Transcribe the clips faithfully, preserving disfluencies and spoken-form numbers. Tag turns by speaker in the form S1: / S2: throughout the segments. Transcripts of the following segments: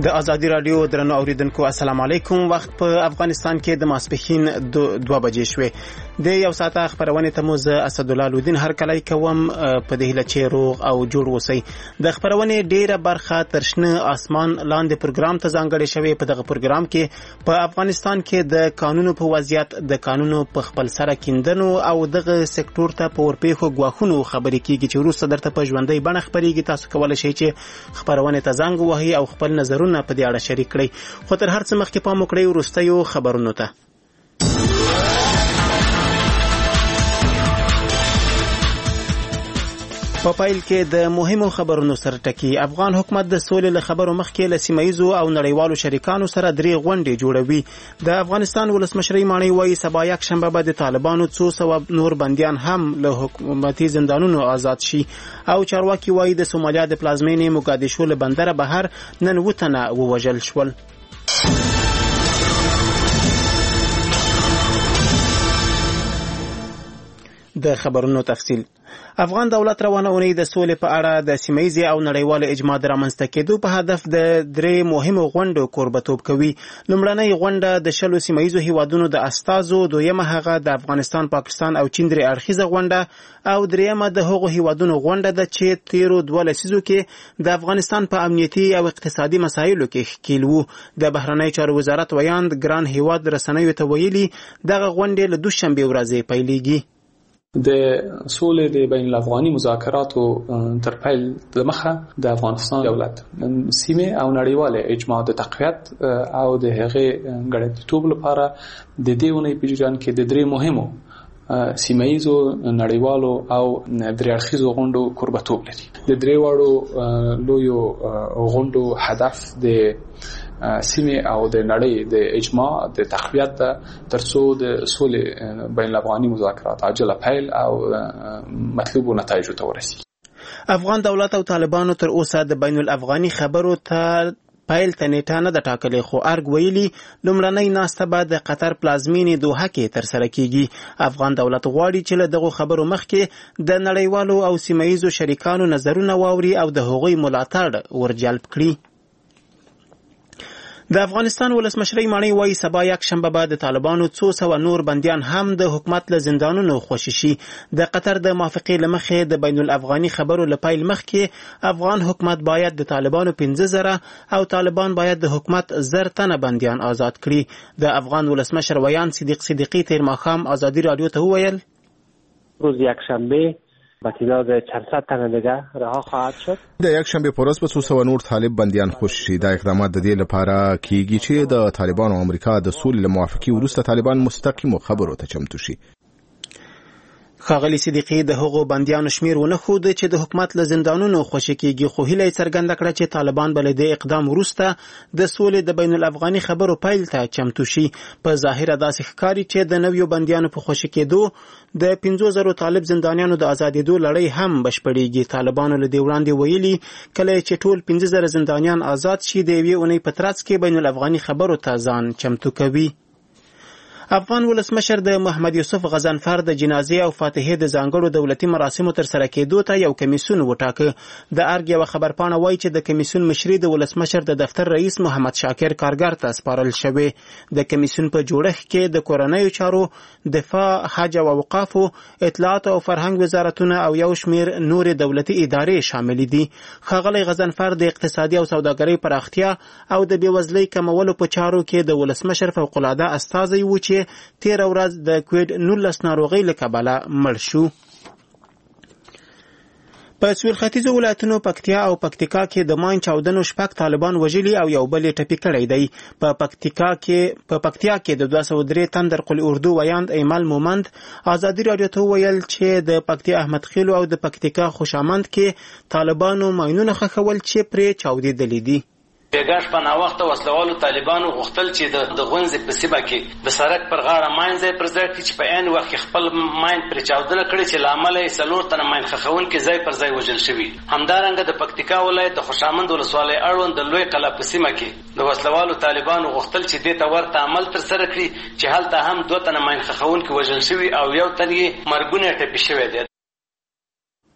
S1: د ازادي رادیو درنو اوریدونکو السلام علیکم. وخت په افغانستان کې د ماسپښین دوه بجې شوې. د یو ساعته خبرونه ته مو زه اسدالله لودین هر کله کوم په دې هیله چې روغ او جوړ اوسئ. د خبرونه ډیره برخه ترشنه اسمان لاندې پروګرام ته ځانګړې شوې. په دغه پروګرام کې په افغانستان کې د قانونو په وضعیت، د قانونو په خپل سره کیندنو او دغه سکتور ته په ورپېښو غواخونو خبرې کیږي چې وروسته درته په ژوندۍ بڼه خبرېږي. تاسو کولای شئ چې خبرونه ته زنګ ووهئ او خپل نظرونه په دې اړه شریک کړئ. خو تر هر څه مخکې پام وکړئ وروستیو خبرونو ته. په پایل کې د مهمو خبرونو سره ټکی. افغان حکومت د سولې له خبرو مخکې له سیمایزو او نړیوالو شریکانو سره درې غونډې جوړوي. د افغانستان ولسمشر مانی وایي سبا یک شنبه به د طالبانو څو سوه نور بندیان هم له حکومتي زندانونو آزاد شي. او چارواکي وایي د سومالیا د پلازمینې موګادیشو له بندره بهر نن اووه تنه ووژل شول. د خبرونو تفصیل. افغان دولت روانه اونۍ د سولې په اړه د سیمایي او نړیوال اجماع د رامنځته کېدو په هدف د درې مهمو غونډو کوربتوب کوي. لومړنۍ غونډه د شلو سیمایي هیوادونو د استازو، دویمه هغه د افغانستان، پاکستان او چین درې اړخیزه غونډه او دریمه د هغو هیوادونو غونډه ده چې تیرو دوه لسیزو کې د افغانستان په امنیتي او اقتصادي مسایلو کې ښکیل وو. د بهرنی چارو وزارت ویاند ګران هیواد رسنیو ته ویلي دغه غونډې له دوشنبې ورځې پیلېږي.
S2: د سولې د بین الافغاني مذاکراتو تر پیل د مخه د افغانستان دولت سیمه او نړیواله اجماع د تقویت او د هغه غړیتوب لپاره د دې ونې پیژن کې د درې مهمو سیمایزو، نړیوالو او درې اړخیزو غونډو کوربتوب لري. د درې واړو لویو غونډو هدف د سیمه او د نړۍ د اجماع د تقویت ترڅو د سولې بین الافغاني مذاکرات عاجله پیل او مطلوب نتایج ته ورسیږي.
S1: افغان دولت او طالبانو تر اوسه د بین الافغاني خبرو ته پایل ته نیټه نه ده ټاکلې، خو ارګ ویلي لومړنۍ ناسته به د قطر پلازمینې دوحه کې ترسره کیږي. افغان دولت غواړي چې له دغو خبرو مخکې د نړیوالو او سیمایي شریکانو نظرونه واوري او د هغوی ملاتړ ورجلب کړي. د افغانستان ولسمشر مانی وایي سبا یک شنبه به د طالبانو څو سوه نور بندیان هم د حکومت له زندانونو خوشي شي. د قطر د موافقې له مخې د بین الافغاني خبرو له پیل مخکې افغان حکومت باید د طالبانو پنځه زره او طالبان باید د حکومت زر تنه بندیان آزاد کړي. د افغان ولسمشر ویان صدیق صدیقی تیر ماښام ازادي رادیو ته وویل
S3: روز یکشنبه با تعداد چهارصد تن دیگه رها خواهد شد.
S4: د یک شنبه پر ورځ به څو سوه نور طالب بندیان خوشي شي. دا اقدامات د دې لپاره کیږي چې د طالبان او امریکا د سولې له موافقې وروسته طالبان مستقیمو خبرو ته چمتو شي.
S1: ښاغلي صدیقي د هغو بندیانو شمیر ونه ښود چې د حکومت له زندانونو خوشي کیږي، خو هیله یې څرګنده کړه چې طالبان به له دې اقدام وروسته د سولې د بین الافغاني خبرو پیل ته چمتو شي. په ظاهره داسې ښکاري چې د نویو بندیانو په خوشي کېدو د پنځو زرو طالب زندانیانو د آزادېدو لړۍ هم بشپړېږي. طالبانو له دې وړاندې ویلي کله چې ټول پنځه زره زندانیان آزاد شي د یوې اونۍ په ترڅ کې بین الافغاني خبرو ته ځان چمتو کوي. افغان ولسمشر د محمد یوسف غضنفر د جنازې او فاتحې د ځانګړو دولتي مراسمو تر سره کېدو ته یو کمیسیون وټاکه. د ارګ یوه خبرپاڼه وایي چې د کمیسیون مشري د ولسمشر د دفتر رئیس محمد شاکر کارګر ته سپارل شوې. د کمیسیون په جوړښت کې د کورنیو چارو، دفاع، حج او اوقافو، اطلاعات او فرهنګ وزارتونه او یو شمیر نورې دولتي ادارې شامل دي. ښاغلی غضنفر د اقتصادي او سوداګرۍ پراختیا او د بېوزلۍ کمولو په چارو کې د ولسمشر فوق العاده استازی و چې تیر ورځ د کووید نولس ناروغۍ له کبله مړ شو. په سویل ختیځو ولایتونو پکتیا او پکتیکا کې د ماین چاودنو شپږ طالبان وژلي او یو بل یې ټپي کړی دی. په پکتیکا کې په پکتیا کې د دوه سوه درې تن در قل اردو ویاند ایمل مومند ازادي رادیو ته وویل چې د پکتیا احمد خیلو او د پکتیکا خوشامند کې طالبانو ماینونه ښخول چې پرې چاودېدلي دي.
S5: بیګاش په ناوخته وسلوالو طالبانو غوښتل چې د غونځې په سیمه کې د سړک پر غاړه ماین ځای پر ځای کړي چې په عین وخت کې خپل ماین پرې چاودنه کړې چې له امله یې څلور تنه ماین ښخونکي ځای پر ځای وژل شوي. همدارنګه د پکتیکا ولایت د خوشامند ولسوالۍ اړوند د لوی قلعه په سیمه کې د وسلوالو طالبانو غوښتل چې دې ته ورته عمل ترسره کړي چې هلته هم دوه تنه ماین ښخونکي وژل شوي او یو تن یې مرګونه ټپي شوی دی.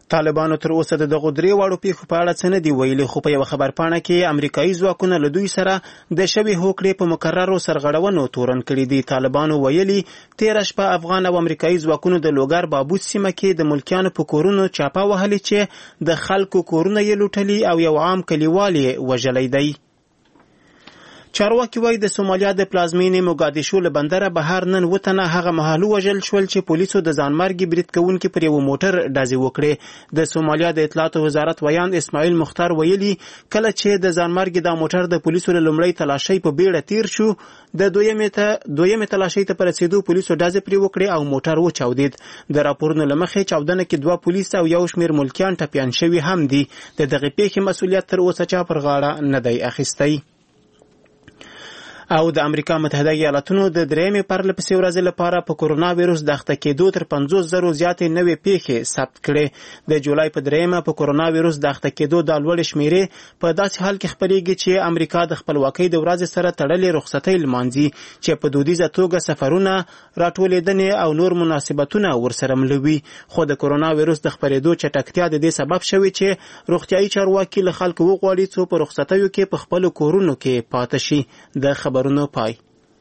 S1: طالبانو تر اوسه د دغو درې واړو پیښو په اړه څه نه دي ویلي، خو په یوه خبرپاڼه کې امریکایي ځواکونه له دوی سره د شوې هوکړې په مکررو سرغړونو تورن کړي دي. طالبانو ویلي تېره شپه افغان او امریکایي ځواکونو د لوګر بابوس سیمه کې د ملکیانو په کورونو چاپه وهلې چې د خلکو کورونه یې لوټلي او یو عام کلیوال یې وژلی دی. چارواکي وایي د سومالیا د پلازمینې موګادیشو له بندره بهر نن اووه تنه هغه مهال وژل شول چې پولیسو د ځانمرګي برید کوونکي پر یو موټر ډزې وکړې. د سومالیا د اطلاعاتو وزارت ویاند اسماعیل مختار ویلي کله چې د ځانمرګي دا موټر د پولیسو له لومړۍ تلاشۍ په بیړه تیر شو، د دویمې ته دویمې تلاشۍ ته په رسېدو پولیسو ډزې پرې وکړې او موټر وچاودېد. د راپورونو له مخې چاودنه کې دوه پولیس او یو شمېر ملکیان ټپیان شوي هم دي. د دغې پیښې مسؤلیت تر اوسه چا پر غاړه نه دی اخیستی. او د امریکا متحده ایالاتونو د درېیمې پرله پسې ورځې لپاره په کورونا ویروس د اخته کېدو تر پنځوس زرو زیاتې نوې پیښې ثبت کړې. د جولای په درېیمه په کورونا ویروس د اخته کېدو دا لوړې شمیرې په داسې حال کې خپرېږي چې امریکا د خپلواکۍ د ورځې سره تړلې رخصتۍ لمانځي چې په دودیزه توګه سفرونه، راټولېدنې او نور مناسبتونه ورسره ملوي. خو د کورونا ویروس د خپرېدو چټکتیا د دې سبب شوې چې روغتیایي چارواکي له خلکو وغواړي څو په رخصتیو کې په خپلو کورونو کې پاتې شي. د خبرونو پای.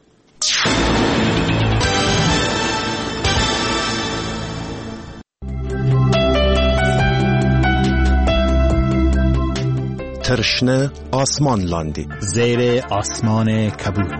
S6: ترشنه آسمان لاندی
S7: زیر آسمان کبود.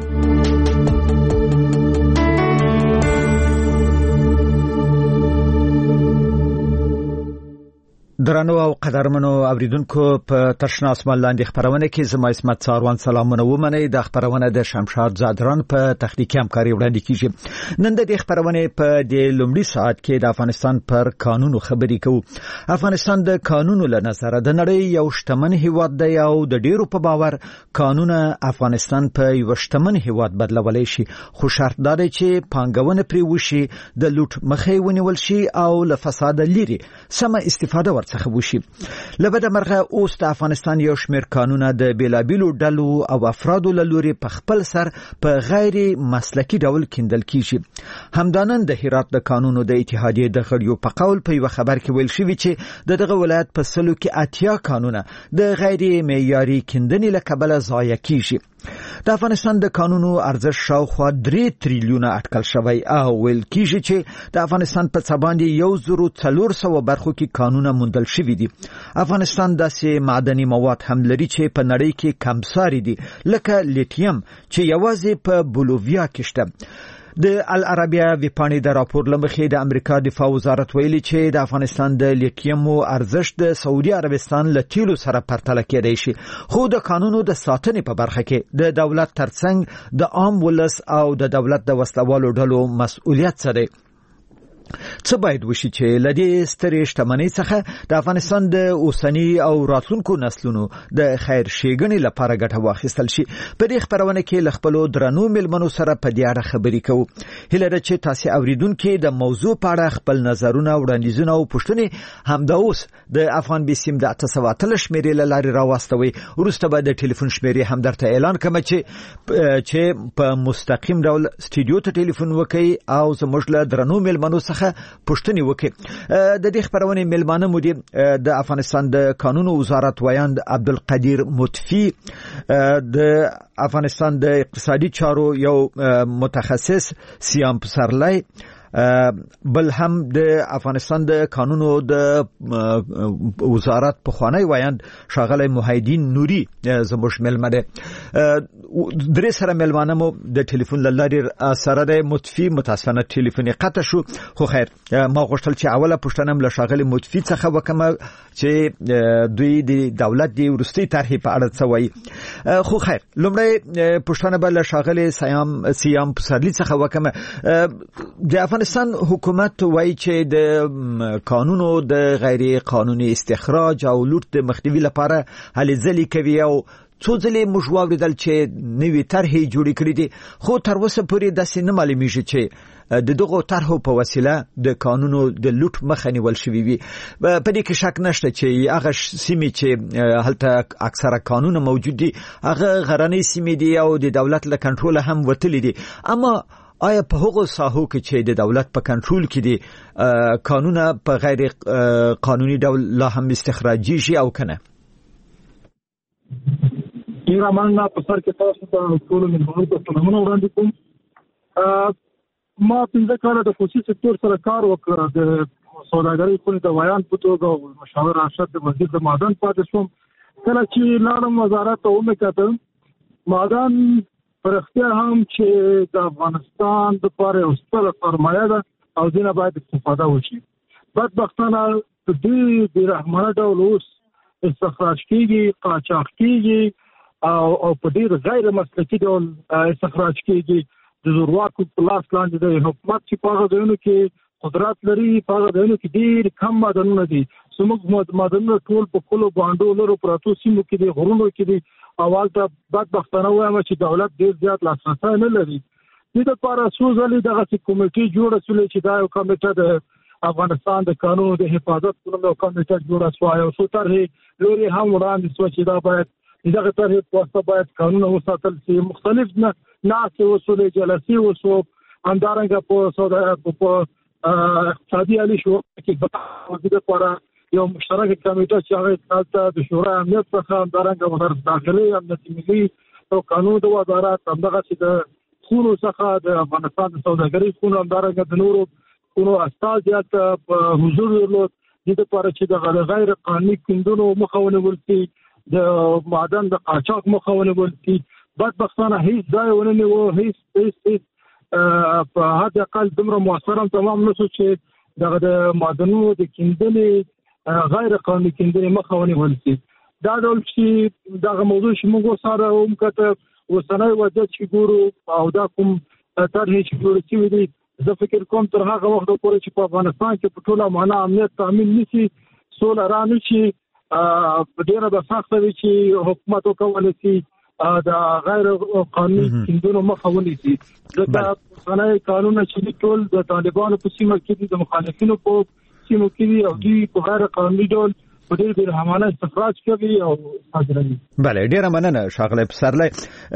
S7: درنو او قدرمنو اوریدونکو په ترشنه آسمان لاندې خبرونه کې زما اسمت څاروان سلامونه ومنئ. د خبرونه د شمشاد زادران په تخنیکی همکاري وړاندې کیږي. نن د دې خبرونه په د لومړي ساعت کې د افغانستان پر قانونو خبرې کوو. افغانستان د قانونو له نظره د نړۍ یو شتمن هیواد دی او د ډیرو په باور قانونه افغانستان په یو شتمن هیواد بدلولای شي، خو شرط دا دی چې پانګونه پرې وشي، د لوټ مخې ونیول شي او له فساد لري سمه استفاده ورڅخه وشي. لبد مرغه اوس د افغانستان یو شمېر قانونه د بیلابیلو ډلو او افرادو له لوري په خپل سر په غیر مسلکي ډول کیندل کیږي. همدانن د هرات د قانونو د اتحادیې د غړیو په قول په یو خبر کې ویل شوی چې د دغه ولایت په سلو کې اتیا قانونه د غیر معیاري کیندنې له کبله ضایع کیږي. د افغانستان د قانونو ارزښت شاوخوا درې تریلیونه اټکل شوی او ویل کیږي چې د افغانستان په څه باندې یو زرو څلور سوه برخو کې قانونه موندل شوي دي. افغانستان داسې معدني مواد هم لري چې په نړۍ کې کمساري دي، لکه لیتیم چې یوازې په بولوویا کې شته. د العربیه ویپاڼې د راپور لمخې د امریکا دفاع وزارت ویلي چې د افغانستان د لیتیمو ارزښت د سعودي عربستان له تیلو سره پرتله کېدای شي، خو د قانونو د ساتنې په برخه کې د دولت ترڅنګ د عام ولس او د دولت د وسلوالو ډلو مسؤلیت څه دی. څه باید وشي چې لدې سترې شتمنۍ څخه د افغانستان د اوسنی او راتلونکو نسلونو د خیر ښېګڼې لپاره ګټه واخیستل شي. په دې خبرونه کې له خپلو درنو مېلمنو سره په دې اړه خبرې کوو. هیله ده چې تاسې اوریدونکي د موضوع په اړه خپل نظرونه، وړاندیزونه او پوښتنې همدا اوس د افغان بیسیم د اته سوه اتلس شمېرې له لارې راواستوئ. وروسته به د ټلیفون شمېرې هم درته اعلان کړم چې چې په مستقیم ډول سټوډیو ته ټلیفون وکړئ او زموږ له درنو مېلمنو څخه پوښتنې وکړي. د دې خبرونې مېلمانه مو دي د افغانستان د قانونو وزارت ویاند عبدالقدیر مطفی، د افغانستان د اقتصادي چارو یو متخصص سیام پسرلی، بل هم د افغانستان د قانونو د وزارت پخوانی ویاند ښاغلی محیدین نوري زموږ مېلمه دی. درې سره مېلمانه مو د ټلیفون له لارې سره دی. مطفی متاسفانه ټلیفون یې قطع شو، خو خیر ما غوښتل چې اوله پوښتنه م له ښاغلي مطفی څخه وکړم چې دوی د دولت د وروستۍ طرحې په اړه څه وایي. خو خیر لومړی پوښتنه به له ښاغلي سیام سیام پسرلي څخه وکړم. د افغانستان حکومت وایي چې د قانونو د غیر قانوني استخراج او لوټ د مخنیوي لپاره هلې ځلې کوي او څو ځلې موږ واورېدل چې نوې طرحې جوړې کړې دي، خو تر اوسه پورې داسې نه معلومیږي چې د دغو طرحو په وسیله د قانونو د لوټ مخه نیول شوې وي. په دې کې شک نشته چې هغه سیمې چې هلته اکثره قانونه موجود دي هغه غرنۍ سیمې دي او د دولت له کنټروله هم وتلي دي. اما آیا په هغو ساحو کې چې د دولت په کنټرول کې دي قانونه په غیر قانوني ډول لا هم استخراجي شي او کنه؟
S8: ډیره مننه. په سر کې تاسو ته ټول ملګرو ته سلامونه وړاندې کوم. ما پنځه کاله د خصوصي سکتور سره کار وکړ، د سوداګرۍ خونې د ویان په توګه او مشاور ارشد د وزیر د معدن پاتې شوم. کله چې لاړم وزارت ته ومې کتل، معدن په رښتیا هم چې د افغانستان دپاره یو ستره سرمایه ده او ځینې باید استفاده وشي. بدبختانه په دې بېرحمانه ډول اوس استخراج کېږي، قاچاق کېږي او او په ډېر غیر مسلکي ډول استخراج کېږي. د زورواکو په لاس لاندې د حکومت چې په هغه ځایونو کې قدرت لري، په هغه ځایونو کې ډېر کم معدنونه دي. زموږ معدنونه ټول په خپلو بانډو لرو پراتو سیمو کې دي، غرونو کې دي او هلته بدبختانه وایم چې دولت ډېر زیات لاسرسی نه لري. دې دپاره څو ځلې دغسې کمیټې جوړه شولې چې دا یو کمیټه د افغانستان د قانون د حفاظت په نوم یو کمیټه جوړه شوه. یو څو طرحې لورې هم وړاندې شوه چې دا باید دغه طرحې په واسطه باید قانونه وساتل شي. مختلف ناستې وشولې، جلسې وشو، همدارنګه په په اقتصادي عالي شورا کې د دې لپاره یو مشترک کمیټه چې هغه هلته د شورا امنیت څخه، همدارنګه وزارت داخلي، امنیت ملي او قانون د وزارت، همدغسې د خونو څخه د افغانستان د سوداګرۍ خونو، همدارنګه د نورو خونو استازي هلته حضور درلود. دې لپاره چې د غیر قانوني کیندنو مخه ونیول شي، د معدن د قاچاق مخه ونیول شي. بدبختانه هیڅ ځای ونه نیو، هیڅ هیڅ هیڅ په حد اقل دومره مؤثر هم تمام نه شو چې دغه د معدنونو د کیندنې غیر قانوني کیندنې مخه ونیول شي. دا ډول چې دغه موضوع چې موږ ورسره ومکته، اوسنی وضعیت چې ګورو او دا کوم طرحې چې جوړې شوي دي، زه فکر کوم تر هغه وخته پورې چې په افغانستان کې په ټوله معنا امنیت تامین نه شي، سوله را نه شي، ډېره به سخته وي چې حکومت وکولی شي د غیر قانوني کیندنو مخه ونیسي. ځکه اوسنی قانونونه چې دي ټول د طالبانو په سیمه کې دي، د مخالفینو په سیمو کې دي او دوی په غیر قانوني ډول په ډېر بېرحمانه استخراج کوي او صادروي.
S7: بله، ډېره مننه ښاغلی پسرلی.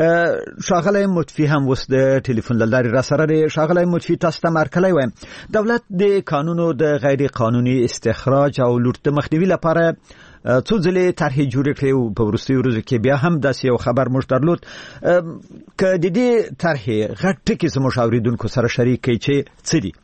S7: ښاغلی مطفي هم اوس د ټلیفون له لارې راسره دی. ښاغلی مطفي، تاسو ته مرکلی وایم، دولت د قانونو د غیر قانوني استخراج او لوټ د مخنیوي لپاره څو ځلې طرحې جوړې کړې او په وروستیو ورځو کې بیا هم داسې یو خبر موږ درلود. که د دې طرحې غټ ټکي زموږ اورېدونکو سره شریک کړئ چې څه دي؟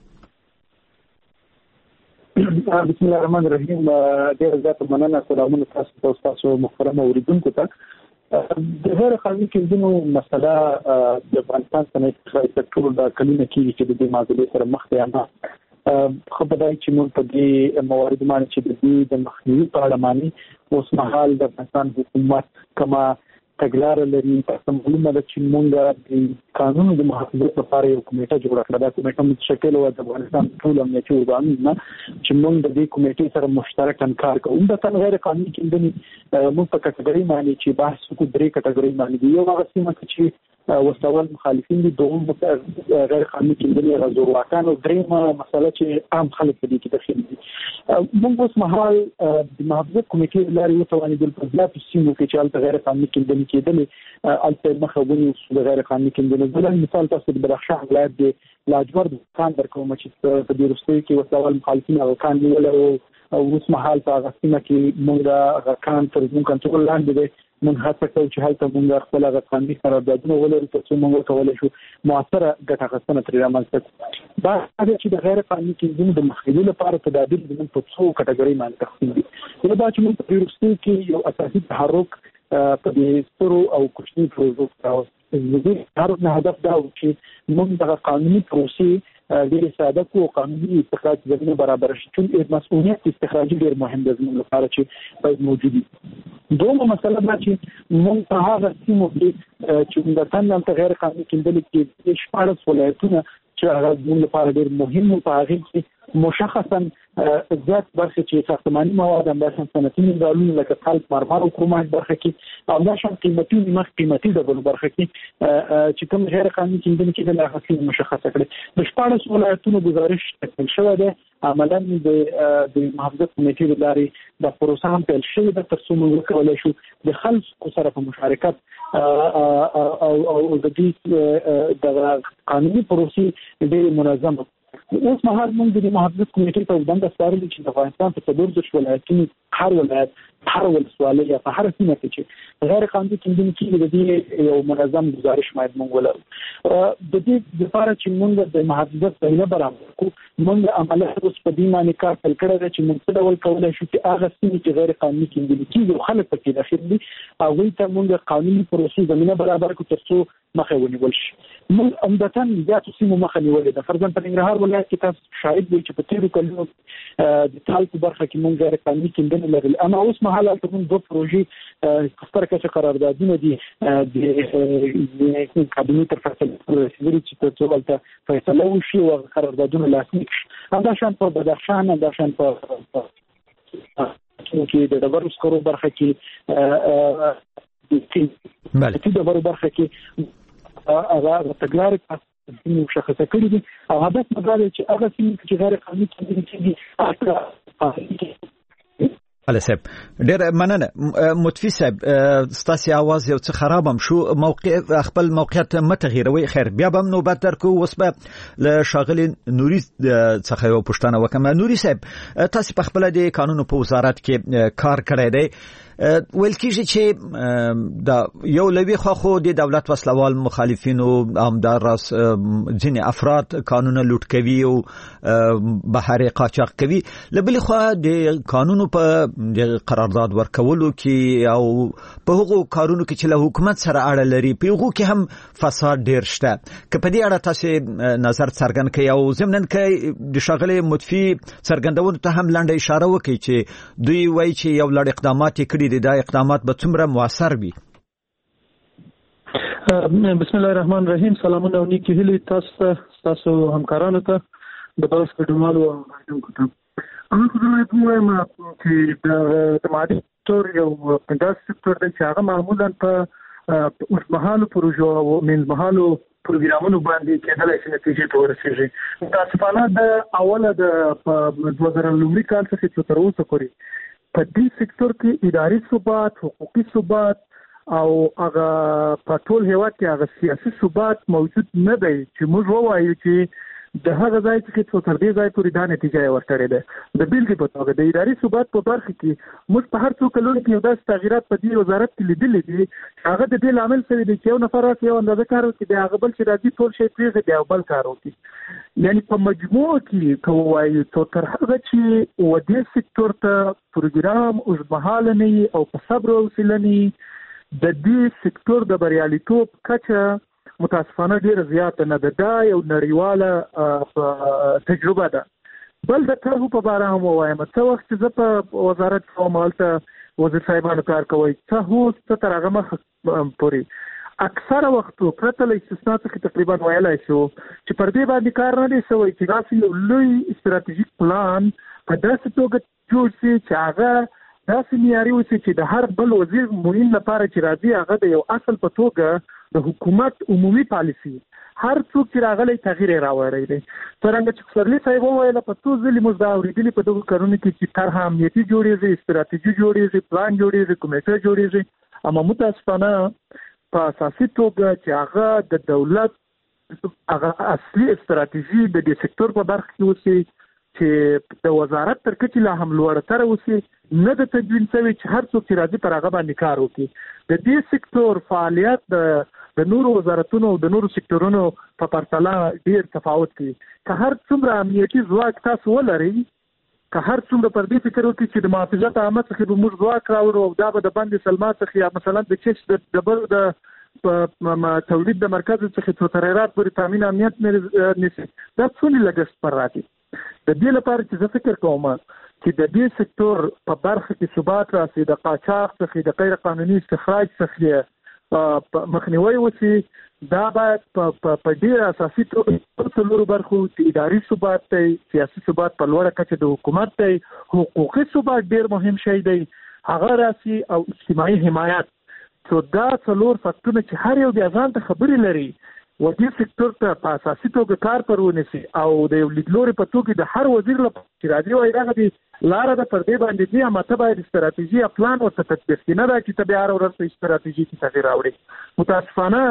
S9: بسم الله الرحمن الرحیم. ډېره زیاته مننه. سلامونه تاسو ته او تاسو محترم اورېدونکو ته. د غیر قانوني کیندنو مسله د افغانستان صنعتي سکتور د کلونه کېږي چې د دې معضلې سره مخ دی. اما خو په دای چې موږ په دې موارد باندې چې د دې د مخنیوي په اړه باندې اوس مهال د افغانستان حکومت کما تګلاره لري. تاسو معلومه ده چې موږ د قانونو د محافظت لپاره یو کمیټه جوړه کړه. دا کمیټه متشکل و د افغانستان ټول امنیتي ارګانونه چې موږ د دې کمیټې سره مشترکاً کار کوو. د تن غیر قانوني کیندنې موږ په کټګوري باندې چې بحث وکړو، درې کټګوري باندې دي. یو هغه سیمه چې وسوال مخالفین دي، دوم غیر قانوني کیندنې زورواکان، او درېمه مسله چې عام خلک په دې کې داخل دي. موږ اوس مهال د محافظت کمیټې لارې وتوانېدل په زیاتو سیمو کې چې هلته غیر قانوني کیندنې کېدلې هلته مخه ونیسو د غیر قانوني کیندنې. بل مثال تاسو د بدخشان ولایت د لاجورد کان درکوم چې په دې وروستیو کې وسوال مخالفین هغه کان نیولی او اوس مهال په هغه سیمه کې موږ هغه کان تر زموږ کنټرول لاندې دی. موږ هڅه کوو چې هلته موږ خپل هغه قانوني قراردادونه ولرو ترڅو موږ وکولی شو مؤثره ګټه اخیستنه ترې رامنځته کړو. دا چې د غیر قانوني کیندنو د مخنیوي لپاره تدابیر زموږ په څو کټګورۍ باندې تقسیم دي. یو دا چې موږ په وروستیو کې یو اساسي تحرک په دې سترو او کوچني پروژو راوستو. د تحرک نه هدف دا و چې موږ دغه قانوني پروسې ډېرې ساده کړو او قانوني استخراج زمینه برابره شي. چون مسؤلیت استخراجي ډېر مهم دی زموږ لپاره چې باید موجود وي. دومره مسله دا چې موږ په هغه سیمو کې چې عمدتاً هلته غیر قانوني کیندنې کې شپاړس ولایتونه چې هغه زموږ لپاره ډېر مهم و، په هغې کې مشخصا زیات برخه چې ساختماني مواد هم صنعتي منرالونه لکه قلب مرمر او کرومایټ برخه کې او دا شان قیمتي مخ قیمتي ډول برخه کې چې کوم غیر قانوني کیندل کې د لاغسي مشخصه کړي د شپږ ولایتونو گزارش تکمیل شوی دی عملاً د د محافظت کمیټې د لارې د پروسه هم پیل شوې ده تر څو موږ کولای شو د خلکو سره په مشارکت او او د دې د قانوني پروسې ډېر منظم اوس مهال موږ د محافظت کمیټې ته وړاندې سپارل چې د افغانستان په څلور دېرش ولایتونو هر ولایت هر ولسوالۍ یا په هر سیمه کې چې غیر قانوني کیندل کېږي د دې یو منظم گزارش باید موږ ولرو د دې لپاره چې موږ د محافظت ځای برابر کړو موږ عملیات اوس په دې معنی کار پیل کړی دی چې موږ څه ډول کولای شو چې هغه سیمې چې غیر قانوني کیندل کېږي خلک پکې داخل دي هغوی ته موږ قانوني پروسې زمینه برابر کړو تر څو مخه ونیول شي موږ عمدتاً زیاتو سیمو مخه نیولې ده فرضاً په ننګرهار ولایت کې تاسو شاهد وي چې په تیرو کلونو د تالکو برخه کې موږ غیر قانوني کیندنې لرل اما اوس مهال ته موږ دوه پروژې په ستر کچه قراردادونه دي د کابینې تر فیصله رسیدلي چې تر څو هلته فیصله وشي او قراردادونه لاسلیک شي همدا شان په بدخشان همدا شان په کې د ډبرو سکرو برخه کې بله د ډبرو برخه کې هغه تګلارې مشخصه کړې دي او هدف دا دی چې هغه سیمې چې غیر قانوني کیندل کېږي
S7: علي صاحب ډېر مننه متفي صاحب ستاسو आवाज یو څه خراب هم شو موقع خپل موقعیت متغیروي خیر بیا به نوبت درکو اوس به ل شاغلي نوري څخه یو پښتنه وکم نوري صاحب تاسو په خپل د قانون په وزارت کې کار کړی دی ویل کېږي چې د یو لوی خو د دولت وسلوال مخالفینو امدار راس ځینې افراد قانون لوټ کوي او بهر قاچاق کوي لبل خو د قانون په قرارداد ورکولو کې او په هغو کارونو کې چې له حکومت سره اړه لري په هغو کې هم فساد ډیر شته که په دې اړه تاسو نظر څرګند کړئ او ضمناً کې د شاغلي متفي څرګندونو ته هم لاندې اشاره وکړي چې دوی وایي چې یو لړ اقدامات کړي دا اقدامات به څومره موثر وي
S9: بسم الله الرحمن الرحیم سلامونه او نیکی هیلې تاسو تاسو همکارانو ته د بس کډوالو او مهاجرینو ته اما خو زه وایم چې د مادي تور یو داسې سکتور دی چې هغه معمولا په اوسمهالو پروژو او منځمهالو پروګرامونو باندې کېدلای شي نتیجې ته ورسیږي متاسفانه د اوله د دوه زره لومړي کال څخه تر اوسه پورې په دې سکتور کې اداري ثبات حقوقي ثبات او هغه په ټول هیواد کې هغه سیاسي ثبات موجود نه دی چې موږ ووایو چې د هغه ځای چې تر دې ځای پورې دا نتیجه ورکړې ده د بیلګې په توګه د اداري ثبات په برخه کې موږ په هر څو کلونو کې یو داسې تغیرات په دې وزارت کې لیدلې دي هغه د دې لامل شوی دی چې یو نفر راځي یو اندازه کار وکړي د هغه بل چې راځي ټول شی پرېږدي او بل کار وکړي یعنی په مجموع کې کوموایي تر هغه چې و دې سکتور ته پروګرام اوسمهاله نه او په صبر او حوصله نه د دې سکتور د بریالیتوب کچه متاسفانه ډیره زیاته نه ده دا یو نړیواله تجربه ده بل د طرحو په باره هم ووایم څه وخت چې زه په وزارت کوم هلته وزیر صاحبانو کار کوي څه اوس څه تر هغه مخه پورې اکثره وختو پرته له استثنا څخه تقریبا ویلای شو چې پر دې باندې کار نه دی شوی چې داسې یو لوی استراتیژیک پلان په داسې توګه جوړ شي چې هغه داسې معیاري وشي چې د هر بل وزیر معین لپاره چې راځي هغه د یو اصل په توګه د حکومت عمومي پالیسی هر څوک چې راغلی تغییر راوړی دی څنګه چې سرلی صاحب وویل په څو ځلې موږ دا اورېدلي په دغو کارونو کې چې طرحه امنیتي جوړېږي استراتیژي جوړېږي پلان جوړېږي کمیټه جوړېږي اما متاسفانه په اساسي توګه چې هغه د دولت هغه اصلي استراتیژي د دې سکتور په برخه کې اوسي چې د وزارت تر کچې لا هم لوړتر اوسي نه د تدوین شوی چې هر څوک چې راځي پر هغه باندې کار وکړي د دې سکتور فعالیت د د نورو وزارتونو او د نورو سکتورونو په پرتله ډیر تفاوت کوي که هر څومره امنیتي ځواک تاسو ولرئ که هر څومره پر دې فکر وکړي چې د محافظت عامه څخه به موږ ځواک راوړو او دا به د بند سلما څخه یا مثلا د چش د ډبرو د تولید د مرکز څخه تر هرات پورې تامین امنیت نشي دا څونه لګښت پر راځي د دې لپاره چې زه فکر کوم چې د دې سکتور په برخه کې ثبات راسي د قاچاق څخه د غیر قانوني استخراج څخه
S8: مخنیوي وشي دا باید په ډیر اساسي توګه څلورو برخو اداري ثبات دی، سیاسي ثبات په لوړه کچه د حکومت دی، حقوقي ثبات ډیر مهم شی دی، هغه راسي او اجتماعي حمایت. سو دا څلور فکټونه چې هر یو بیا ځان ته خبرې لري و دې سکتور ته په اساسي توګه کار پرونی سي او د یو لیدلوري په توګه د هر وزیر لپاره چې راځي وایي هغه د لاره د پر دې باندې دي اما ته باید استراتیژي پلان او تطبیق نه دا چې ته بیا هر ورځ په استراتیژي کې تغیر راوړي. متاسفانه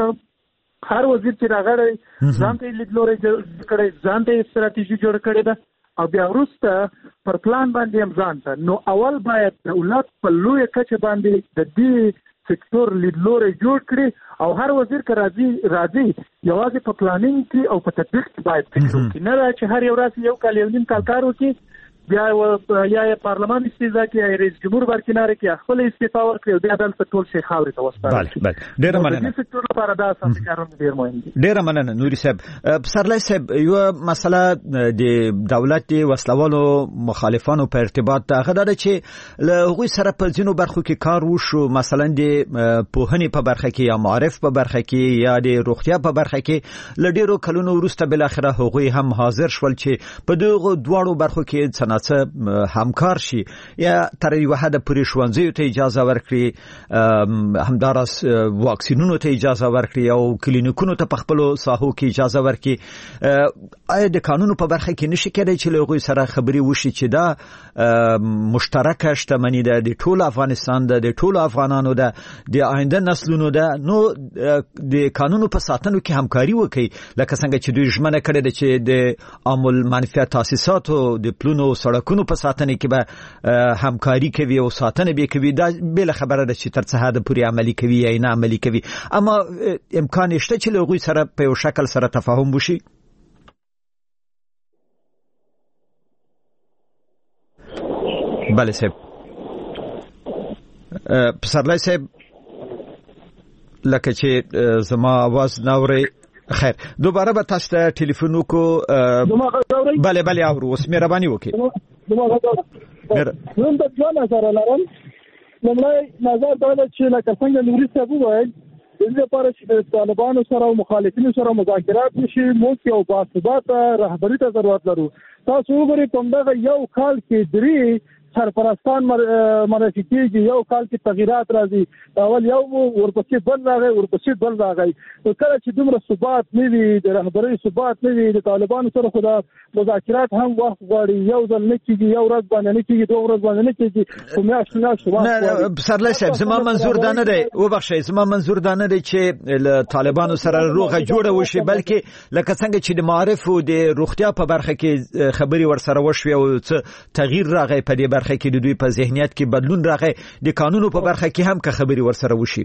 S8: هر وزیر چې راغلی ځان ته لیدلوري جوړ کړي، ځان ته استراتیژي جوړ کړي ده او بیا وروسته پر پلان باندې هم ځان ته نو اول باید دولت په لوی کچه باندې د دې سکتور لیدلوري جوړ کړي او هر وزیر که راځي راځي یوازې په پلانینګ کې او په تطبیق کې باید فکر وکړي، نه دا چې هر یو راځي یو کال یو نیم کال کار وکړي بیا یا پارلمان استیزا کې یا رئیس جمهور برکناره کې خپل استعفا ورکړي او بیا دلته ټول شي خاورې ته وسپارل.
S7: بله بله ډیره مننه.
S8: د سکتور لپاره دا اساسي کارونه ډیر مهم دي.
S7: ډیره مننه نوري صاحب. پسرلی صاحب یو مسله د دولت د وسلوالو مخالفانو په ارتباط ته هغه ده چې له هغوی سره په ځینو برخو کې کار وشو، مثلا د پوهنې په برخه کې یا معارف په برخه کې یا د روغتیا په برخه کې له ډیرو کلونو وروسته بالاخره هغوی هم حاضر شول چې په دغو دواړو برخو کې څه همکار شي یا تر یو حد پورې ښوونځیو ته اجازه ورکړي، همداراز واکسینونو ته اجازه ورکړي او کلینیکونو ته په خپلو ساحو کې اجازه ورکړي. آیا د قانونو په برخه کې نشي کېدای چې له هغوی سره خبرې وشي چې دا مشترکه شتمني ده د ټول افغانستان ده، د ټول افغانانو ده، د آینده نسلونو ده، نو د قانونو په ساتنو کې همکاري وکړي لکه څنګه چې دوی ژمنه کړې ده چې د عام المنفعه تاسیساتو د پلونو سړکونو په ساتنه کې به همکاري کوي او ساتنه به کوي. دا بل خبره ده چې تر څه حد پورې عملي کوي یا نه عملي کوي، اما امکان شته چې له هغوی سره په یو شکل سره تفاهم وشي. بله صاحب. پسرلی صاحب لکه چې زما आवाज ناوري. خیر دوباره به تاسو ته ټلیفون وکړو. بله بله اورو، اوس مهرباني وکړئ.
S8: نن د ځوان نظر لرم. لومړی نظر دا ده چې لکه څنګه نوري صاحب وویل د دې لپاره چې د طالبانو سره او مخالفینو سره مذاکرات وشي موږ یو باثباته رهبري ته ضرورت لرو. تاسو وګورئ په دغه یو کال کې درې سرپرستان معرفي کېږي، یو کال کې تغیرات راځي، اول یو ورپسې بل راغی ورپسې بل راغی. نو کله چې دومره ثبات نه وي، د رهبرۍ ثبات نه وي، د طالبانو سره خو د مذاکرات هم وخت غواړي، یو ځل نه کېږي، یو ورځ باندې نه کېږي، دوه ورځ باندې نه کېږي، خو میاشت میاشت وخت غواړي.
S7: پسرلی صاحب زما منظور دا نه دی، وبخښئ زما منظور دا نه دی چې له طالبانو سره روغه جوړه وشي، بلکې لکه څنګه چې د معارف او د روغتیا په برخه کې خبرې ورسره وشوي او څه تغییر راغی په دې برخه کې د دوی په ذهنیت کې بدلون راغی، د قانونو په برخه کې هم که خبرې ورسره وشي.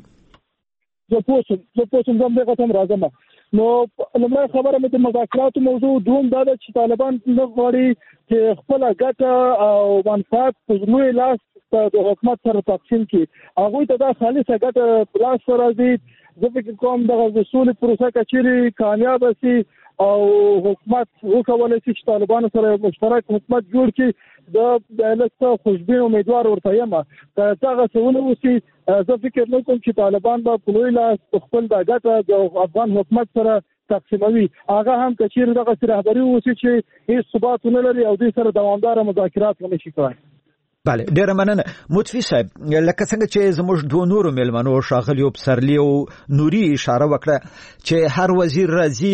S8: زه پوه شم زه پوه شم زم دغه ته راځم. نو لومړی خبره مې د مذاکراتو موضوع دوم دا ده چې طالبان نه غواړي چې خپله ګټه او منفعت په لوی لاس د حکومت سره تقسیم کړي. هغوی ته دا خالصه ګټه په لاس ورځي. زه فکر کوم دغه د سولې پروسه که چیرې کامیابه سي او حکومت وکولای شي چې طالبانو سره مشترک حکومت جوړ کړي، د لسته خوشبین امیدوار ورته یم. که هغه څه ونه وشي زه فکر نه کوم چې طالبان به په لوی لاس خپل د ګټه د افغان حکومت سره تقسیموي. هغه هم که چیرې دغسې رهبري وشي چې هېڅ ثبات ونه لري او دوی سره دوامداره مذاکرات ونه شي کولی.
S7: بله ډیره مننه. مطفی صاحب لکه څنګه چې زموږ دوه نورو مېلمنو ښاغلي پسرلي او نوري اشاره وکړه چې هر وزیر راځي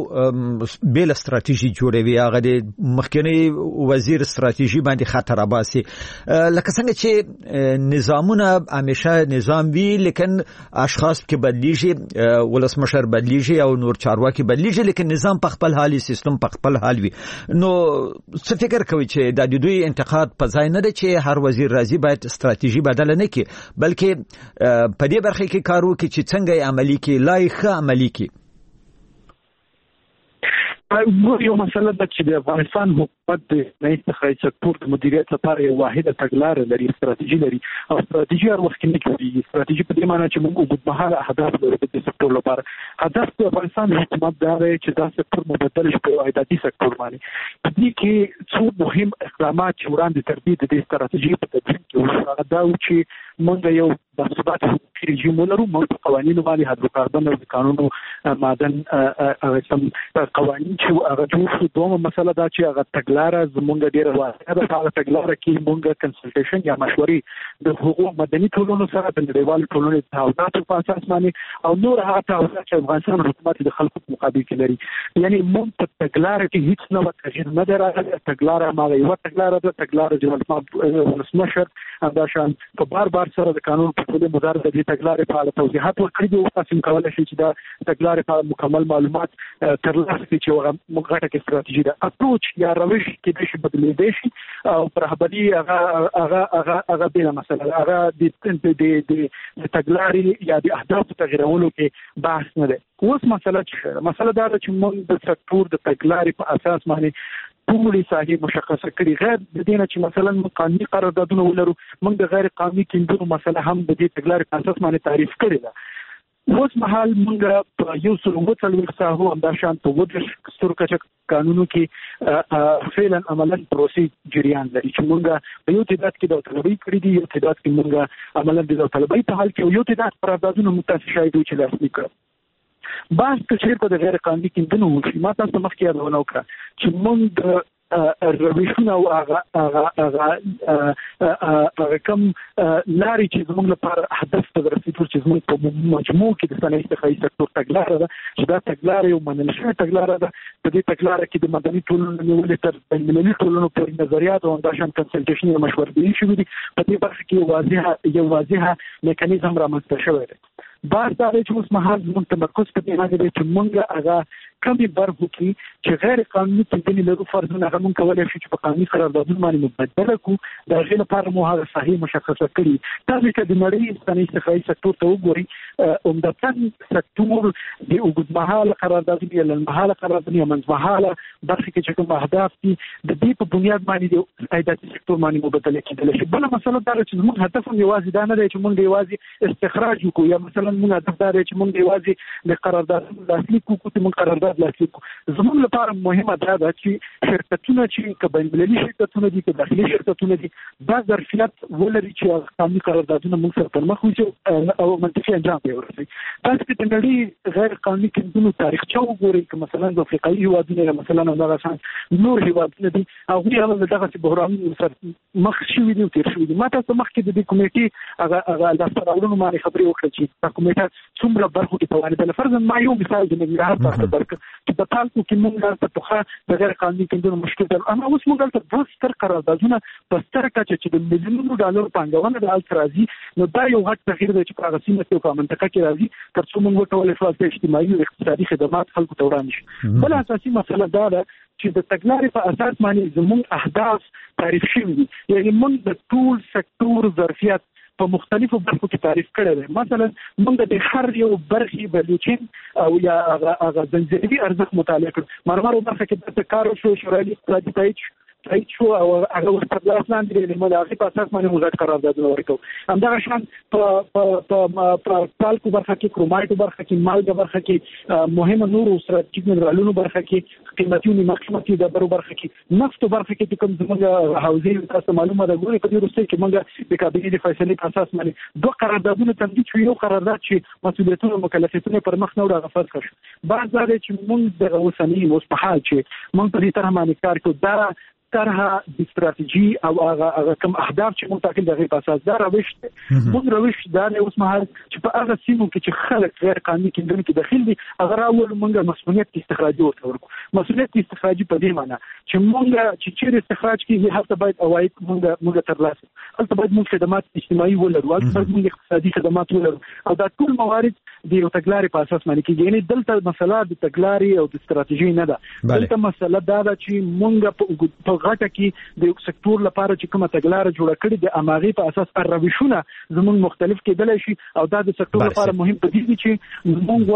S7: او بېله ستراتیژي جوړوي، هغه د مخکنی وزیر ستراتیژي باندې خطر راباسي. لکه څنګه چې نظامونه همیشه نظام وي لیکن اشخاص کې بدلیږي، ولسمشر بدلیږي او نور چارواکي بدلیږي، لیکن نظام په خپل حالي، سیستم په خپل حال وي. نو څه فکر کوي چې د دوی انتقاد په ځای نه دی چې هر وزیر راځي باید ستراتیژي بدل نه کړي، بلکې په دې برخه کې کار وکړي چې څنګه یې عملي کړي، لا یې ښه عملي کړي.
S9: یو مسله ده چې د افغانستان حکومت د نړۍ څخه سکتور د مدیریت لپاره یو واحده تګلاره لري، ستراتیژي لري او ستراتیژي هر وخت نه کیږي. ستراتیژي په دې معنی چې موږ اوږدمهاله اهداف لرو د سکتور لپاره. هدف د افغانستان حکومت دا دی چې دا سکتور مبدل شي په عایداتي سکتور باندې. په دې کې څو مهم اقدامات چې وړاندې تر دې د ستراتیژي په تدوین کې وشو دا و چې موږ یو باثبات حقوقي رژیم ولرو. موږ په قوانینو باندې هایدروکاربن او قانونو معدن هغه سم قوانین چې هغه جوړ شو. دومره مسله دا چې هغه تګلاره زموږ ډیره واضحه ده. هغه تګلاره کې موږ کنسلټیشن یا مشورې د حقوقو مدني ټولنو سره د نړیوالو ټولنو تعهداتو په اساس باندې او نور هغه تعهدات چې افغانستان حکومت د خلکو په مقابل کې لري. یعنی موږ په تګلاره کې هیڅ نوع تغییر نه دی راغلی. تګلاره هغه یو تګلاره ده، تګلاره چې ولسمشر همداشان په بار بار سره د قانون په ټولو مدار د دې تګلارې په اړه توضیحات ورکړي دي او تاسو کولای شئ چې دا تګلارې په مکمل معلومات ترلاسه کړئ چې هغه موږ غټه استراتیژي ده. اپروچ یا روش کې د شي بدلېدای شي او پر هبدي هغه هغه هغه هغه بل مسله هغه د د د تګلارې یا د اهداف تغیرولو کې بحث نه ده. اوس مسله چې مسله دا ده چې موږ د سکتور د تګلارې په اساس باندې ټولې ساحې مشخصه کړي. غیر د دې نه چې مثلا قانوني قراردادونه ولرو، موږ د غیر قانوني کیندلو مسله هم د دې تګلارې په اساس باندې تعریف کړې ده. اوس مهال موږ په یو سل او څلوېښت ساحو همداشان په اووه سترو کچه قانونو کې فعلا عملا پروسې جریان لري چې موږ په یو تعداد کې داوطلبي کړې دي، یو تعداد کې موږ عملا د داوطلبي په حال کې یو تعداد قراردادونه متاسف شاید چې لاسلیک کړو. باز چې په غیر قانوني کیندنو وشي ما تاسو مخکې یادونه وکړه چې موږ روشونه او هغه هغه هغه کوم لاري چې زموږ لپاره هدف ته رسیدو چې زموږ په مجموع کې د صنعتي تخصصي سکتور تګلاره ده چې دا تګلاره یو منل شوې تګلاره ده. په دې تګلاره کې د مدني ټولنو نیولې تر بین‌المللي ټولنو پورې نظریات او همداشان کنسلټیشن او مشورې شوي دي. په دې برخه کې واضحه یو واضحه میکانیزم رامنځته شوی دی. بار دا چې اوس مهال زموږ تمرکز په دې باندې دی چې موږ هغه کمې برخو کې چې غیر قانوني کیندنې لرو فرضونه هغه موږ کولی شو چې په قانوني قراردادونو باندې مبدله کړو. د هغې لپاره مو هغه ساحې مشخصه کړي. تاسو چې د نړۍ صنعتي تخصصي سکتور ته وګورئ، عمدتاً سکتور د اوږدمهاله قراردادونو یا لنډمهاله قراردادونو یا منځمهاله برخې کې چې کوم اهداف دي د دې په بنیاد باندې د عایداتي سکتور باندې مبدله کېدلی شي. بله مسله دا ده چې زموږ هدف هم یوازې دا نه دی چې موږ یوازې استخراج وکړو یا مثلا موږ هدف دا دی چې موږ یوازې د قراردادونو لاسلیک وکړو چې موږ قرارداد لاسلیک کړو. زموږ لپاره مهمه دا ده چې شرکتونه چې که بین‌المللي شرکتونه دي که داخلي شرکتونه دي دا ظرفیت ولري چې قانوني قراردادونه موږ سره پر مخ وځو او منطقي انجام ته ورسوي. تاسو چې د نړۍ غیر قانوني کیندنو تاریخچه وګورئ که مثلا د افریقایي هیوادونه یا مثلا همدغه شان نور هیوادونه دي هغوی هم د دغسې بحرانونو سره مخ شوي دي او تېر شوي دي. ما تاسو مخکې د دې کمیټې هغه هغه لاسته راوړنو باندې خبرې وکړه چې دا کمیټه څومره برخو کې توانېدله. فرضاً ما یو مثال د ننګرهار تاسو درکړ چې په تالکو کې موږ په پخوا د غیر قانوني کیندنو مشکل درلود، اما اوس موږ هلته دوه ستر قراردادونه په ستره کچه چې د میلیونونو ډالرو پانګونه د هلته راځي، نو دا یو غټ تغییر دی چې په هغه سیمه کې او په منطقه کې راځي تر څو موږ وکولی شو چې اجتماعي او اقتصادي خدمات خلکو ته وړاندې شي. بله اساسي مسله دا ده چې د تګلارې په اساس باندې زموږ اهداف تعریف شوي دي. یعنې موږ د ټول سکتور ظرفیت په مختلفو برخو کې تعریف کړی دی. مثلا موږ د هر یو برخې بلوچین او یا هغه زنجیري ارزښت مطالعه کړو. مرمرو برخه کې د کار وشو، شورای اقتصادي تایید تایید شو او هغه ورته لاس لاندې دی. موږ د هغې په اساس باندې موږ قراردادونه ورکړو. همدغه شان په تالکو برخه کې، کرومایټو برخه کې، مالګه برخه کې، مهمه نورو ستراتیژیک منرالونو برخه کې، قیمتي نیمه قیمتي ډبرو برخه کې، نفتو برخه کې کوم زموږ حوزې تاسو معلومه ده. ګورئ په دې وروستۍ کې موږ د کابینې د فیصلې په اساس باندې دوه قراردادونه تمدید شو. یو قرارداد چې مسؤلیتونه او مکلفیتونه پر مخ نه وړي هغه فرض کړ. بعض دا دی چې موږ دغه اوسني اوس په حال چې موږ په دې طرح باندې کار کوو دا طرحه د استراتیژي او هغه هغه کوم اهداف چې موږ ټاکل دغه په اساس دا روش دی. موږ روش دا نه اوس مهال چې په هغه سیمو کې چې خلک غیر قانوني کیندنو کې داخل دي هغه راول موږ مسؤلیت استخراجي ورته ورکو. مسؤلیت استخراجي په دې معنی چې موږ چې چیرې استخراج کیږي هلته باید عواید موږ موږ ترلاسه، هلته باید موږ خدمات اجتماعي ولرو، هلته باید موږ اقتصادي خدمات ولرو او دا ټول موارد د یو تګلارې په اساس باندې کیږي. یعنې دلته مسله د تګلارې او د استراتیژي نه ده، دلته مسله دا ده چې موږ په غټه کې د یو سکتور لپاره چې کومه تګلاره جوړه کړې د اماغې په اساس روشونه زموږ مختلف کېدلی شي او دا د سکتور لپاره مهم په دې چې موږ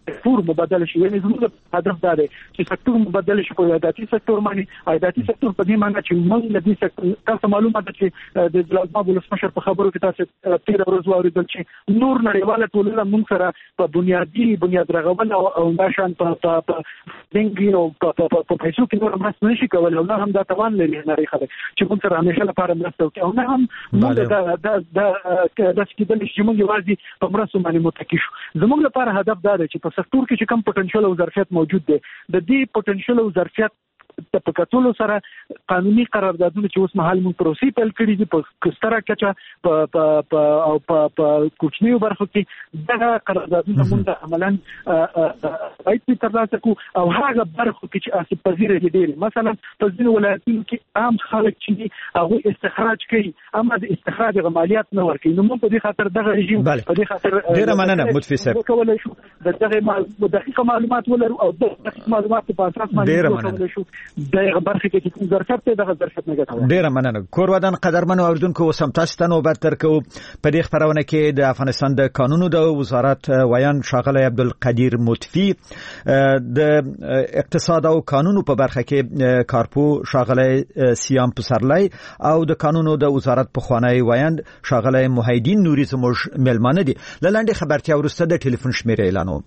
S8: سکتور مبادله شي. یعنی زموږ هدف دا دی چې سکتور مبادله شي په عایداتي سکتور باندې. عایداتي سکتور په دې معنی چې موږ د دې سکتور تاسو معلومه ده چې د جلال ولسمشر په خبرو کې تاسو تیر ورځ واوریدل چې نور نړیواله ټولنه موږ سره په بنیادی بنیاد رغول او دا شان په په دنګي او په پیسو کې نور مرسته نشي کولای. او نه هم دا توان لري نړۍ خلک چې موږ سره همیشه لپاره مرسته وکړي. او نه هم موږ دا دا دا د سکیدل چې موږ یوازې په مرسته باندې متکی شو. زموږ لپاره هدف دا دی چې په سکتور کې چې کم پټنشل او ظرفیت موجود دی د دې پټنشل او ظرفیت د پکاتولو سره قانوني قراردادونه چې اوس مهال موږ پروسې پیل کړې دي په ستره کچه په او په کوچنیو برخو کې دا قراردادونه موږ عملاً باید ترلاسه کړو. او هغه برخو کې چې اساس پذیره دي ډېر مثلا په ځینو ولایتونو کې عام خلک چې هغه استخراج کوي اما د استخراج مالیات نه ورکوي. نو موږ په دې خاطر دغه رژیم په دې خاطر
S7: ډېر مننه متفي صاحب
S8: کولای شو دغه دقیق معلومات ولرو او دغه معلومات په اساس باندې کولای شو دغه برخه کې چې ظرفیت ته دغه ظرفیت نه ګټو.
S7: ډیره مننه کور ودان قدرمن اوردونکو وسم تاسو ته نوبت ترکو. په دې خبرونه کې د افغانستان د قانونو د وزارت ویان شاغله عبدالقدیر متفی، د اقتصاد او قانونو په برخه کې کارپو شاغله سیام پسرلی او د قانونو د وزارت په خوانی ویان شاغله محیدین نوري زموږ ملمانه دي. لاندې خبرتیا ورسته د ټلیفون شمیره اعلانو.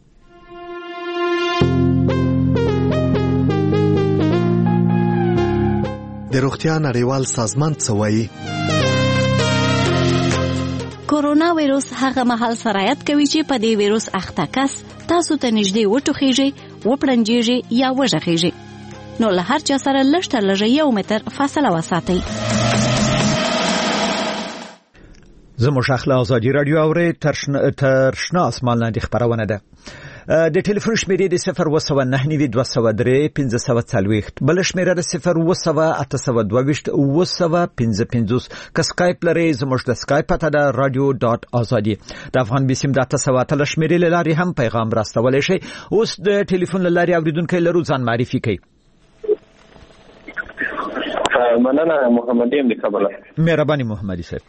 S6: د روغتیا نړیوال سازمان څه وایي؟
S10: کورونا وایروس هغه مهال سرایت کوي چې په دې وایروس اخته کس تاسو ته نږدې وټوخیږي، وپړنجیږي یا وژغیږي. نو له هر چا سره لږ تر لږه یو متر فاصله وساتئ.
S7: زموږ اخلا ازادي رادیو اوري ترشنا اسمان لاندې خبرونه ده. د ټلیفون شمیرې د صفر وسو نه نوي دوه سوه درې پنځه سوه څلوېښت، بل شمیره د صفر وسو اته سوه دوه ویشت اوه سوه پنځه پنځوس. که سکایپ لرئ زموږ د سکایپ پته ده رادیو ډاټ ازادي. د افغان بیسیم د اته سوه اتلس شمیرې له لارې هم پیغام راستولی شئ. اوس د ټلیفون له لارې اوریدونکی لرو، ځان معرفي کړئ.
S11: مننه محمدي ام د کابل.
S7: مهرباني محمدي صاحب.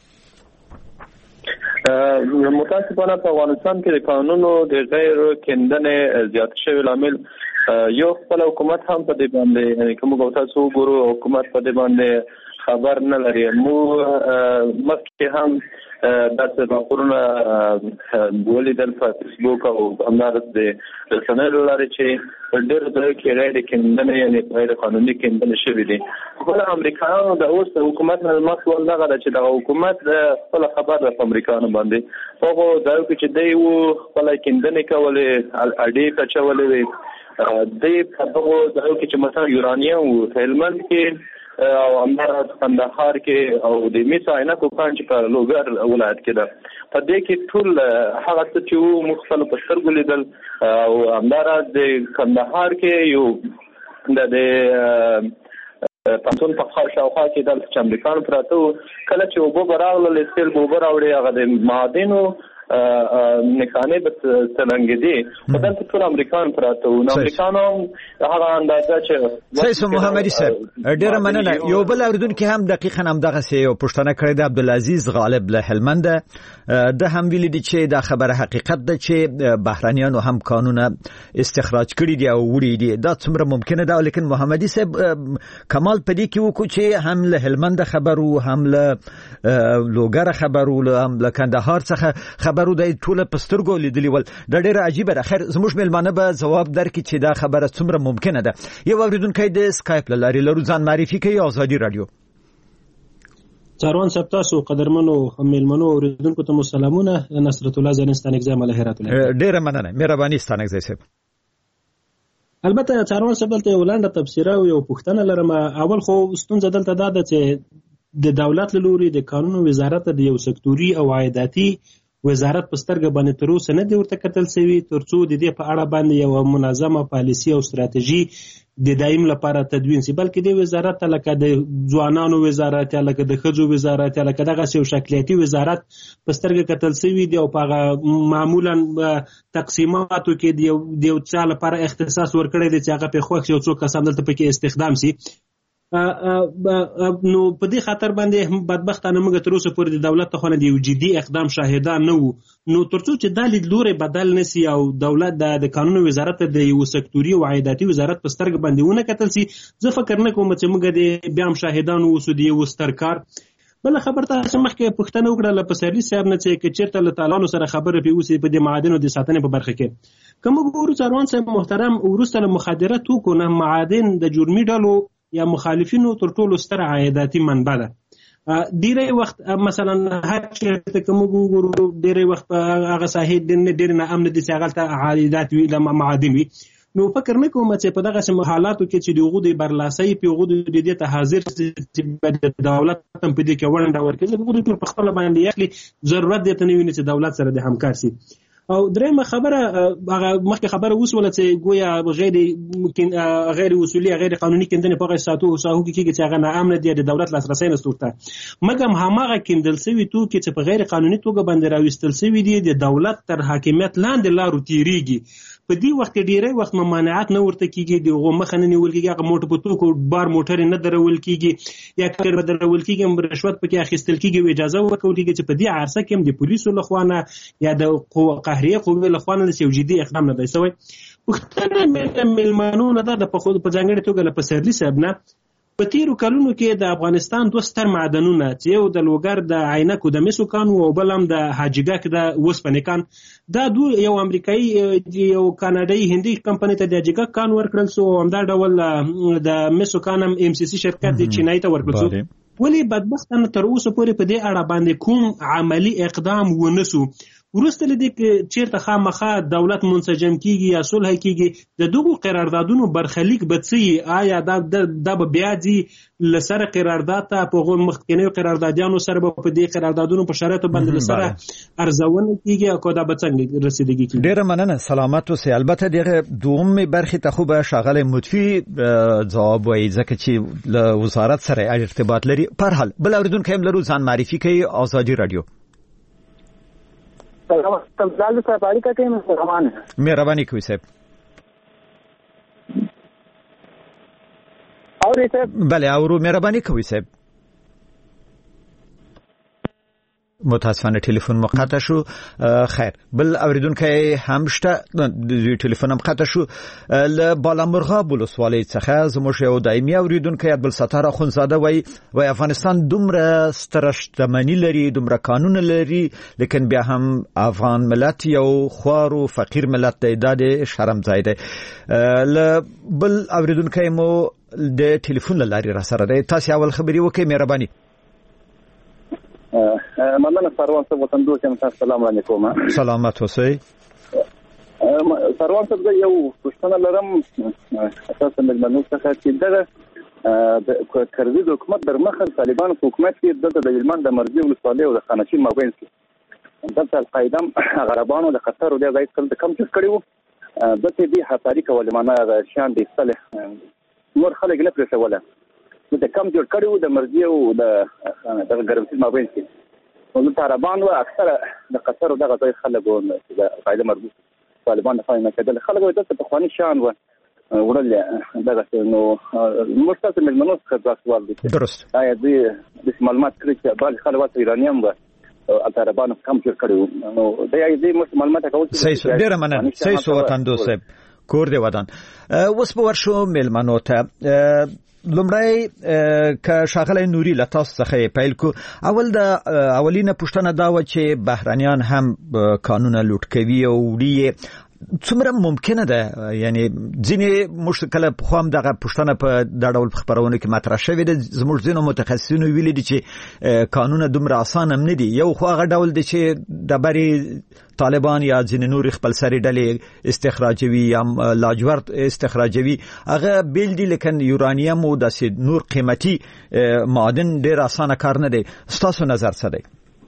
S11: متاسفانه په افغانستان کې د قانونو د غیر کندنې زیات شوی لامل یو خپل حکومت هم په دې باندې یعنی کوم تاسو ګورو حکومت په دې باندې خبر نه لري. مو مخکې هم داسې راپورونه ولیدل په فیسبوک او همدارس د رسنیو لارې چې ډېر ځایو کې غیر کندنې یعنی غیر قانوني کندنې شوي دي. خپل امریکایانو د اوس حکومت نه مخکې ول دغه چې د حکومت خپل خبر د امریکایانو باندې هغه ځایو کې چې دی وو خپل کندنې کولې اډې کچولې وي دی په دغه ځایو کې چې مثلا یورانیم وو هلمند کې او همدارس کندهار کې او د میسا عینکو کان چې په لوګر ولایت کې ده. په دې کې ټول هغه څه چې وو مختلف په سترګو لیدل او همدارس د کندهار کې یو د پانتون په خاص شاوخوا کې د چمریکان پراته کله چې وبو براغله لسل وبو راوړي هغه د معادنو نخانه بس څنګه په دغه ټول امریکان پراته او امریکانو هغه اندازه چې
S7: سیسو محمدي صاحب ډیره مننه. یو بل اوریدونکو هم دقیقاً هم دغه سی او پښتنه کړی د عبدالعزیز غالب له هلمند. د هم ویل دي چې دا خبره حقیقت ده چې بهرانيانو هم قانونه استخراج کړی دی او وړي دي. دا څومره ممکنه ده؟ لیکن محمدي صاحب کمال پدې کې وکړو چې هم له هلمند خبرو هم له لوګر خبرو هم له کندهار څخه خبرو د ټوله پسترګو لیدلی ول. دا ډیره عجیبه ده. خیر زموږ ملمانه به جواب درکړي چې دا خبره څومره ممکنه ده. یو اوریدونکی د سکایپ له لارې لرو، ځان معرفي کوي. ازادي رادیو.
S12: څاروان صاحب تاسو قدرمنو ملمنو اوریدونکو ته سلامونه. نصرت الله زنستان اگزام له هرات ولایت.
S7: ډیره مننه. مهرباني ستانه اگزای صاحب.
S12: البته څاروان صاحب دلته ولانده تفسیره او یو پښتنه لرم. اول خو ستونزه دلته دا ده چې د دولت لوري د قانون وزارت د یو سکتوري او عایداتي وزارت په سترګه باندې تر اوسه نه دی ورته کتل شوی ترڅو د دې په اړه باندې یو منظمه پالیسي او ستراتیژي د دایم لپاره تدوین شي، بلکې د وزارت لکه د ځوانانو وزارت یا لکه د ښځو وزارت یا لکه دغه یو شکلیاتي وزارت په سترګه کتل شوی دی او په معمولا تقسیماتو کې د یو چا لپاره اختصاص ورکړی دی چې هغه په خوښ یو څوک کسان دلته پکې استخدام شي. نو په دې خاطر باندې بدبختانه موږ تر اوسه پورې د دولت ته خونه دی یو جدي اقدام شاهدان نه وو. نو ترڅو چې دا لیدلوري بدل نسی او دولت د قانون وزارت د یو سکتوري او عایداتي وزارت په سترګ باندې ونه کتل سي، زه فکر نه کوم چې موږ د بیا هم شاهدان اوسو دی یو ستر کار. بل خبر ته مخکې پښتنه وکړه له پسرلی صاحب نه چې چیرته له تعالی سره خبره پیوسی په د معادن او د ساتنې په برخه کې کوم ګورو څاروان صاحب محترم ورسته مخدره توکو نه معادن د جرمي ډلو یا مخالفینو تر ټولو ستر عایداتي منبع ده. ډیری وخت مثلا هر چیرته کوم ګورو ډیری وخت هغه ساحې د ډیر نه امن دي چې هغه ته عایدات وي د معادن وي. نو فکر نه کوم چې په دغه حالاتو کې چې دغه د برلاسي پیغو د دې ته حاضر چې دولت هم په دې کې ورنډه ورکړي، دغه ټول په خپل باندې اخلي ضرورت دې ته نه ویني چې دولت سره د همکار شي. او درېمه خبره هغه مخکې خبره وسوله چې ګویا غیر ممکن غیر اصولي غیر قانوني کېندنې په ساتو او ساهو کې چې هغه ناامن دي د دولت لاسرسي نه ستورته مګم هماغه کېندل سوي تو کې چې په غیر قانوني توګه باندې راوستل سوي دي د دولت تر حاکمیت لاندې لارو تیریږي. په دې وخت کې ډیری وخت ممانعت نه ورته کیږي، دغه مخه نه نیول کیږي، هغه موټر په توکو بار موټر نه درول کیږي یا کړه بدرول کیږي، رشوت پکې اخیستل کیږي او اجازه ورکول کیږي چې په دې عرصه کې هم د پولیسو لخوا نه یا د قهريه قوې لخوا نه یو جدي اقدام نه دی شوی. پښتنه ملمنو نه ده په خود په ځانګړي توګه له پسرلی صاحب نه په تیرو کلونو کې د افغانستان دوه ستر معدنونه چې یو د لوګر د عینکو د مسو کان او بل هم د حاجګک د وسپنې کان، دا دوه یو امریکایي یو کاناډایي هندي کمپنۍ ته د حاجګک کان ورکړل سو او همدا ډول د مسو کان هم ام سی سی شرکت د چینای ته ورکړل سو. ولی بدبختانه تر اوسه پورې په دې اړه باندې کوم عملی اقدام ونسو. ورسته لدی کې چیرته خامخا دولت منسجم کیږي یا صلح کیږي د دغو قراردادونو برخلیک بچي آیا دا د بیا دي لسره قرارداد ته په غو مخکنی قراردادیانو سره په دې قراردادونو په شرایطو باندې لسره ارزونه کیږي او دا بڅنګ رسیدګي کیږي. ډیره مننه، سلامت اوسئ. البته دغه دومره برخه ته خو به شغله مدفي جواب وایي ځکه چې له وزارت سره ارتباط لري. په هر حال بل اوریدونکو هم لرو ځان معرفي کوي. آزادي رادیو.
S13: تمزال صاحب اړیکه کوي مهرباني
S7: مهرباني کوي صاحب.
S13: اوري صاحب
S7: بله اورو مهرباني کوي صاحب. متاسفانه ټلیفون مقطع شو. خیر بل اوریدونکو هم شته د ټلیفون هم قطع شو. ل بالامرغاب ولسوالۍ څخه زموږ یو دایمي اوریدونکو عبد الستار اخونزاده وای وای افغانستان دومره ستر شتمنۍ لري، دومره قانون لري، لیکن بیا هم افغان ملت یو خوار او فقیر ملت دی، د شرم ځای دی. ل بل اوریدونکو مو د ټلیفون لاري را سره دی. تاسو اول خبري وکړئ مهرباني.
S11: مننه سروان صاحب وطندو چې تاسو سلام علیکم.
S7: سلامت اوسئ.
S11: سروان صاحب یو پښتنه لرم اساسا د منو څخه چې دغه د کردي حکومت در مخه طالبان حکومت کې دلته د یلمن د مرزي ولسوالۍ او د خانشین مابین کې دلته القاعده غربانو د خطر او د ځای څخه کم څه کړیو دته دي حصاري کول معنی شان د صالح نور خلک نه پرسوله د کم جوړ کړیو د مرزي او د د ګرمسي مابین کې نو طالبان او اکثره د قطر او دغه ځای خلکو د قاعده مربوط طالبان نه فاینه کېدل خلکو د په خواني شان و ورل دغه نو مستقیم المنوس څخه سوال دي
S7: درست
S11: آیا دې د معلومات کړی چې بل خلک ایرانیان و طالبان کم جوړ کړیو نو د دې معلومات کول
S7: صحیح ډیر مننه. صحیح سو وطن دوست کور دی ودان اوس په ورشو ملمنو ته لومړی که شاغله نوري لتاس څخه پیل کو. اول د اولینه پښتنه دا و چې بهرانيان هم قانون لوټ کوي او وړي څومره ممکنه ده، یعنی ځینې مشکله په خام دغه پښتنه په د ډول خبرونه کې مطرح شوې ده. زموږ ځینو متخصصینو ویلي دي چې قانون دومره اسان هم نه دي. یو خو هغه ډول دي چې د بری طالبان یا ځینې نور خپل سری ډلې استخراجوي یا لاجورد استخراجوي هغه بیل دي، لیکن یورانیم او د نور قیمتي معادن ډیر اسانه کار نه دی. ستاسو نظر څه دی؟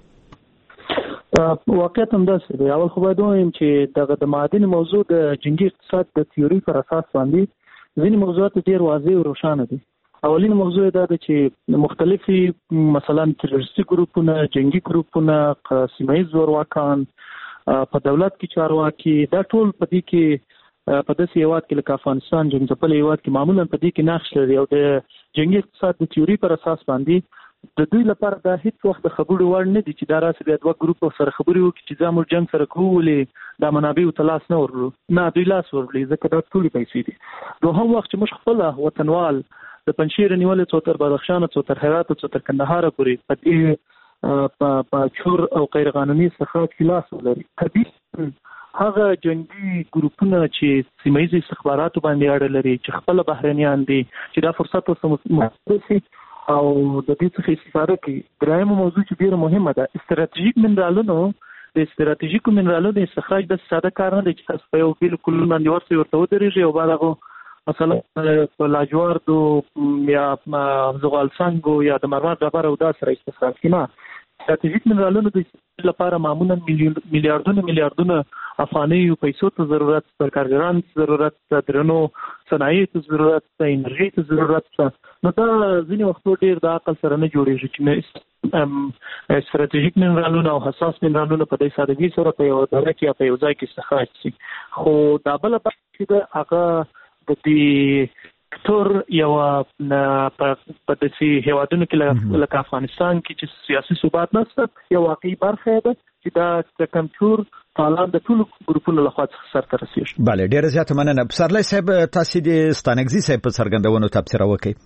S9: واقعیت هم داسې دی. اول خو باید ووایم چې دغه د معادن موضوع د جنګي اقتصاد د تیوري پر اساس باندې ځینې موضوعات ډېر واضح او روښانه دي. اولین موضوع دا ده چې مختلفي مثلا تروریستي ګروپونه، جنګي ګروپونه، سیمه ییز زورواکان، په دولت کې چارواکي، دا ټول په دې کې په داسې هیواد کې لکه افغانستان جنګ ځپلي هیواد کې معمولا په دې کې نقش لري او د جنګي اقتصاد د تیوري پر اساس باندې د دوی لپاره دا هیڅ وخت د خبرو وړ نه دي چې دا راسي بیا دوه ګروپ سره خبرې وکړي چې دا موږ جنګ سره کوو ولې دا منابع ته لاس نه ورلو نه دوی لاس ورلي ځکه دا ټولې پیسې دي دوهم وخت چې موږ خپل وطنوال د پنجشیر نیولې څو تر بدخشان څو تر هرات څو تر کندهار پورې په دې په چور او غیر قانوني څخه خلاص ولري کبي هغه جنگي ګروپونه چې سیمایي استخباراتو باندې اړه لري چې خپل بهرنیان دي چې دا فرصت وسموي او د دې څخه استفاده کوي. درېیمه موضوع چې ډیره مهمه ده استراتیژیک منرالونو د استراتیژیکو منرالونو استخراج د ساده کار نه دی چې تاسو په یو بالکل باندې ورته ورته ودرېږي او بعد هغه مثلا په لاجوردو یا زغال څنګه یا د مرمر ډبره او دا سره استخراج کینا استراتیژیک منرالونو د لپاره معمولا میلیارډونه میلیارډونه افغاني پیسو ته ضرورت د کارګران ضرورت د درنو صنایع ته ضرورت د انرژي ته ضرورت نو دا ځینې وختو ډیر د عقل سره نه جوړیږي چې استراتیژیک منرالونه او حساس منرالونه په دې سادهګۍ سره په یو ډول کې په یو ځای کې استخراج شي خو دا بل په د هغه د دې تر یو په داسې هیوادونو کې لکه افغانستان کې چې سیاسي ثبات نشته یو واقعي برخه ده چې دا د کمپیوټر طالب د ټول ګروپونو لخوا سره رسیږي.
S7: بله ډیره زیاته مننه. پسرلی صاحب تاسو د ستانګزي صاحب په څرګندونو تبصره وکړئ.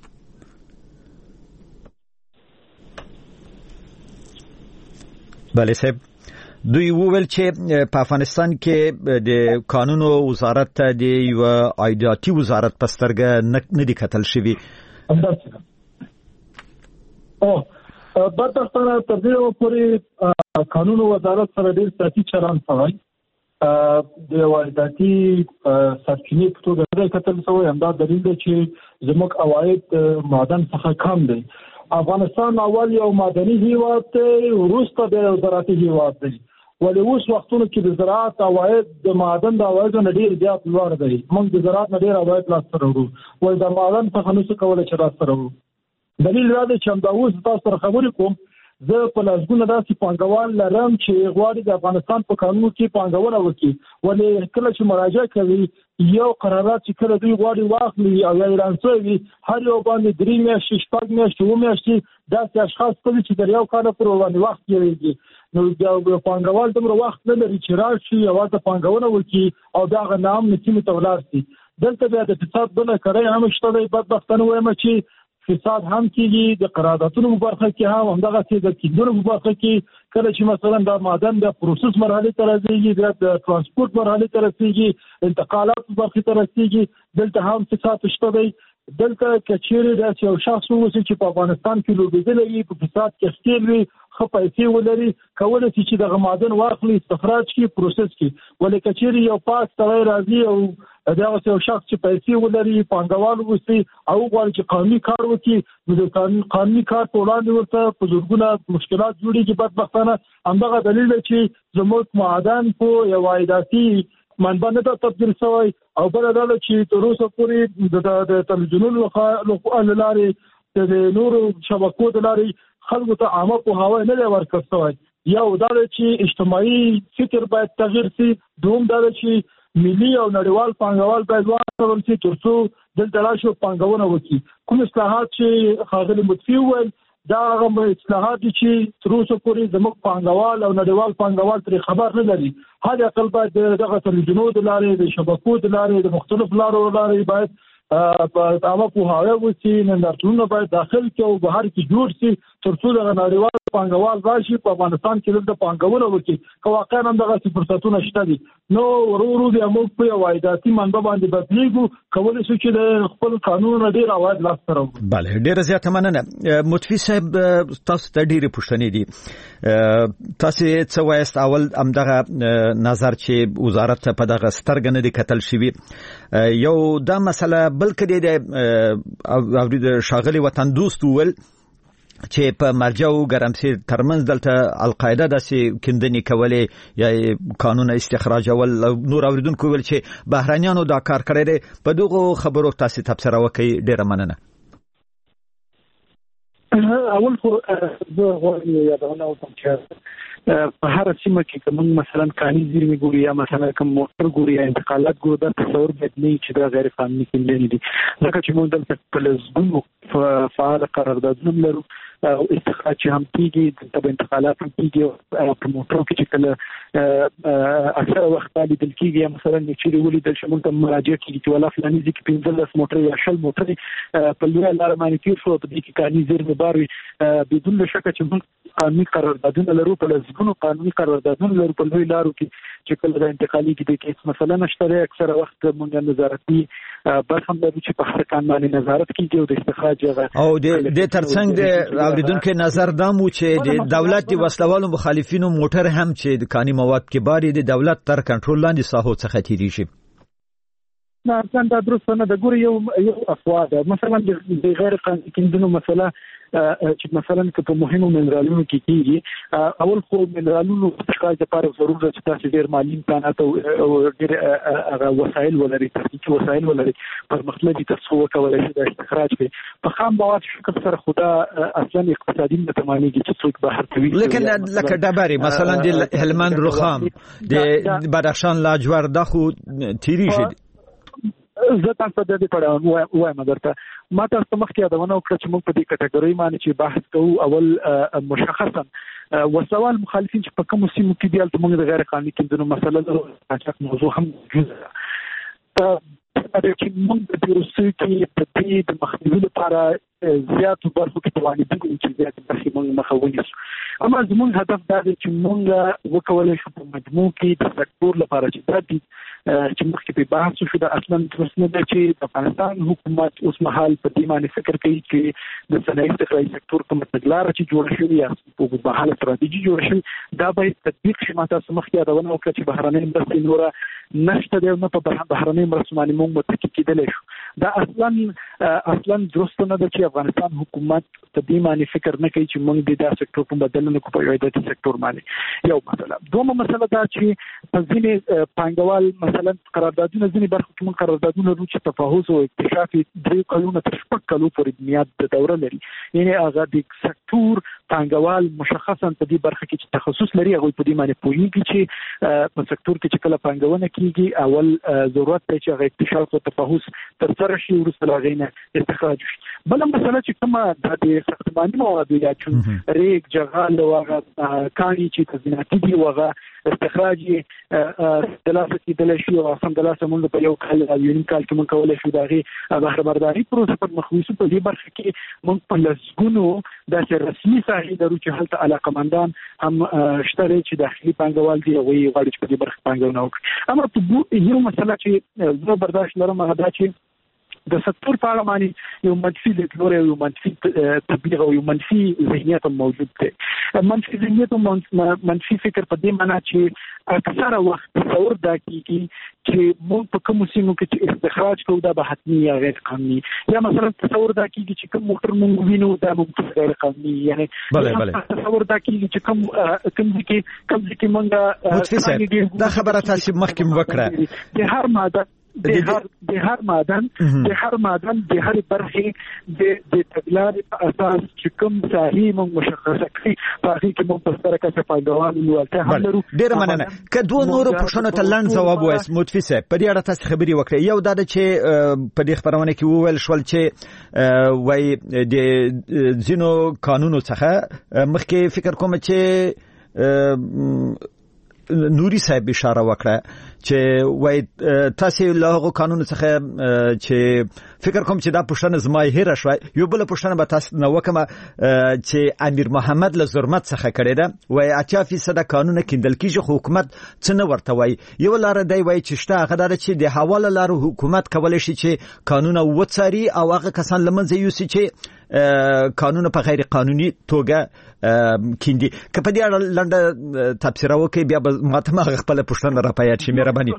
S7: بله صاحب دوی وویل چې په افغانستان کې د قانونو وزارت ته د یو عایداتي وزارت په سترګه نه دي کتل شوي.
S8: او بدبختانه تر دې پورې قانونو وزارت سره ډېر سیاسي چلند شوی د عایداتي سرچینې په توګه نه کتل شوی. همدا دلیل دی چې زموږ عواید معدن څخه کم دي. افغانستان اول یو معدني هیواد دی وروسته د زراعتي هیواد دی ولې اوس وختونو کې د زراعت عواید د معدن د عوایدو نه ډېر زیات لوړ دی. موږ د زراعت نه ډېر عواید لاسته راوړو ولې د معدن څخه نشو کولی چې لاسته راوړو. دلیل دا دی چې همدا اوس تاسو سره خبرې کوم زه په لاسګونه داسې پانګوال لرم چې غواړي د افغانستان په قانونو کې پانګونه وکړي ولې کله چې مراجعه کوي یو قرارات چې کله دوی غواړي واخلي او یا اعلان شوی هر یو باندې درې میاشتې شپږ میاشتې اووه میاشتې داسې اشخاص کوي چې د یو کال پورې باندې وخت تېرېږي. نو د پانګوال دومره وخت نه لري چې راشي یوازې پانګونه وکړي او د هغه نام سیمې ته ولاړ شي. دلته بیا د اقتصاد بله کړۍ هم شته دی. بدبختانه وایم چې اقتصاد هم کېږي د قراردادونو په برخه کې هم همدغسې د کیندنو په برخه کې کله چې مثلا د معدن د پروسس مرحلې ته رسېږي بیا د ترانسپورټ مرحلې ته رسېږي انتقالات په برخې ته رسېږي دلته هم فساد شته دی. دلته که چیرې داسې یو شخص واوسي چې په افغانستان کې لوبېدلی وي په فساد کې ښکېل وي ښه پیسې ولري کولی شي چې دغه معدن واخلي استخراج کړي پروسس کړي. ولې که چیرې یو پاک سړی راځي او دغسې یو شخص چې پیسې ولري پانګوال واوسي او وغواړي چې قانوني کار وکړي نو د قانوني کار په وړاندې ورته په زرګونه مشکلات جوړېږي. بدبختانه همدغه دلیل دی چې زموږ معدن په یو عایداتي منبع نه ده تبدیل شوی او بله دا ده چې تر اوسه پورې د تلویزیونونو له لارې د نورو شبکو د لارې خلکو ته عامه پوهاوی نه دی ورکړل شوی. یو دا ده چې اجتماعي فکر باید تغییر شي. دوم دا ده چې ملي او نړیوال پانګوال باید وهڅول شي تر څو دلته راشي او پانګونه وکړي. کوم اصلاحات چې ښاغلي مطفي وویل دا هغه اصلاحات دي چې تر اوسه پورې زموږ پانګوال او نړیوال پانګوال ترې خبر نه لري. حد اقل باید دغه تلویزیونونو د لارې د شبکو د لارې د مختلفو لارو لارې باید په عامه پوهاوی وشي. نندارتونونه باید داخل کې او بهر کې جوړ شي تر څو دغه نړیوال پانګوال راشي په افغانستان کې دلته پانګونه وکړي. که واقعا هم دغسې فرصتونه شته دي نو ورو ورو بیا موږ په یو عایداتي منبع باندې بدلېږو کولی شو چې د خپل قانونونه ډېر عواید لاسته راوړو.
S7: بله ډېره زیاته مننه. مطفي صاحب تاسو ته ډېرې پوښتنې دي. تاسو څه وایاست اول همدغه نظر چې وزارت ته په دغه سترګه نه دي کتل شوي یو دا مسله بلکې د ښاغلي وطن دوست وویل چې په مرجع او ګرمسیر ترمنځ دلته القاعده داسې کیندنې کولې یا قانون استخراجول نور اوریدونکو ویل چې بهرانیانو دا کار کړی دی. په دغو خبرو تاسو تبصره وکړئ. ډېره مننه.
S8: اول خو زه غواړم یادونه وکړم چې
S9: په هر سیمه کې کوم مثلا کاني زیرمې ګوري یا مثلا کوم موټر ګوري یا انتقالات ګوري دا تصور باید نه چې دا غیر قانوني کیندل دي ځکه چې موږ دلته په لزګونو فعال قراردادونه لرو او استخراج هم کیږي د انتقالات هم کیږي او په موټرو کې چې کله اکثر وخت باندې دل کیږي مثلا چې ویلي د شمول ته مراجعه کیږي چې ولا فلاني ځکه پنځلس موټر یا شل موټر په لوی لار باندې تیر شو په دې کې کاني زیرمې باروي بدون شک چې موږ قانوني قراردادونه لرو په لزګونو قانوني قراردادونه لرو په لوی لارو کې چې کله د انتقالي کې د کیس مثلا نشته اکثر وخت موږ نظارتي بس هم لرو چې په هر کان باندې نظارت کیږي او د استخراج
S7: او د ترڅنګ د اوریدونکو نظر دامو چې د دولت د وسلوالو مخالفینو موټر هم چې د کاني مواد کې باري د دولت تر کنټرول لاندې ساحو څخه تیریږي
S9: نه څنګه درست نه د ګوري یو یو افواد مثلا د غیر قانوني کیندنو مسله چې مثلا په مهمو منرالونو کې کیږي اول خو منرالونو استخراج لپاره ضروري چې تاسو ډیر مالي امکانات او ډیر هغه وسایل ولري تخنیکی وسایل ولري پر مختلفي تصفیه کولای شي د استخراج په خام مواد شکل سره خدا اصلا اقتصادي متمانیږي چې څوک بهر کوي
S7: لیکن لکه ډبري مثلا د هلمند رخام د بدخشان لاجور دغه تیریږي
S9: زه تاسو د دې پړاو وایم درته ما تاسو مخکې یادونه وکړه چې موږ په دې کټګوري باندې چې بحث کوو اول مشخصا وسوال مخالفین چې په کوم سیمو کې دي البته موږ د غیر قانوني کیندنو مسله لرو موضوع هم جزء چې موږ د بیروسي کې په دې د مخنیوي لپاره زیات برخو کې توانیدو چې زیات برخې موږ مخاولي اما زموږ هدف دا دی چې موږ وکولای شو په مجموع کې د سکتور لپاره چې دا دي چې مخکې په بحث شو د اصلا ترسنه د چې د افغانستان حکومت اوس مهال په دې باندې فکر کوي چې د صنایع استخراج سکتور کوم تګلارې چې جوړ شوی یا په بهاله استراتیژي جوړ شوی دا باید تطبیق شي ماته سمخ یادونه وکړه چې بهرنۍ مرستې نور نشته دی نه په بهرنۍ مرستې باندې موږ متکی کېدلی شو دا اصلا اصلا درست نه ده چې افغانستان حکومت په دې باندې فکر نه کوي چې موږ د داسې سکتور په بدل نه کوو په یو د سکتور باندې یو مسله دومره مسله دا چې په ځینې پانګوال مثلا قراردادونه ځینې برخو کې موږ قراردادونه لرو چې تفاوض او اکتشاف درې کلونه تر شپږ کلو پورې میاد د دوره لري یعنی هغه د سکتور پانګوال مشخصا په دې برخه کې چې تخصص لري هغه په دې باندې پوهیږي چې په سکتور کې چې کله پانګونه کیږي اول ضرورت دی چې هغه اکتشاف او تفاوض تر سره شي وروسته هغه استخراج شي بل مسله چې کومه د ساختماني موادو یا چې ریګ جغال او کاني چې تزیناتي دی وغه استخراج دلاسه کې دل شي او سم دلاسه موږ په یو کال او یو کال کې موږ کولای شو دغه بهر برداري پروسه په مخويسو په دې برخه کې موږ په لسګونو د رسمي ساحې درو چې هلته علاقمندان هم شته چې داخلي پانګوال دي او غواړي چې په دې برخه پانګونه وکړي اما په یو مسله چې زه برداشت لرم هغه دا چې د سکتور په اړه باندې یو منفي لیدلوری او یو منفي تبلیغ او یو منفي ذهنیت موجود دی منفي ذهنیت او منفي فکر په دې معنی چې اکثره وخت تصور دا کیږي چې موږ په کوم سیمو کې چې استخراج کوو دا به حتمي یا غیر قانوني یا مثلا تصور دا کیږي چې کوم موټر موږ وینو دا ممکن غیر قانوني یعنی تصور دا کیږي چې کوم کوم کې کوم کې موږ
S7: دا خبره تاسو مخکې وکړه
S9: د هر ماده د هر د هر معدن د هر معدن د هر برخه د د تګلارې په اساس چې کوم صحیح موږ مشخصه کړی په هغه کې موږ په سره کې پایدوال ولته هم لرو
S7: ډیر مننه کدو نور پښتنه تلند جواب وایس متفسه په دې اړه تاسو خبري وکړئ یو دا چې په دې خبرونه کې وویل شول چې وای د زینو قانونو څخه مخکې فکر کوم چې نوري صاحب اشاره وکړه چې وای تاسو له هغه قانون څخه چې فکر کوم چې دا پښتنه زمای هره شوي یو بل پښتنه به تاسو نو وکم چې امیر محمد له ظلمت څخه کړی دا وای اچا فیصد قانون کیندل کیږي حکومت څنګه ورته وای یو لار دی وای چې شته هغه دا چې د حواله لار حکومت کولای شي چې قانون وڅاري او هغه کسان لمنځه یوسي چې قانون په غیر قانوني توګه کیندي که په دې اړه لنډه تفسیر وکړي بیا به ماته ما خپل پښتنه را پیا چې مهرباني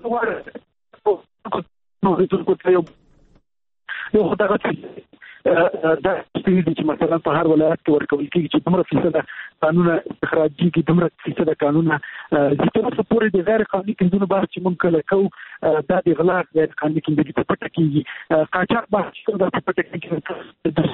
S9: یو خدای دا چې مثلا په هر ولایت کې ورکول کېږي چې دومره فیصد قانون استخراجي کې دومره فیصد قانون چې تر څو پورې د غیر قانوني کیندونو بحث چې مونږ کله کوو دا د غلا غیر قانوني کیندونو په پټه کېږي قاچاق بحث کوو دا په پټه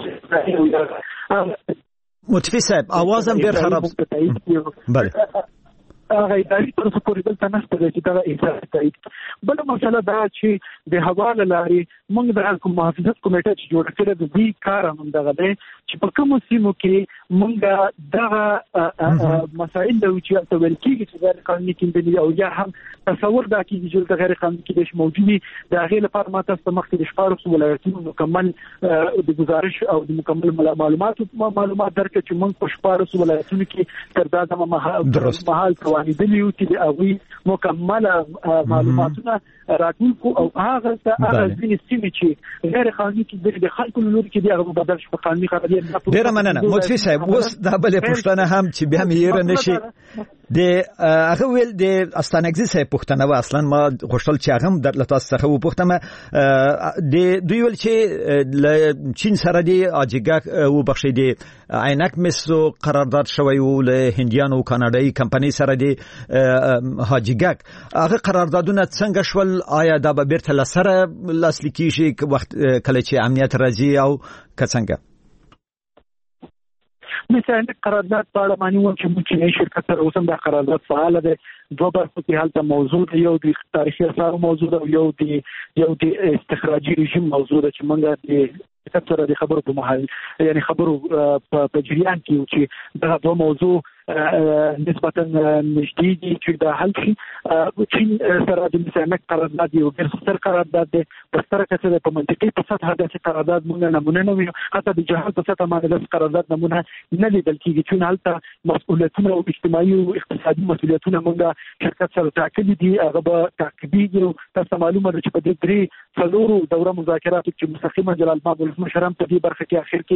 S9: کېږي
S7: متفی صاحب آوازم ډیر خراب بله
S8: هغه اداري طرف پورې دلته نشته چې دا احساس کوي. بل مسله دا چې د هوا لارې موږ د کوم محافظت کمیټه چې جوړ کړی د دې کار هم دغه دی چې په کوم سیمو کې موږ دغه مسائل د چې تول کېږي چې غیر قانوني کیندنې او یا هم تصور دا کېږي چې د غیر قانوني کېدل موجودي د هغې لپاره ما تاسو ته مخکې د شپاړسو ولایتونو مکمل د گزارش او د مکمل معلومات معلومات درکړه چې موږ په شپاړسو ولایتونو کې تر دا دمه مهال توانیدلي یو چې د هغوی مکمله معلوماتونه راټول کړو او هغه ته هغه ځینې سیمې چې غیر قانوني کېدل د خلکو له لوري کې دي هغه بدل شي په قانوني قرارداد.
S7: ډېره مننه مطفي صاحب. اوس دا بلې پوښتنه هم چې بیا مې یې نشي د هغه ویل د استانګزي صاحب پوښتنه و اصلا ما غوښتل چې هغه د لتاس څخه و پوښتنه د دوی ول چې ل چین سره دی اجګه و بخښي دی عینک مسو قرارداد شوی و له هندیانو کاناډایي کمپنی سره دی هاجګک هغه قراردادونه څنګه شول؟ آیا دا به بیرته لسره لاسلیکي شي وخت کله چې امنیت راځي او کڅنګه؟
S8: مثلا قرارداد په اړه معنی و چې موږ چې شرکت سره اوسم دا قرارداد فعال دی. دوه برخو کې حالت موضوع دی، یو د تاریخي اثار موضوع دی او یو د یو د استخراجي رژیم موضوع دی چې موږ د شرکت سره د خبرو په محل یعنی خبرو په جریان کې چې دا دوه موضوع نسبتا نږدې دي چې دا حل شي. چین سره د مسامک قرارداد یو ډېر ستر قرارداد دی په ستره کچه په منطقي په سطح داسې قرارداد موږ نمونه نه وینو، حتی د جهاد په سطح باندې داسې قرارداد نمونه نه لیدل کېږي چې هلته مسؤلیتونه او اجتماعي او اقتصادي مسؤلیتونه موږ شرکت سره ټاکلي دي هغه به تعقیبېږي. تاسو معلومه ده چې په دې درې څلورو دوره مذاکراتو کې مستقیما جلال آباد ولسمشر هم په دې برخه کې اخر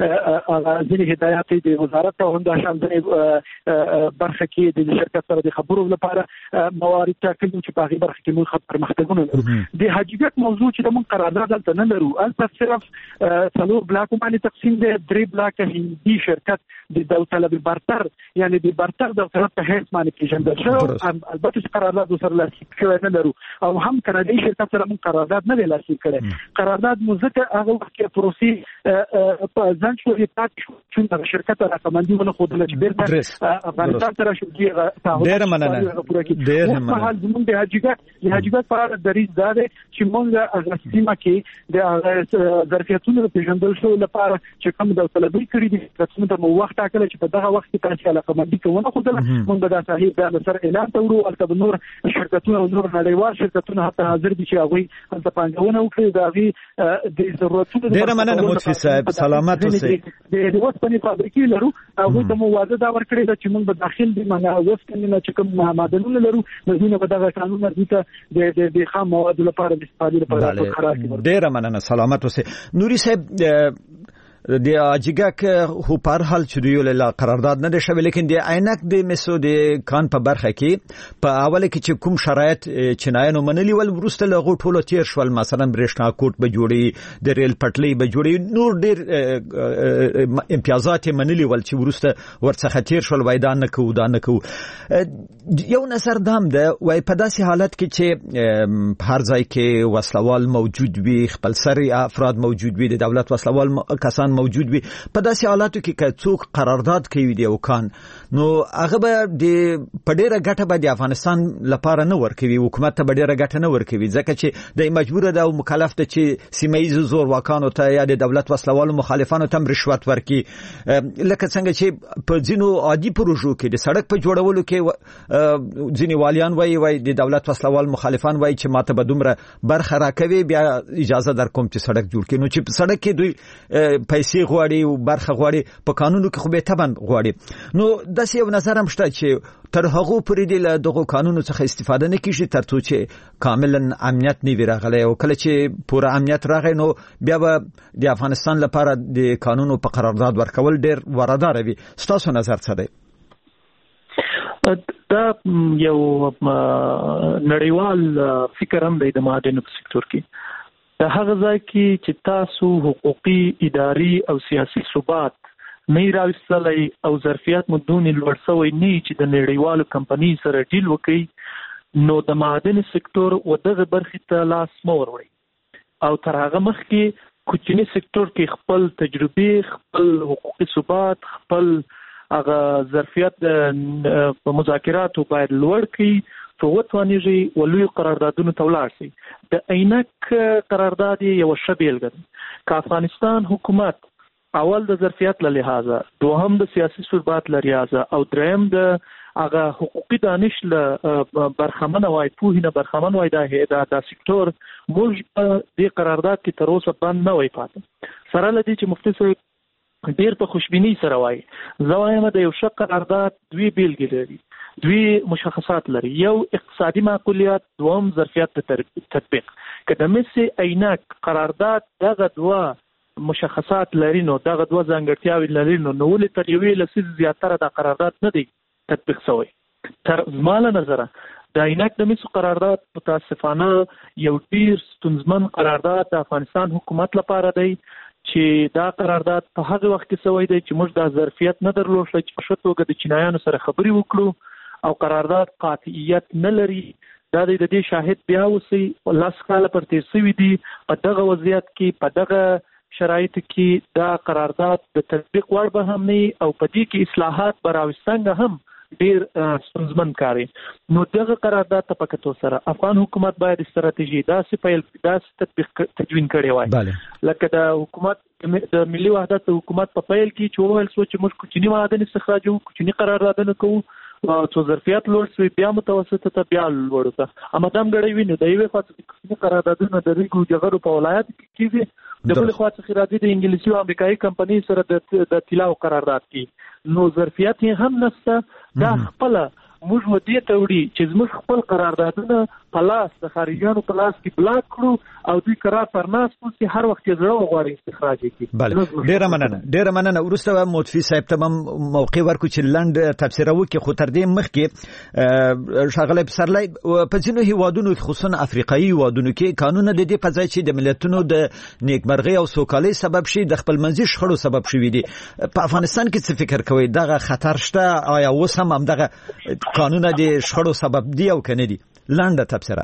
S8: کې ځینې هدایات د وزارت او هم د شان برخه کې د شرکت سره د خبرو لپاره موارد ټاکلي چې په هغه برخه کې موږ خبر مختګونه لرو. د حاجیګک موضوع چې موږ قرارداد دلته نه لرو، البته صرف څلور بلاک باندې تقسیم دي. درې بلاک هندي شرکت د داوطلب برتر یعنی د برتر د طرف په هیڅ باندې پیژندل شو، البته قرارداد سره لاسلیک شوی نه لرو او هم کاناډایي شرکت سره موږ قرارداد نه لاسلیک کړی. قرارداد مو ځکه هغه وخت کې پروسې په ځان شو یې چې شرکت راکمندونه خو د لچبیر افغانستان سره شو کېږي.
S7: ډېر مننه. ډېر مننه.
S8: په حال زموږ د حاجیګک د حاجیګک په اړه دریځ دا دی چې موږ هغه سیمه کې د ظرفیتونو پیژندل شو لپاره چې کوم داوطلبي کړي دي تاسو ته مو وخت ټاکل چې په دغه وخت کې تاسو علاقمندي کوونه خو موږ به دا صحیح دا سره اعلان تورو البته نور شرکتونه او نور نړیوال شرکتونه حتی حاضر دي چې هغه هلته پانګونه وکړي دا غي د ضرورتونو.
S7: ډېر مننه مطفي صاحب. سلامت اوسئ. د وسپنې فابریکې لرو هغه ته مو واده دا ورکړي چې موږ به داخل دي معنا وسپنې نه چې کوم معدنونه لرو نو به دغه قانون دي ته د خام موادو لپاره د استفادې لپاره قرار کړي. ډېر مننه. سلامت اوسئ. نوري صاحب د اجګک هو پر حال چې دوی له قرارداد نه دی شوی، لیکن د عینک د مسو د کان په برخه کې په اوله کې چې کوم شرایط چنایانو منلي ول ورسته له ټولو تیر شول، مثلا برېښنا کوټ به جوړي، د ریل پټلۍ به جوړي، نور ډېر امتیازات منلي ول چې ورسته ورڅخه تیر شول وای دا نه کوو دا نه کوو. یو نظر دام ده وای په داسې حالت کې چې په هر ځای کې وسلوال موجود وي، خپلسري افراد موجود وي، د دولت وسلوال کسان موجود وي، په داسې حالاتو کې که څوک قرارداد کوي دی او کان نو هغه به د پډېره ګټه به د افغانستان لپاره نه ورکوي، حکومت ته به ډېره ګټه نه ورکوي ځکه چې د مجبور ده او مکلف ده چې سیمه ییز زور واکانو ته یا د دولت وسلوالو مخالفانو ته رشوت ورکړي. لکه څنګه چې په ځینو عادي پروژو کې د سړک په جوړولو کې ځینې والیان وایي وایي د دولت وسلوال مخالفان وایي چې ماته به دومره برخه راکوي بیا اجازه در کوم چې سړک جوړ کړي. نو چې په سړک کې دوی پیسې غواړي او برخه غواړي په قانونو کې خو به تبن غواړي. نو داسې یو نظر هم شته چې تر هغه پورې د دغه قانونو څخه استفاده نه کیږي تر څو چې کاملا امنیت نه وي راغلی، او کله چې پوره امنیت راغی نو بیا به د افغانستان لپاره د قانونو په قرارداد ورکول ډېر وردار وي. ستاسو نظر څه دی؟
S9: دا یو نړیوال فکر هم دی د معادنو په سکتور کې. د هغه ځای کې چې تاسو حقوقي، اداري او سیاسي ثبات نه راوستلای او ظرفیت مدونې لوړ شوی نه چې د نړیوالو کمپنۍ سره ډیل وکړي نو د معادن سکتور و دغه برخې ته لاس مه وروړئ او تر هغه مخکې کوچني سکتور کې خپل تجربې، خپل حقوقي ثبات، خپل
S14: هغه ظرفیت په مذاکراتو باید لوړ کړي څو وتوانیږي ولوی قراردادونو ته ولاړ شي. د عینک قرارداد یو ښه بیلګه ده که افغانستان حکومت اول د ظرفیت له لحاظه، دوهم د سیاسي ثبات له لحاظه او دریم د هغه حقوقي دانش له برخمنه وای پوهې نه برخمن وای دا دا سکتور موږ د قرارداد کې تر اوسه بند نه وای پاتې. سره لدی چې مفتي صاحب ډیر په خوشبینی سره وای زوایم د یو ښه قرارداد دوی بیلګې لري، دوی مشخصات لري، یو اقتصادي معقولیت، دوم ظرفیت تطبیق. که د مسی عینک قرارداد دغه دوه مشخصات لري نو دغه دوه ځانګړتیاوې لري نو نو ولې تر یوې لسیز زیاتره د قرارداد نه دی تطبیق شوی. تر زماله نظره د عینک د مسو قرارداد متاسفانه یو ډیر ستونزمن قرارداد د افغانستان حکومت لپاره دی چې دا قرارداد په هغه وخت کې شوی دی چې موږ د ظرفیت نه درلود چې په ښه توګه د چینایانو سره خبرې وکړو او قرارداد قاطعیت نه لري. دا د دې شاهد بیا اوسئ لاس کاله پر تیر شوي دي په دغه وضعیت کې په دغه شرایط کې دا قرارداد د تطبیق وړ به هم نه او په دې کې اصلاحات به راوستنګ هم ډیر ستونزمن کاری. نو دغه قرارداد ته پکتو سره افغان حکومت باید استراتیژي داسې پیل داسې تطبیق تدوین کړي وای لکه د حکومت د ملي وحدت حکومت په پیل کې چې وویل سو چې موږ کوچني معدن استخراج او کوچني قراردادونه کوو څو ظرفیت لوړ شوی بیا متوسطه ته بیا لوړ ته اما دم غړي ویني د یوې خاصه قراردادونه د ریګو جګړو په ولایت کې کیږي د بل خاصه خراجي د انګلیسي او امریکایي کمپنۍ سره د طلاو قرارداد کی نو ظرفیت هم نشته. دا خپل موږ ودې ته وړي چې موږ خپل قراردادونه په لاس د خارجيانو په لاس کې بلاک کړو او دوی قرار پر ناس چې هر وخت یې زړه وغواړي استخراج کړي.
S7: بله ډیره مننه ډیره مننه. ورسته متفی صاحب ته موقع ورکو چې لند تفسیر وکړي خو تر دې مخکې شغله پسرلی په ځینو هیوادونو خصوصا افریقایي هیوادونو کې قانون د دې په ځای چې د ملتونو د نیکمرغي او سوکالۍ سبب شي د خپل منځي شخړو سبب شوي دي. په افغانستان کې څه فکر کوي دغه خطر شته؟ آیا اوس هم هم دغه قانون د شخړو سبب دی او کنه دی؟ لنډه تفسیره.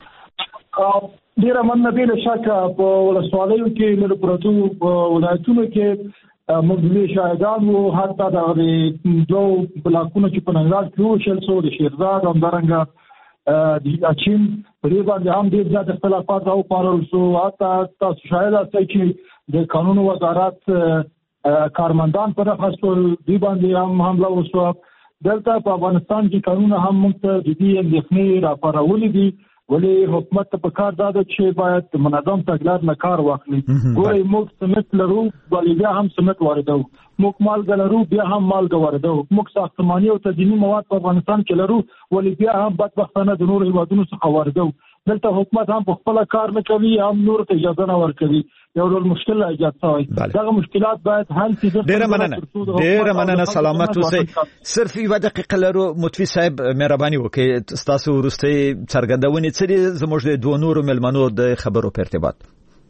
S8: ډیره مننه. بل شک په ولسوالیو کې مل پروتو ولایتونو کې مګلي شاهدان وو حتی د دوه بلاکونو چې په ننګرهار کې شل سو د شیرزاد هم درنګ د اچین په دې باندې هم ډیر زیات اختلافات او پارول سو. حتی تاسو شاهد یاست چې د قانون وزارت کارمندان پر خاصول دی باندې هم حمله وشو. دلته په افغانستان کې قانون هم موږ ته د دې اندېښنې راپارولې دي ولې حکومت ته په کار دا ده چې باید منظم تګلار نه کار واخلي. ګورئ موږ سمت لرو ولې بیا هم سمت واردو، موږ مالګه لرو بیا هم مالګه واردو، موږ ساختماني او تزییني مواد په افغانستان کې لرو ولې بیا هم بدبختانه د نورو هیوادونو څخه واردو. دلته حکومت هم په خپل کار نه کوي هم نور ته اجازه نه ورکوي. یو ډول مشکل ایجاد شوی. دغه مشکلات باید حل شي.
S7: ډیره مننه ډیره مننه. سلامت اوسئ. صرف یو دقیقه لرو متفی صاحب مهرباني وکړئ تاسو ورسته څرګندونې څه دي زموږ د دوه نورو ملمنو د خبرو په ارتباط؟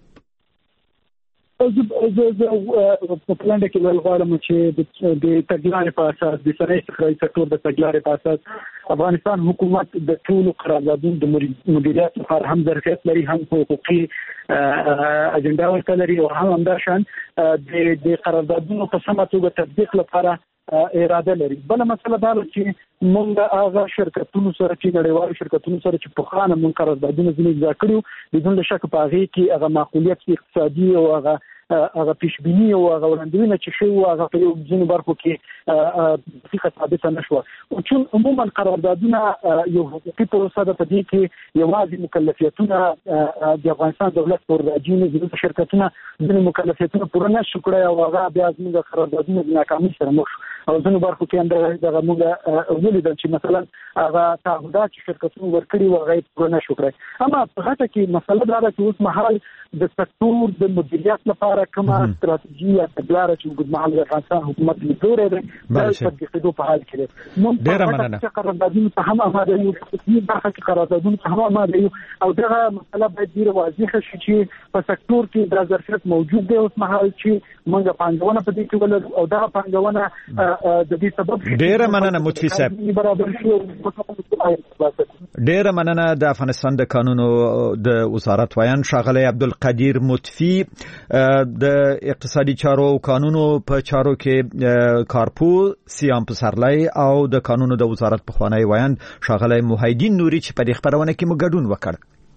S9: زه په پلان کې ول غواړم چې د تګلارې په اساس د صنایع استخراج سکتور د تګلارې په اساس افغانستان حکومت د ټولو قراردادونو د مدیریت لپاره هم ظرفیت لري، هم حقوقي اجنډا ورته لري او هم همداشان د قراردادونو په سمه توګه تطبیق لپاره اراده لري. بل مسله دا چې موږ هغه شرکتونو سره چې نړیوالو شرکتونو سره چې په خانه موږ قراردادونه ځینې ځا کړو بدون شک په هغه کې هغه معقولیت اقتصادي او هغه هغه پیشبینی او هغه وړاندوینه چې شو هغه په یو ځینو برخو کې دقیقه ثابته نشوه. او چې عموما قراردادونه یو حقوقي پروسه ده په دې کې یوازې مکلفیتونه د افغانستان دولت پر راځي ځینې شرکتونه ځینې مکلفیتونه پوره نشو کړی او هغه بیا زموږ قراردادونه د ناکامۍ سره مخ شو. او ځینو برخو کې هم دغه موږ ولیدل چې مثلا هغه تعهدات چې شرکتونه ورکړي وو هغه پوره نشو کړی. اما په هغه کې مسله دا ده چې اوس مهال د سکتور د مدیریت لپاره کومه استراتیژي یا تګلار چې موږ مهال د افغانستان حکومت لیدلې ده دا په تطبیق په حال کې ده. نو ډېر مننه. قراردادونه ته هم آماده یو، په برخه کې قراردادونه ته هم آماده یو او دغه مسله باید ډېر واضح شي چې په سکتور کې د ظرفیت موجود دی اوس مهال چې موږ پانګونه په دې کې ولر او دا پانګونه د دې سبب
S7: ډیره مننه متفي صاحب. ډیره مننه. د افغانستان د قانونو د وزارت ویان ښاغلی عبدالقدیر متفي، د اقتصادي چارو او قانونو په چارو کې کارپو سیام پسرلی او د قانونو د وزارت په خوانی ویان ښاغلی محیدین نوري چې په دې خبرونه کې مو ګډون وکړ.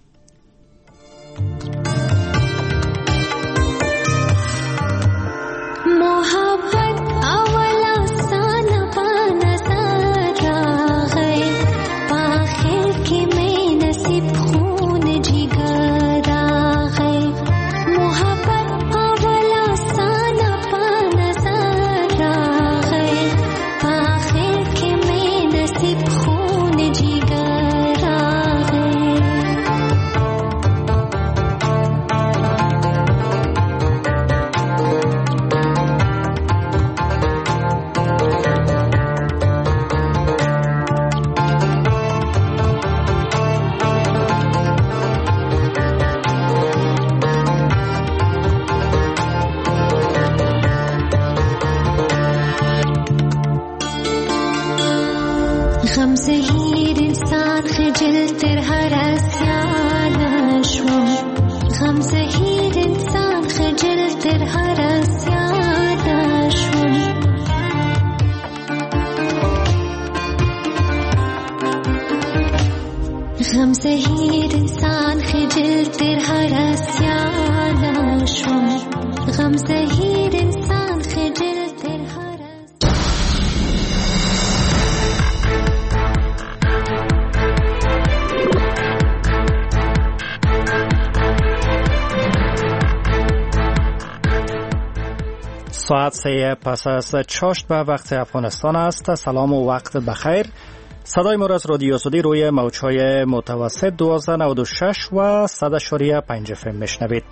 S15: ساعت سه پس از چاشت به وقت افغانستان است. سلام و وقت بخیر. صدای ما را از رادیو آزادی روی موج‌های متوسط دوازده نود و شش و صد اشاریه پنج اف ام میشنوید.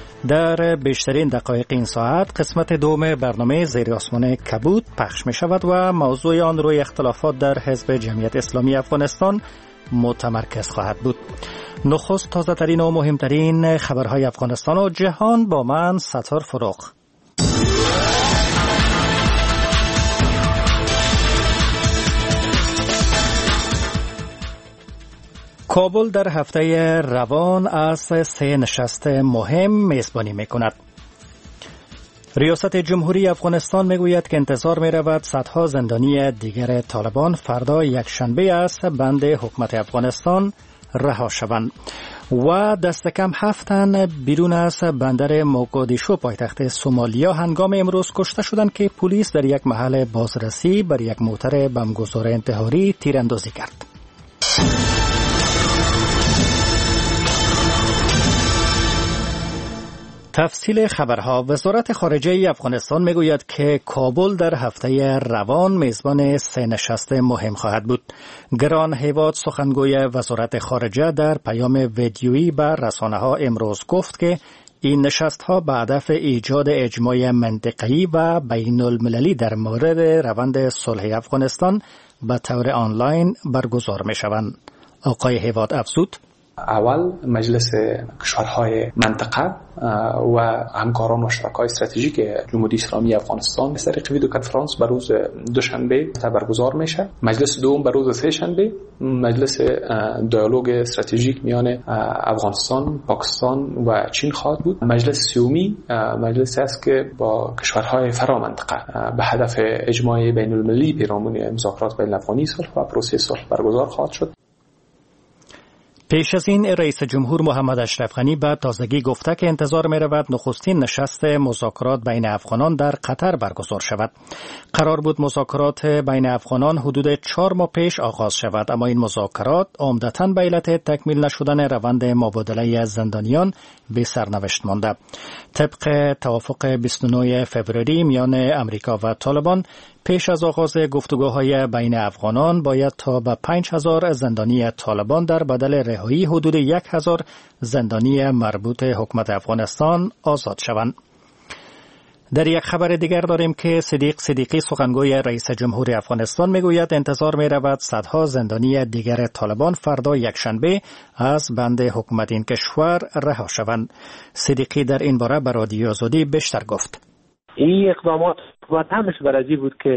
S15: در بیشترین دقایق این ساعت قسمت دوم برنامه زیر آسمان کبود پخش می شود و موضوع آن روی اختلافات در حزب جمعیت اسلامی افغانستان متمرکز خواهد بود. نخست تازه ترین و مهمترین خبرهای افغانستان و جهان با من ستار فروغ. کابل در هفته روان از سه نشست مهم میزبانی میکند. ریاست جمهوری افغانستان میگوید که انتظار میرود صدها زندانی دیگر طالبان فردا یکشنبه از بند حکومت افغانستان رها شوند و دست کم هفت تن بیرون از بندر موگادیشو پایتخت سومالیا هنگام امروز کشته شدند که پلیس در یک محل بازرسی بر یک موتر بمبگذار انتحاری تیراندازی کرد. تفصیل خبرها. وزارت خارجه افغانستان میگوید که کابل در هفته روان میزبان سه نشست مهم خواهد بود. گران هیواد سخنگوی وزارت خارجه در پیام ویدیویی بر رسانه‌ها امروز گفت که این نشست‌ها به هدف ایجاد اجماع منطقه‌ای و بین المللی در مورد روند صلح افغانستان به طور آنلاین برگزار می‌شوند. آقای هیواد افزود:
S2: اول مجلس کشورهای منطقه و همکاران و شرکای استراتژیک جمهوری اسلامی افغانستان از طریق ویدیو کنفرانس بر روز دوشنبه برگزار میشه. مجلس دوم بر روز سه شنبه مجلس دیالوگ استراتژیک میان افغانستان، پاکستان و چین خواهد بود. مجلس سومی مجلسی است که با کشورهای فرامنطقه به هدف اجماع بین المللی پیرامون مذاکرات بین الافغانی صلح و پروسه صلح برگزار خواهد شد.
S15: پیش از این رئیس جمهور محمد اشرف غنی به تازگی گفته که انتظار می رود نخستین نشست مذاکرات بین افغانان در قطر برگزار شود. قرار بود مذاکرات بین افغانان حدود چهار ماه پیش آغاز شود، اما این مذاکرات عمدتاً به علت تکمیل نشدن روند مبادله زندانیان به سرنوشت مانده. طبق توافق بیست و نه فوریه میان امریکا و طالبان، پیش از آغاز گفتگوهای بین افغانان باید تا به پنج هزار زندانی طالبان در بدل رهایی حدود یک هزار زندانی مربوط حکومت افغانستان آزاد شوند. در یک خبر دیگر داریم که صدیق صدیقی سخنگوی رئیس جمهور افغانستان میگوید انتظار می رود صدها زندانی دیگر طالبان فردا یکشنبه از بند حکومت این کشور رها شوند. صدیقی در این باره به رادیو آزادی بیشتر گفت.
S3: این اقدامات حکومت همش برای بود که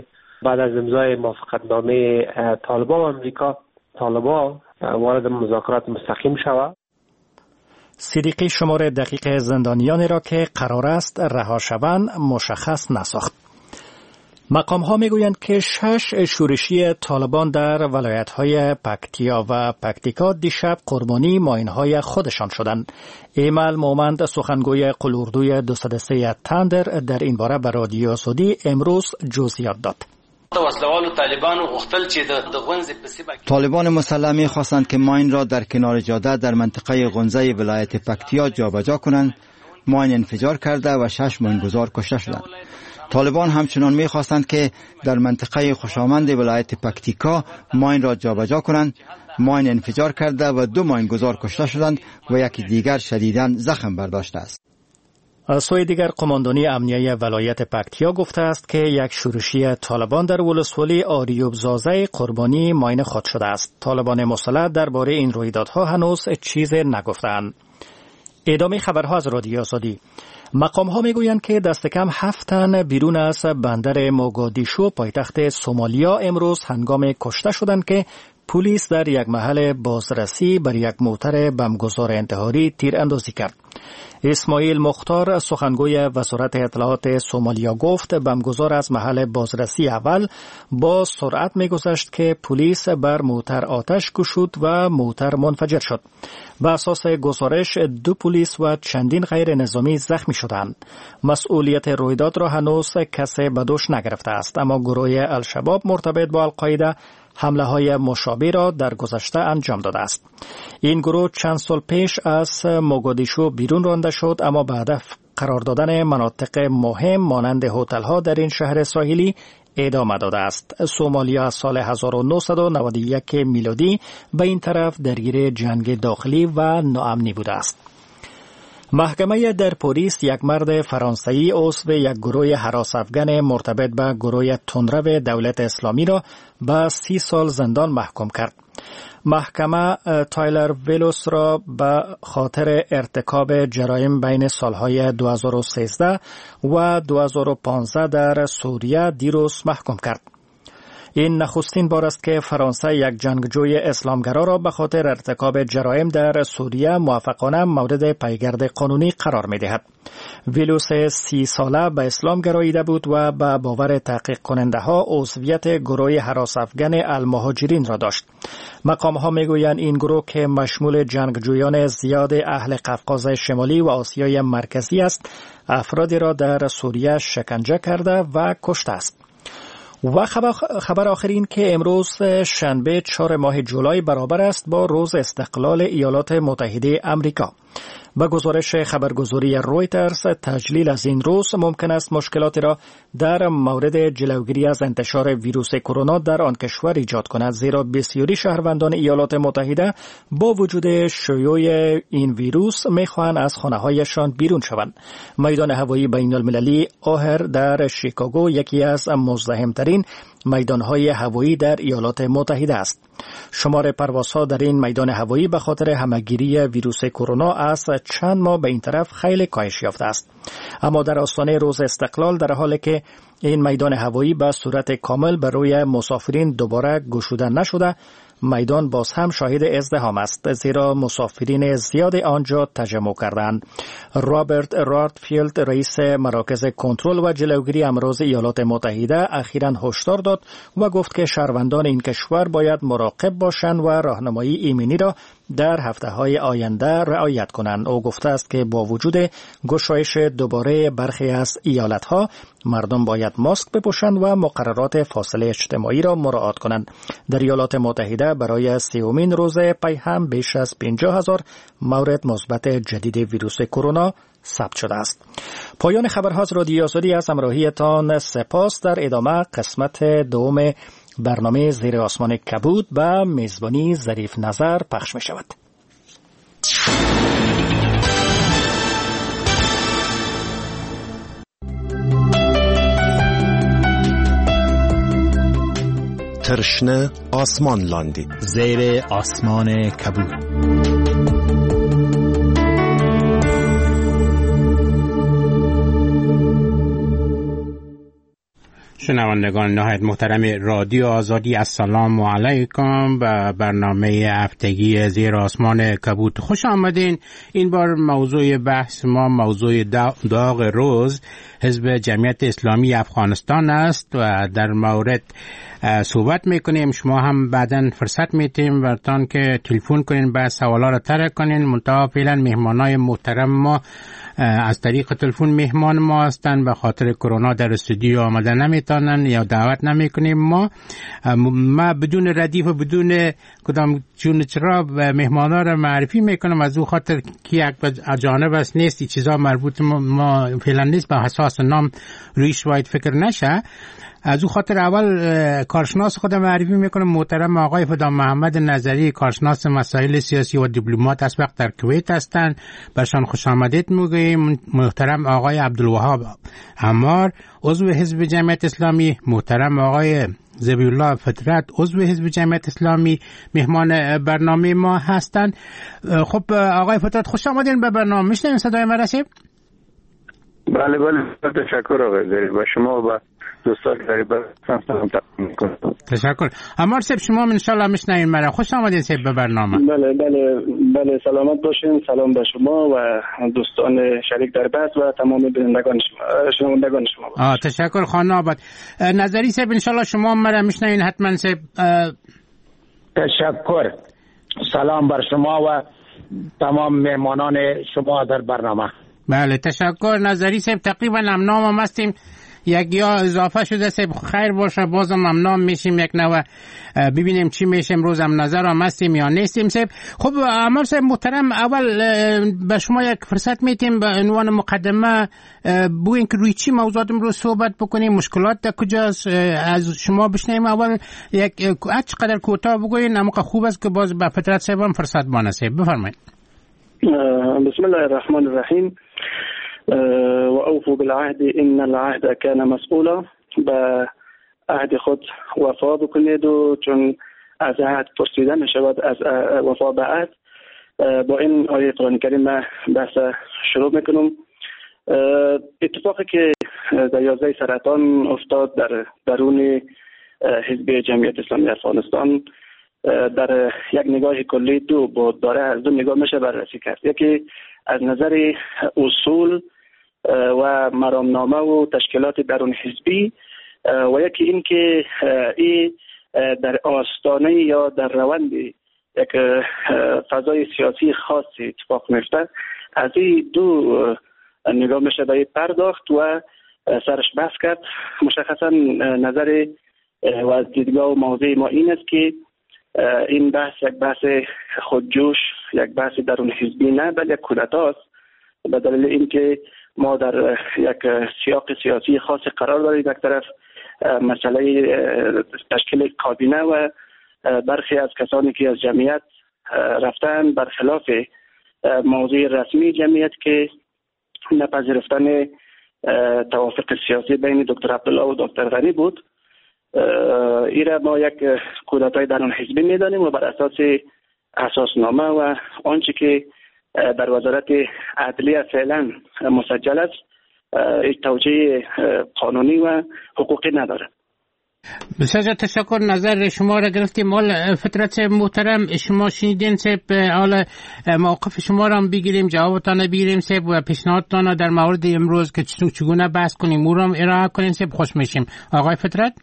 S3: بعد از امضای موافقتنامه طالبان و امریکا، طالبان وارد مذاکرات مستقیم شود.
S15: صدیقی شمار دقیق زندانیانی را که قرار است رها شوند مشخص نساخت. مقام ها می گویند که شش شورشی طالبان در ولایت های پکتیا و پکتیکا دیشب قربانی ماین های خودشان شدند. ایمل مومند سخنگوی قلوردوی دویست و سه تندر در این باره به رادیو سعودی امروز جزئیات داد.
S16: طالبان مسلح می خواستند که ماین را در کنار جاده در منطقه غنزه ولایت پکتیا جابجا کنند. ماین انفجار کرده و شش ماینگذار کشته شدند. طالبان همچنان می خواستند که در منطقه خوشامند ولایت پکتیکا ماین را جابجا کنند. ماین انفجار کرده و دو ماینگذار کشته شدند و یکی دیگر شدیداً زخم برداشته است.
S15: از سوی دیگر قماندانی امنیه ولایت پکتیا گفته است که یک شورشی طالبان در ولسوالی آریوب زازه قربانی ماین خود شده است. طالبان مسلح درباره این رویدادها هنوز چیز نگفتند. ادامه خبرها از رادیو سعودی. مقام ها می گویند که دست کم هفت تن بیرون از بندر موگادیشو پایتخت سومالیا امروز هنگام کشته شدند که پلیس در یک محل بازرسی بر یک موتر بمبگذار انتحاری تیر اندازی کرد. اسماعیل مختار سخنگوی وزارت اطلاعات سومالیا گفت بمبگذار از محل بازرسی اول با سرعت می‌گذشت که پلیس بر موتر آتش گشود و موتر منفجر شد. بر اساس گزارش دو پلیس و چندین غیر نظامی زخمی شدند. مسئولیت رویداد را هنوز کسی به دوش نگرفته است، اما گروه الشباب مرتبط با القاعده حمله های مشابه را در گذشته انجام داده است. این گروه چند سال پیش از موگادیشو بیرون رانده شد، اما به هدف قرار دادن مناطق مهم مانند هتل ها در این شهر ساحلی ادامه داده است. سومالیا از سال هزار و نهصد و نود و یک میلادی به این طرف درگیر جنگ داخلی و ناامنی بوده است. محکمه در پاریس یک مرد فرانسوی عضو یک گروه هراس افغان مرتبط به گروه تندرو دولت اسلامی را به سی سال زندان محکوم کرد. محکمه تایلر ویلوس را به خاطر ارتکاب جرایم بین سالهای دو هزار و سیزده و دو هزار و پانزده در سوریه دیروز محکوم کرد. این نخستین بار است که فرانسه یک جنگجوی اسلامگرا را به خاطر ارتکاب جرایم در سوریه موفقانه مورد پیگرد قانونی قرار می دهد. ویلوس سی ساله به اسلام گراییده بود و به باور تحقیق کننده ها عضویت گروه هراس افغان المهاجرین را داشت. مقام ها می گویند این گروه که مشمول جنگجویان زیاد اهل قفقاز شمالی و آسیای مرکزی است، افرادی را در سوریه شکنجه کرده و کشته است. و خبر, خبر آخر این که امروز شنبه چهار ماه جولای برابر است با روز استقلال ایالات متحده آمریکا. با گزارش خبرگزاری رویترز تجلیل از این روز ممکن است مشکلاتی را در مورد جلوگیری از انتشار ویروس کرونا در آن کشور ایجاد کند، زیرا بسیاری شهروندان ایالات متحده با وجود شیوع این ویروس میخواهند از خانه‌هایشان بیرون شوند. میدان هوایی بین المللی اوهر در شیکاگو یکی از مزدحمترین میدانهای هوایی در ایالات متحده است. شمار پروازها در این میدان هوایی به خاطر همهگیری ویروس کرونا از چند ماه به این طرف خیلی کاهش یافته است. اما در آستانه روز استقلال، در حالی که این میدان هوایی به صورت کامل بر روی مسافرین دوباره گشوده نشده، میدان باز هم شاهد ازدحام است، زیرا مسافرین زیاد آنجا تجمع کردند. رابرت رارتفیلد رئیس مراکز کنترل و جلوگیری امراض ایالات متحده اخیراً هشدار داد و گفت که شهروندان این کشور باید مراقب باشند و راهنمایی ایمنی را در هفته‌های آینده رعایت کنند. او گفته است که با وجود گشایش دوباره برخی از ایالت‌ها، مردم باید ماسک بپوشند و مقررات فاصله اجتماعی را مراعات کنند. در ایالات متحده برای سیومین روز پی هم بیش از پنجاه هزار مورد مثبت جدید ویروس کرونا ثبت شده است. پایان خبرها از رادیو آزادی از همراهیتان سپاس. در ادامه قسمت دوم برنامه زیر آسمان کبود به میزبانی ظریف نظر پخش می شود.
S6: ترشنه آسمان لاندی
S7: زیر آسمان کبود.
S17: شنوندگان نهایت محترم رادیو آزادی، السلام علیکم. به برنامه هفتگی زیر آسمان کبوت خوش آمدین. این بار موضوع بحث ما موضوع داغ روز حزب جمعیت اسلامی افغانستان است و در مورد صحبت میکنیم. شما هم بعداً فرصت میتیم برتان که تلفن کنین و سوالا را طرح کنین. منتها فعلا مهمانای محترم ما از طریق تلفن مهمان ما هستند، به خاطر کرونا در استودیو آمده نمیتونن یا دعوت نمیکنیم. ما ما بدون ردیف و بدون کدام جون چرا مهمانا را معرفی میکنم، از او خاطر که یک جانب است نیست چیزا مربوط ما فعلا نیست، به حساس نام روی شواید فکر نشه. از او خاطر اول کارشناس خودم معرفی میکنم، محترم آقای فدا محمد نظری، کارشناس مسائل سیاسی و دیپلمات از وقت در کویت هستند. برشان خوش آمدید میگوییم. محترم آقای عبدالوهاب عمار، عضو حزب جمعیت اسلامی، محترم آقای ذبیح الله فطرت، عضو حزب جمعیت اسلامی، مهمان برنامه ما هستند. خب آقای فطرت خوش آمدین به برنامه. میشنوین صدای من رسید؟
S18: بله بله، تشکر آقای ذبیح. با شما و دوستان غریب سلام تقدیم می‌کنم.
S17: تشکر. عمار صاحب شما ان شاء الله میشنوین مرا. خوش آمدین صاحب به برنامه.
S18: بله بله بله، سلامت باشین. سلام به شما و دوستان شریک در بحث و تمام بینندگان شما شنوندگان شما.
S17: آه تشکر خانم آباد. نظری صاحب ان شاء الله شما مرا میشنوین حتما صاحب.
S19: تشکر. سلام بر شما و تمام مهمانان شما در برنامه.
S17: بله تشکر نظری صاحب. تقریبا هم نام هستیم، یک یا اضافه شده صاحب. خیر باشه، بازم ممنون میشیم یک نوع ببینیم چی میشه. امروز هم نظر هم هستیم یا نیستیم صاحب. خب عمار صاحب محترم، اول به شما یک فرصت میتیم به عنوان مقدمه بگوین که روی چی موضوعات امروز صحبت بکنیم، مشکلات در کجاست، از شما بشنویم. اول یک چقدر کوتاه بگوین، اما خوب است که باز به فطرت صاحب هم فرصت بانه صاحب. بفرمایید.
S18: بسم الله الرحمن الرحیم. و اوفوا بالعهد ان العهد کان مسئولا. به عهد خود وفا بکنید و چون از عهد پرسیده می شود از وفا به عهد. با این آیه قرآن کریم بحث شروع میکنم. اتفاقی که در یازده سرطان افتاد در درون حزب جمعیت اسلامی افغانستان، در یک نگاه کلی دو بود داره، از دو نگاه میشه بررسی کرد. یکی از نظر اصول و مرامنامه و تشکیلات درون حزبی و یکی این که این در آستانه یا در روند یک فضای سیاسی خاصی اتفاق میفته. از این دو نگاه میشه به پرداخت و سرش بحث کرد. مشخصا نظر و از دیدگاه و موضوع ما این است که این بحث یک بحث خودجوش، یک بحث درون حزبی نه، بلکه یک کودتاست، به دلیل اینکه ما در یک سیاق سیاسی خاص قرار داریم. یک طرف مسئله تشکیل کابینه و برخی از کسانی که از جمعیت رفتن برخلاف موضوع رسمی جمعیت که نپذیرفتن توافق سیاسی بین دکتر عبدالله و دکتر غنی بود. ایره ما یک کودتای درون حزبی میدانیم و بر اساس اساسنامه و آنچه که در وزارت عدلیه فعلا مسجل است هیچ توجیه قانونی و حقوقی نداره.
S17: بسیار تشکر. نظر شما را گرفتیم. مال فطرت محترم شما شنیدین سب، حالا موقف شما را هم بگیریم، جوابتان بگیریم سب و پیشنهادتان در مورد امروز که چگونه بحث کنیم او را ارائه کنیم سب. خوش میشیم. آقای فطرت.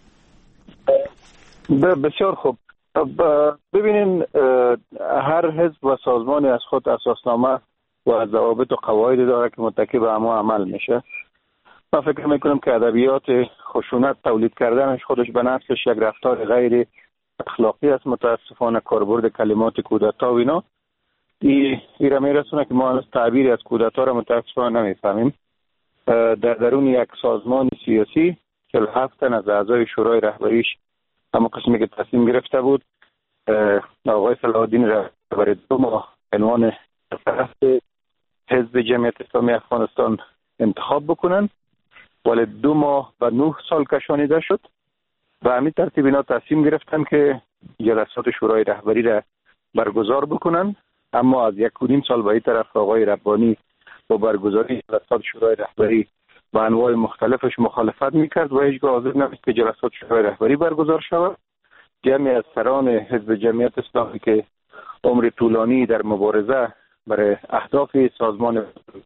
S18: بسیار خوب. ببینین هر حزب و سازمانی از خود اساسنامه و ضوابط و قواعد داره که متکی به اما عمل میشه. من فکر میکنم که ادبیات خشونت تولید کردنش خودش به نفسش یک رفتار غیر اخلاقی است. متاسفانه کاربرد کلمات کودتا و اینا ای را میرسونه که ما از تعبیری از کودتا را متاسفانه نمیفهمیم. در درون یک سازمان سیاسی چهل و هفت تن از اعضای شورای رهبریش اما قسمی که تصمیم گرفته بود آقای صلاح الدین را برای دو ماه عنوان طرف حزب جمعیت اسلامی افغانستان انتخاب بکنن، ولی دو ماه و نه سال کشانیده شد و همین ترتیب اینا تصمیم گرفتن که جلسات شورای رهبری را برگزار بکنن. اما از یک و نیم سال به این طرف آقای ربانی با برگزاری جلسات شورای رهبری
S3: به انواع مختلفش مخالفت میکرد و هیچگاه حاضر نبود که جلسات شورای رهبری برگزار شود. جمعی از سران حزب جمعیت اسلامی که عمر طولانی در مبارزه برای اهداف سازمان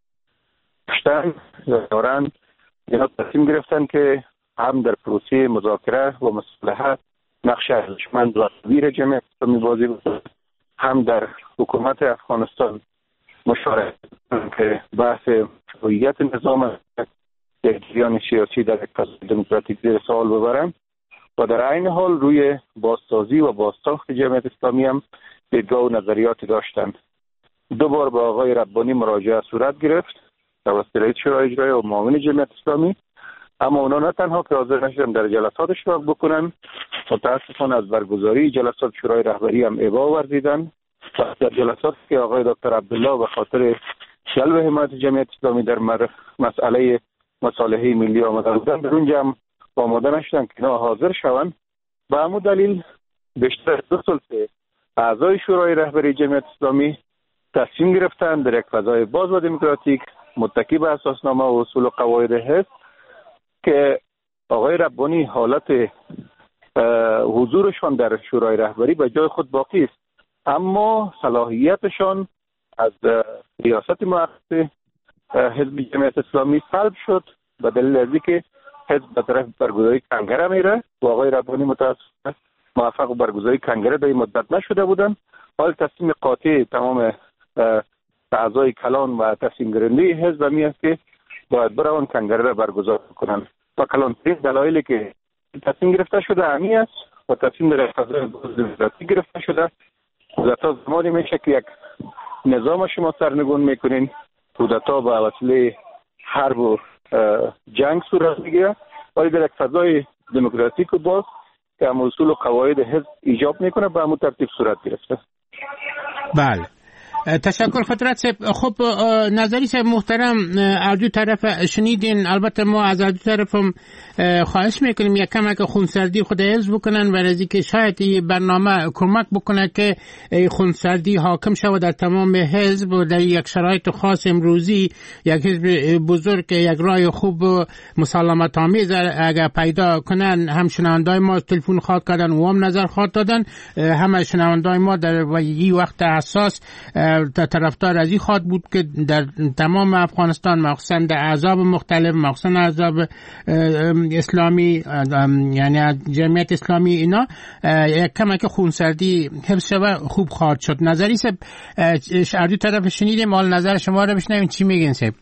S3: داشتند دارند اینا تصمیم گرفتن که هم در پروسه مذاکره و مصالحه نقش ارزشمند و کبیر جمعیت اسلامی بازی بکنند، هم در حکومت افغانستان مشارکت که بحث هویت نظام یک جریان سیاسی در یک فضای دموکراتیک زیر سوال ببرند و در عین حال روی بازسازی و بازساخت جمعیت اسلامی هم دیدگاه و نظریاتی داشتند. دو بار به آقای ربانی مراجعه صورت گرفت توسط رئیس شورای اجرایی و معاون جمعیت اسلامی، اما اونا نه تنها که حاضر نشدن در جلسات اشتراک بکنن، متاسفانه از برگزاری جلسات شورای رهبری هم ابا ورزیدن و در جلسات که آقای دکتر عبدالله به خاطر جلب حمایت جمعیت اسلامی در مسئله مصالحه ملی آمده بودن، در اونجا هم آماده نشدن که اینا حاضر شوند. به همون دلیل بیشتر دو ثلث اعضای شورای رهبری جمعیت اسلامی تصمیم گرفتن در یک فضای باز و دموکراتیک متکی به اساسنامه و اصول و قواعد حزب که آقای ربانی حالت حضورشان در شورای رهبری به جای خود باقی است، اما صلاحیتشان از ریاست موقت حزب جمعیت اسلامی سلب شد به دلیل از اینکه حزب به طرف برگزاری کنگره میره و آقای ربانی متاسفانه موفق به برگزاری کنگره در این مدت نشده بودند. حال تصمیم قاطع تمام اعضای کلان و تصمیم گیرنده حزب می است که باید برون کنگره را برگزار کنند و کلانترین دلایلی که تصمیم گرفته شده همی است و تصمیم در فضای دموکراتیک گرفته شده. کودتا زمانی میشه که یک نظام شما سرنگون میکنین، کودتا به وسیله حرب و جنگ صورت میگیره، ولی در یک فضای دموکراتیک و باز که هم اصول و قواعد حزب ایجاب میکنه به همون ترتیب صورت گرفته.
S17: بله، تشکر خاطرت صاحب. خب نظری صاحب محترم از دو طرف شنیدین، البته ما از دو طرف هم خواهش میکنیم یک کمک خونسردی خود حزب بکنن و از اینکه شاید این برنامه کمک بکنه که خونسردی حاکم شود در تمام حزب و در یک شرایط خاص امروزی یک حزب بزرگ یک راه خوب مسالمت آمیز اگر پیدا کنن. هم شنوندای ما تلفن خواهد کردن و هم نظر خواهد دادن، همه شنوندای ما در این وقت حساس طرفدار از این خواهد بود که در تمام افغانستان مخصوصا در احزاب مختلف، مخصوصا احزاب اسلامی یعنی جمعیت اسلامی، اینا یک کمک خونسردی حفظ شود خوب خواهد شد. نظری صاحب از دو طرف شنیدیم، حال نظر شما رو بشنویم چی میگین صاحب؟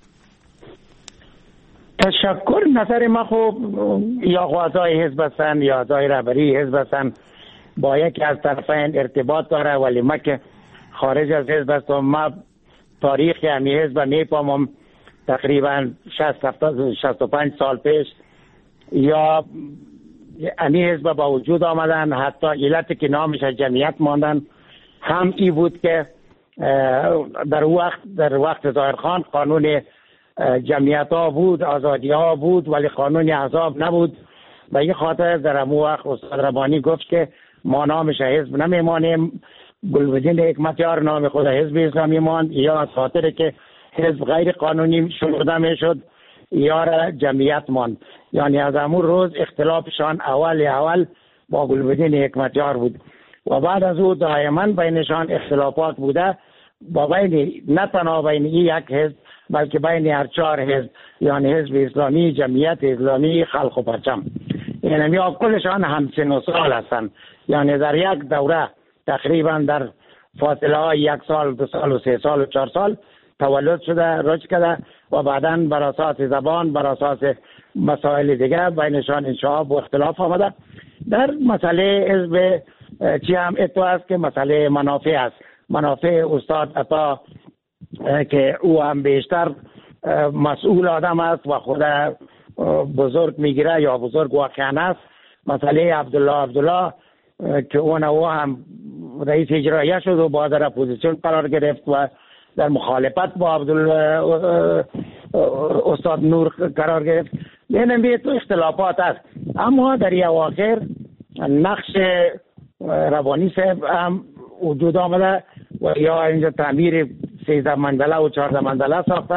S19: تشکر. نظر ما خوب یا اعضای حزب هستن یا اعضای رهبری حزب هستن با یکی از طرفین ارتباط داره، ولی ما که خارج از حزب هستم، ما تاریخ همی حزب میپامم تقریبا شصت و پنج سال پیش یا همی حزب با وجود آمدن، حتی علت که نامش جمعیت ماندن هم ای بود که در وقت در وقت ظاهرخان قانون جمعیت ها بود، آزادی ها بود، ولی قانون احزاب نبود. و این خاطر در امو وقت استاد ربانی گفت که ما نامش حزب نمیمانیم، گلبدین حکمتیار نام خود حزب اسلامی ماند، یا از خاطر که حزب غیر قانونی شمرده میشد یا جمعیت ماند. یعنی از امون روز اختلافشان اول اول با گلبدین حکمتیار بود و بعد از او دائما بینشان اختلافات بوده، با بین نه تنها بین این یک حزب بلکه بین هر چهار حزب، یعنی حزب اسلامی، جمعیت اسلامی، خلق و پرچم. یعنی ها کلشان همسن و سال هستند، یعنی در یک دوره تقریبا در فاصله های یک سال، دو سال و سه سال و چهار سال تولد شده، رشد کرده و بعداً بر اساس زبان، بر اساس مسائل دیگه بینشان انشعاب و اختلاف آمده. در مسئله حزب چی هم اتو است که مسئله منافع است. منافع استاد عطا که او هم بیشتر مسئول آدم است و خود بزرگ میگیره یا بزرگ واقعا است. مسئله عبدالله عبدالله که اون او هم رئیس اجرایه شد و با در اپوزیسیون قرار گرفت و در مخالفت با عبدالله استاد نور قرار گرفت. یعنی تو اختلافات است، اما در این اواخر نقش ربانی صاحب هم وجود آمده و یا اینجا تعمیر سیزده منزله و چهارده منزله ساخته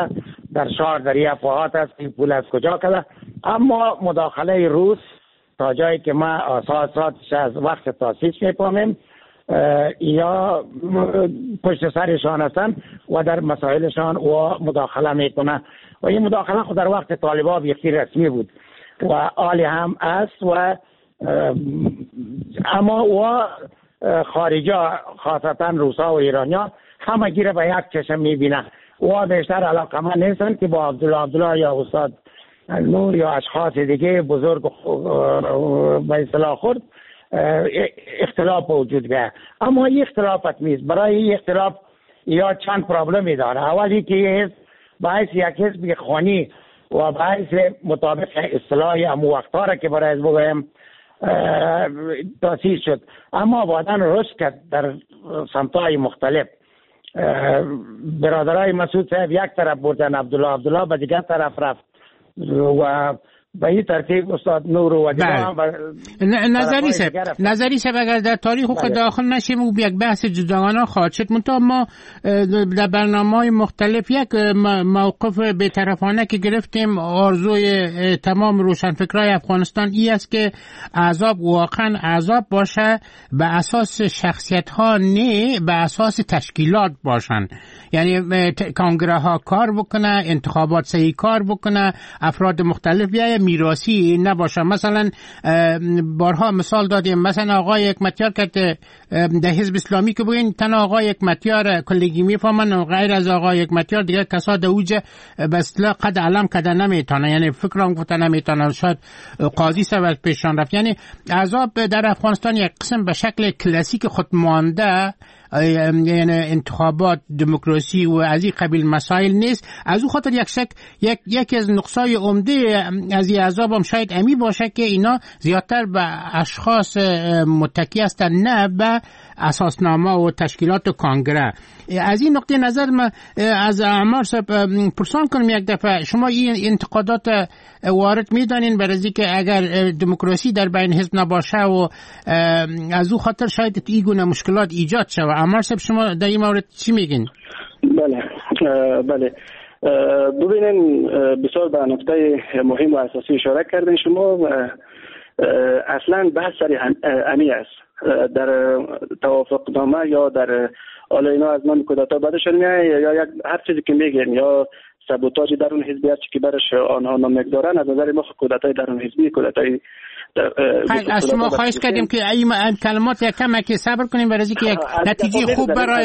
S19: در شهر در افواهات است این پول از کجا کرده. اما مداخله روس تا جایی که ما اساساتش از وقت تاسیس میفهمیم یا پشت سرشان هستن و در مسائلشان و مداخله میکنه و این مداخله خود در وقت طالبان یکی رسمی بود و عالی هم است و اما و خارجا خاصتا روسا و ایرانیا همه گیره به یک چشم میبینه و بیشتر علاقه من نیستن که با عبدالله عبدالله یا استاد نور یا اشخاص دیگه بزرگ به اصطلاح خود اختلاف وجود بیاید. اما این اختلافت نیست. برای این اختلاف یا چند پرابلمی داره. اولی که حزب باعث یک حزب خانی و باعث مطابق اصطلاح امو وقتا را که برای حزب بگویم تاسیس شد، اما بعداً رشد کرد در سمت‌های مختلف. برادرای مسعود صاحب یک طرف بردن، عبدالله عبدالله به دیگر طرف رفت و به این ترتیب استاد نور و دیگر
S17: نظری صاحب نظری صاحب اگر در تاریخ خود داخل نشیم و یک بحث جداگانه خواهد شد، منتها ما در برنامه‌های مختلف یک موقف بی‌طرفانه که گرفتیم آرزوی تمام روشنفکرای افغانستان ای است که احزاب واقعا احزاب باشه به اساس شخصیت ها، نه به اساس تشکیلات باشن. یعنی کنگره ها کار بکنه، انتخابات صحیح کار بکنه، افراد مختلف بیایه، میراثی نباشه. مثلا بارها مثال دادیم، مثلا آقای حکمتیار که در حزب اسلامی که بگین تن آقای حکمتیار کلگی میفهمن و غیر از آقای حکمتیار دیگه کسا در اوج به اصطلاح قد علم کده نمیتونه، یعنی فکرام گفته نمیتونه، شاید قاضی سبب پیشان رفت. یعنی احزاب در افغانستان یک قسم به شکل کلاسیک خود مانده، یعنی انتخابات، دموکراسی و از این قبیل مسائل نیست. از او خاطر یک شک یک یکی از نقصای عمده از این احزاب هم شاید امی باشه که اینا زیادتر به اشخاص متکی هستند، نه به اساسنامه و تشکیلات و کنگره. از این نقطه نظر ما از اعمار صاحب پرسان کنم یک دفعه، شما این انتقادات وارد میدانین برای که اگر دموکراسی در بین حزب نباشه و از او خاطر شاید این گونه مشکلات ایجاد شود. اعمار صاحب شما در این مورد چی میگین؟
S18: بله بله ببینین، بسیار به نکته مهم و اساسی اشاره کردین شما. اصلا بحث سر امی است در توافق نامه یا در حالا اینا از نام کودتا بعدشون میاد یا یک هر چیزی که میگن یا سابوتاژ درون حزبی است که برش آنها نام میگذارن. از نظر ما کودتای درون حزبی، کودتای
S17: از شما خواهش کردیم که این کلمات یک کم که صبر کنیم برای اینکه یک نتیجه خوب برای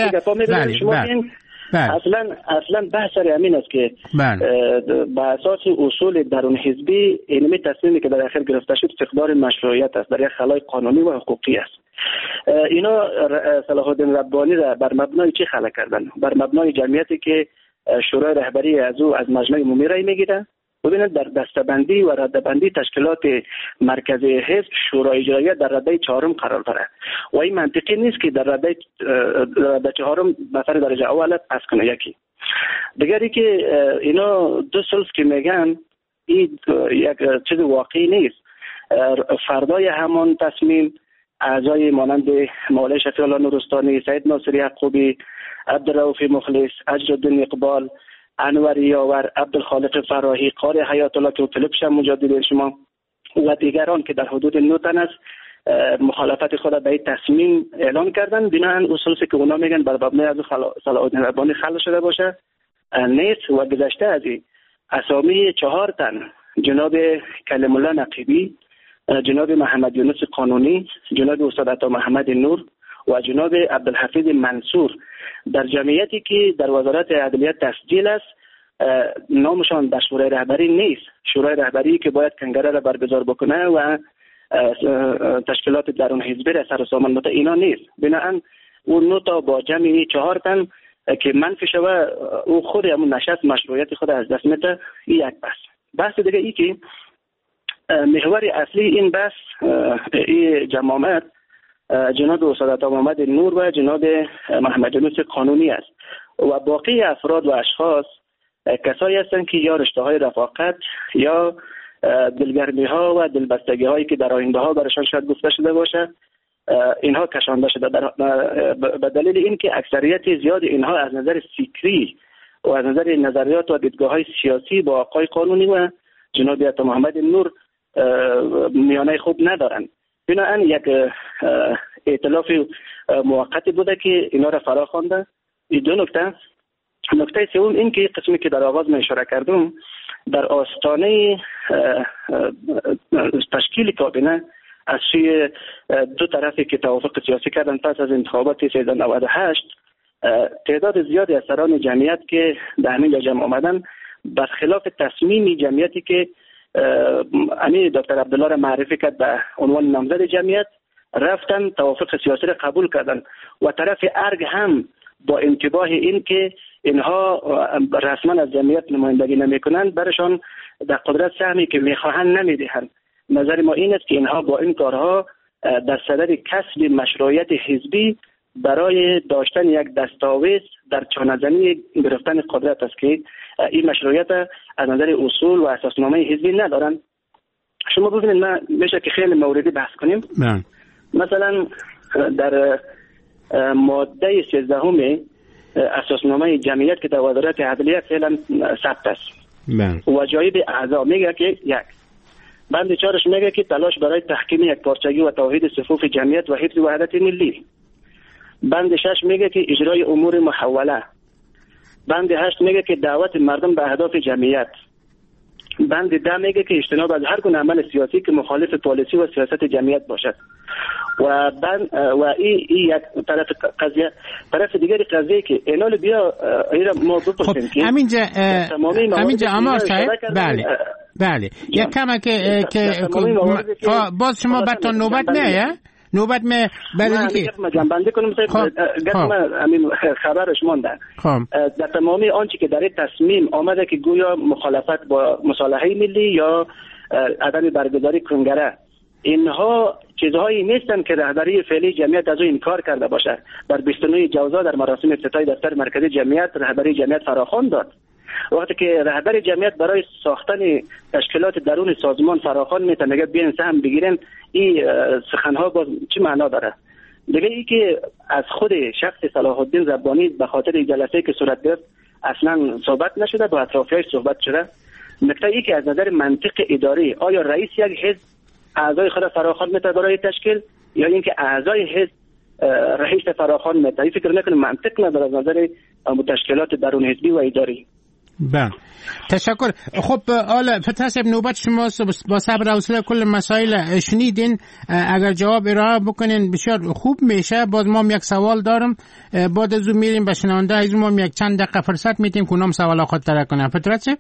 S18: بله. اصلا اصلا بحث سر امین است که به اساس اصول درون حزبی اینمی تصمیمی که در اخر گرفته شد استقرار مشروعیت است، در یک خلای قانونی و حقوقی است. اینا صلاح الدین ربانی را بر مبنای چی خلق کردن؟ بر مبنای جمعیتی که شورای رهبری از او از مجمع عمومی رای میگیره. ببینید در دسته‌بندی و رده‌بندی تشکیلات مرکزی حزب شورای اجرایی در رده چهارم قرار داره و این منطقی نیست که در رده رده چهارم نفر درجه اول پس کنه. یکی دیگری که اینا دو سلس که میگن این یک چیز واقعی نیست. فردای همان تصمیم اعضای مانند مولوی شفیع الله نورستانی، سید ناصری یعقوبی، عبدالرؤوف مخلص، اجرالدین اقبال، انور یاور، عبدالخالق فراهی، قاری حیات الله که کلیپش هم مجادله شما و دیگران که در حدود نه تن است مخالفت خود به این تصمیم اعلان کردن. بناهن اصولی که اونا میگن بر مبنای از صلاح الدین ربانی خلق شده باشه نیست و گذشته از این اسامی چهار تن، جناب کلم الله نقیبی، جناب محمد یونس قانونی، جناب استاد عطا محمد نور و جناب عبدالحفیظ منصور در جمعیتی که در وزارت عدلیه تسجیل است نامشان در شورای رهبری نیست. شورای رهبری که باید کنگره را برگزار بکنه و تشکیلات درون حزبی را سر و سامان بده اینا نیست. بنابراین اون نو تا با جمعی چهار تن که منفی شوه او خود همون نشست مشروعیت خود از دست میده. این یک بحث. بحث دیگه ای که محور اصلی این بحث این جماعت جناب استاد عطا محمد نور و جناب محمد یونس قانونی است و باقی افراد و اشخاص کسایی هستند که یا رشته های رفاقت یا دلگرمی ها و دلبستگی هایی که در آینده ها برشان شاید گفته شده باشه اینها کشانده شده به دلیل اینکه اکثریت زیاد اینها از نظر فکری و از نظر نظریات و دیدگاه‌های سیاسی با آقای قانونی و جناب عطا محمد نور میانه خوب ندارن. بنابراین یک ائتلاف موقتی بوده که اینا را فرا خوانده. این دو نکته. نکته سوم این که قسمی که در آغاز من اشاره کردم، در آستانه تشکیل کابینه از سوی دو طرفی که توافق سیاسی کردن پس از انتخابات سیزده نود و هشت، تعداد زیادی از سران جمعیت که در همین جمع آمدن برخلاف تصمیمی جمعیتی که امیر دکتر عبدالله را معرفی کرد به عنوان نامزد جمعیت، رفتن توافق سیاسی را قبول کردن و طرف ارگ هم با انتباه این که اینها رسما از جمعیت نمایندگی نمیکنند برشان در قدرت سهمی که میخواهند نمیدهند. نظر ما این است که اینها با این کارها در صدد کسب مشروعیت حزبی برای داشتن یک دستاویز در چانه‌زنی گرفتن قدرت است که این مشروعیت از نظر اصول و اساسنامه حزبی ندارن. شما ببینید ما میشه که خیلی موردی بحث کنیم. من. مثلا در ماده سیزدهم اساسنامه جمعیت که در وزارت عدلیه فعلا ثبت است. وجایب اعضا میگه که یک، بند چهارش میگه که تلاش برای تحکیم یک پارچگی و توحید صفوف جمعیت و حفظ وحدت ملی. بند شش میگه که اجرای امور محوله. بند هشت میگه که دعوت مردم به اهداف جمعیت. بند ده میگه که اجتناب از هر گونه عمل سیاسی که مخالف پالیسی و سیاست جمعیت باشد. و بند و این ای یک طرف قضیه. طرف دیگری قضیه که اینال بیا اینا ما بپرسیم که
S17: همینجا همینجا اما صاحب بله بله یک کم که که باز شما بعد تا نوبت نه نوبت می برای که
S18: ما جنبنده کنیم صاحب گفتم همین خبرش مونده. در تمامی آنچه که در این تصمیم آمده که گویا مخالفت با مصالحه ملی یا عدم برگزاری کنگره، اینها چیزهایی نیستن که رهبری فعلی جمعیت از او انکار کرده باشه. در بیست و نه جوزا در مراسم افتتاحی دفتر مرکزی جمعیت رهبری جمعیت فراخوان داد. وقتی که رهبر جمعیت برای ساختن تشکیلات درون سازمان فراخوان میتونه میگه بیاین سهم بگیرن، این سخنها باز چه معنا داره؟ دیگه ای که از خود شخص صلاح الدین ربانی به خاطر جلسه‌ای که صورت گرفت اصلا صحبت نشده، با اطرافیانش صحبت شده. نکته ای که از نظر منطق اداری آیا رئیس یک حزب اعضای خود فراخوان میتونه برای تشکیل یا اینکه اعضای حزب رئیس فراخوان میتونه؟ فکر نکنم منطق نداره از نظر تشکیلات درون حزبی و اداری.
S17: بله تشکر. خب حالا فتح نوبت شما با صبر و حوصله کل مسائل شنیدین، اگر جواب ارائه بکنین بسیار خوب میشه. باز ما یک سوال دارم، بعد از اون میریم به شنونده از ما یک چند دقیقه فرصت میتیم که اونم سوال خود طرح کنن. فترت چه؟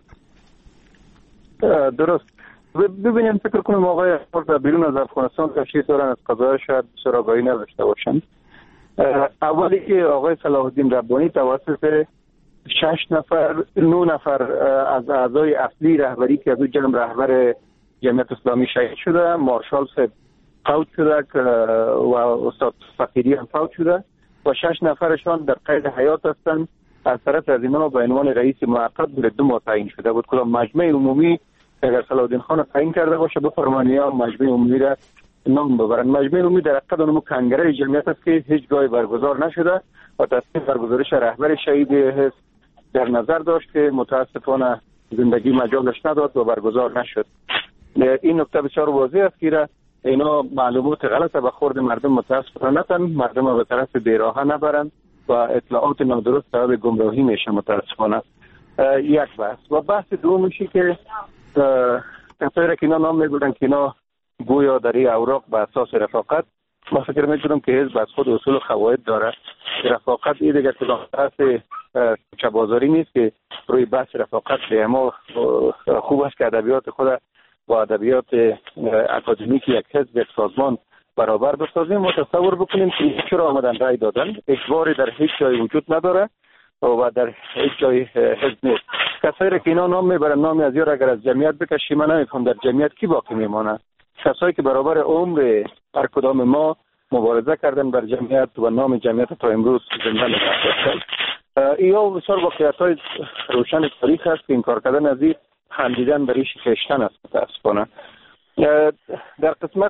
S3: درست. ببینیم فکر کنم آقای احمد بیرون از افغانستان تشریف دارن، از قضایا شاید بسیار آگاهی نداشته باشند. اولی که آقای صلاح الدین ربانی توسط شش نفر نه نفر از اعضای اصلی رهبری که از او جمع رهبر جمعیت اسلامی شهید شده، مارشال صاحب فوت شده و استاد فقیری هم فوت شده و شش نفرشان در قید حیات هستند. از طرف از اینا به عنوان رئیس موقت برای دو ماه تعیین شده بود. کدام مجمع عمومی اگر صلاح الدین خان تعیین کرده باشه بفرمایید یا مجمع عمومی را نام ببرن. مجمع عمومی در حقیقت اونم کنگره جمعیت است که هیچ جای برگزار نشده و تصمیم برگزارش رهبر شهید حزب در نظر داشت که متاسفانه زندگی مجالش نداد و برگزار نشد. این نکته بسیار واضح است که اینا معلومات غلط به خورد مردم متاسفانه نتن، مردم به طرف بیراهه نبرند و اطلاعات نادرست سبب گمراهی میشه متاسفانه. یک بحث و بحث دوم میشه که کسایی را که اینا نام میبودن که اینا گویا در این اوراق به اساس رفاقت، ما فکر میکنم که حزب از خود اصول و قواعد داره. رفاقت این دیگه کدام بحث چبازاری نیست که روی بحث رفاقت به ما خوب است که ادبیات خود و ادبیات اکادمیک یک حزب یک سازمان برابر بسازیم و تصور بکنیم که چرا آمدن رای دادن. اجباری در هیچ جای وجود نداره و در هیچ جای حزب نیست. کسایی را که اینا نام میبرن نامی از یار اگر از جمعیت بکشی من نمیفهم در جمعیت کی باقی میمانه؟ کسایی که برابر عمر هر کدام ما مبارزه کردن بر جمعیت و نام جمعیت تا امروز زنده نگه. اینا بسیار واقعیت‌های روشن تاریخ است که این کار کردن از این خندیدن بر ریش کشتن است متاسفانه. در قسمت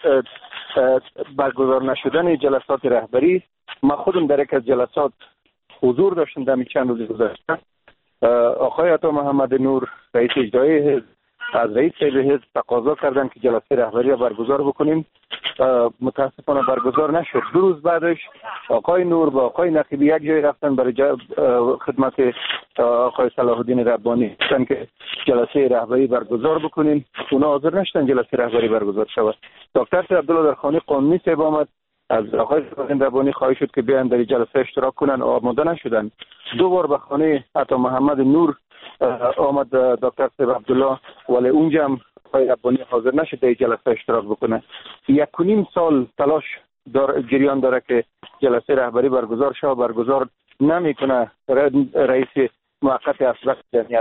S3: برگزار نشدن جلسات رهبری، ما خودم در یک از جلسات حضور داشتن در چند روز گذشته. آقای عطا محمد نور رئیس اجرایی حزب از رئیس حزب تقاضا کردن که جلسه رهبری برگزار بکنیم. متاسفانه برگزار نشد. دو روز بعدش آقای نور با آقای نقیبی یک جای رفتن برای خدمت آقای صلاح الدین ربانی گفتن که جلسه رهبری برگزار بکنیم. اونا حاضر نشدن جلسه رهبری برگزار شود. دکتر عبدالله در خانه قانونی صاحب آمد، از آقای صلاح الدین ربانی خواهش شد که بیان در جلسه اشتراک کنن، آماده نشدن. دو بار به خانه عطا محمد نور آمد دکتر صاحب عبدالله، ولی اونجا هم آقای ربانی حاضر نشد در جلسه اشتراک بکنه. یک و نیم سال تلاش دار جریان داره که جلسه رهبری برگزار شود، برگزار نمیکنه. رئیس موقت اصلاح جمعیت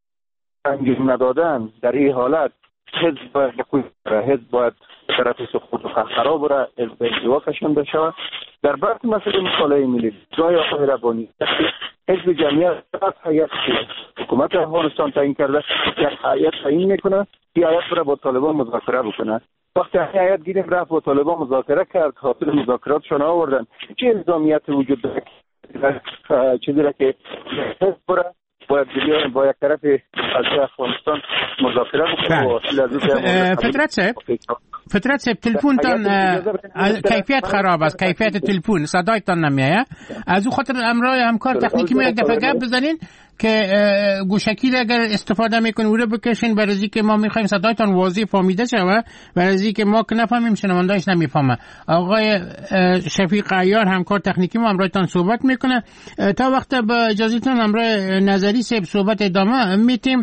S3: انجام ندادن. در این حالت حزب باید حزب باید طرف سقوط و خراب بره، حزب انزوا کشنده شود. در بحث مسئله مطالعه ملی جای آقای ربانی حزب جمعیت هیئت حکومت افغانستان تعیین کرده، یک هیئت تعیین میکنه، این هیئت بره با طالبان مذاکره بکنه. وقتی هیئت دیدیم رفت با طالبان مذاکره کرد، حاصل مذاکراتشون آوردن، چه الزامیت وجود داره چیزی را که حزب بره باید بیان با یک طرف از افغانستان مذاکره بکنه.
S17: فطرت صاحب فطرت صاحب تلفنتان کیفیت خراب است، کیفیت تلفن صدایتان نمیاد. از او خاطر امرای همکار تکنیکی می یک دفعه گپ بزنین که گوشکی اگر استفاده میکنین او رو بکشین، برای از اینکه ما میخوایم صدایتان واضح فهمیده شود، برای از اینکه ما که نفهمیم شنونده‌اش نمیفهمه. آقای شفیق عیار همکار تکنیکی ما امرایتان صحبت میکنه. تا وقت با اجازهتون امرای نظری صاحب صحبت ادامه میتیم.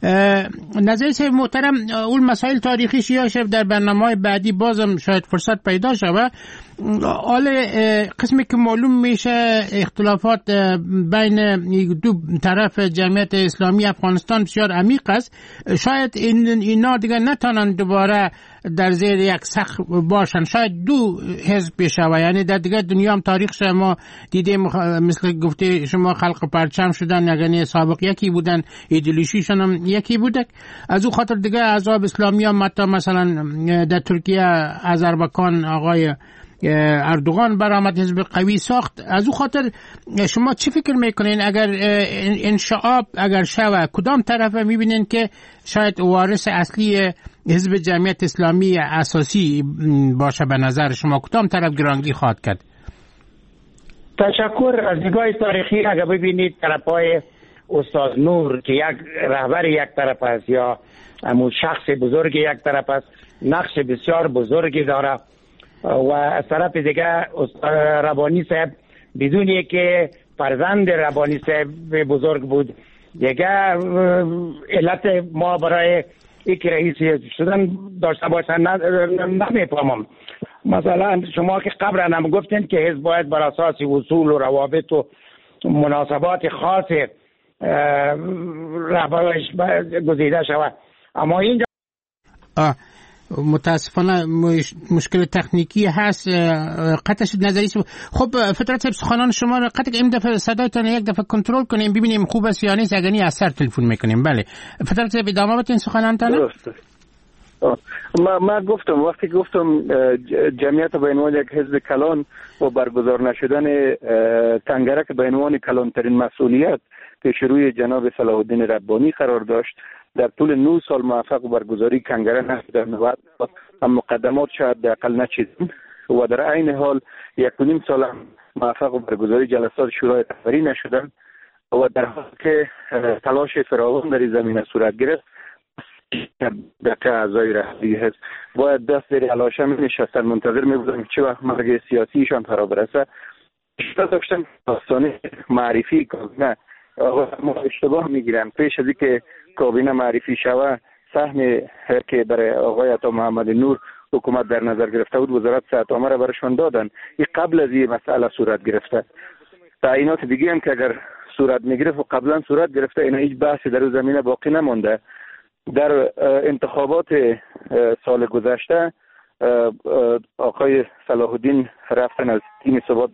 S17: نظری صاحب محترم، اون مسائل تاریخی شیعه شف در برنامه‌های بعدی بازم شاید فرصت پیدا شود. حالا قسمی که معلوم میشه اختلافات بین دو طرف جمعیت اسلامی افغانستان بسیار عمیق است. شاید این اینا دیگه نتونن دوباره در زیر یک سقف باشن، شاید دو حزب بشوه. یعنی در دیگه دنیا هم تاریخ ما دیدیم مثل گفته شما خلق پرچم شدن، یعنی سابق یکی بودن، ایدئولوژیشون هم یکی بوده. از او خاطر دیگه احزاب اسلامی هم مثلا در ترکیه آذربایجان آقای اردوغان برآمد حزب قوی ساخت. از او خاطر شما چی فکر میکنین اگر انشعاب اگر شوه کدام طرف میبینین که شاید وارث اصلی حزب جمعیت اسلامی اساسی باشه؟ به نظر شما کدام طرف گرانگی خواهد کرد؟
S19: تشکر. از نگاه تاریخی اگر ببینید طرفای استاد نور که یک رهبر یک طرف است یا همون شخص بزرگ یک طرف است، نقش بسیار بزرگی داره، و از طرف دیگه ربانی صاحب بدون که فرزند ربانی صاحب بزرگ بود دیگه علت ما برای یک رئیس شدن داشته باشن نمیفهمم. مثلا شما که قبلا هم گفتین که حزب باید بر اساس اصول و روابط و مناسبات خاص رهبرش گزیده شود، اما اینجا
S17: آه. متاسفانه مشکل تکنیکی هست. قطع شد نظری. خب فطرت صاحب سخنان شما رو قطع این دفعه صدایتان یک دفعه کنترل کنیم ببینیم خوب است یا نیست، اگر نی از سر تلفن میکنیم. بله فطرت صاحب ادامه بدین سخنانتان.
S3: ما ما گفتم وقتی گفتم جمعیت به عنوان یک حزب کلان و برگزار نشدن تنگرک به عنوان کلانترین مسئولیت پیش روی جناب صلاح الدین ربانی قرار داشت. در طول نه سال موفق برگزاری کنگره نشده و مقدمات شاید در اقل نچیدیم و در عین حال یک و نیم سال هم موفق برگزاری جلسات شورای رهبری نشدن و در حالی که تلاش فراوان در این زمینه صورت گرفت دقیقه اعضای رهبری حزب باید دست در علاشه می نشستن منتظر می بودن که چه وقت مرگ سیاسیشان فرا برسه. اشتباه داشتن داستان معرفی کابینه ما اشتباه میگیرن. پیش از اینکه کابینه معرفی شوه سهم که برای آقای عطا محمد نور حکومت در نظر گرفته بود وزارت صحت عامه را برشان دادن. این قبل از این مسئله صورت گرفته. تعیینات دیگه هم که اگر صورت میگرفت و قبلا صورت گرفته اینا هیچ بحثی در زمینه باقی نمانده. در انتخابات سال گذشته آقای صلاح الدین رفتن از تیم ثبات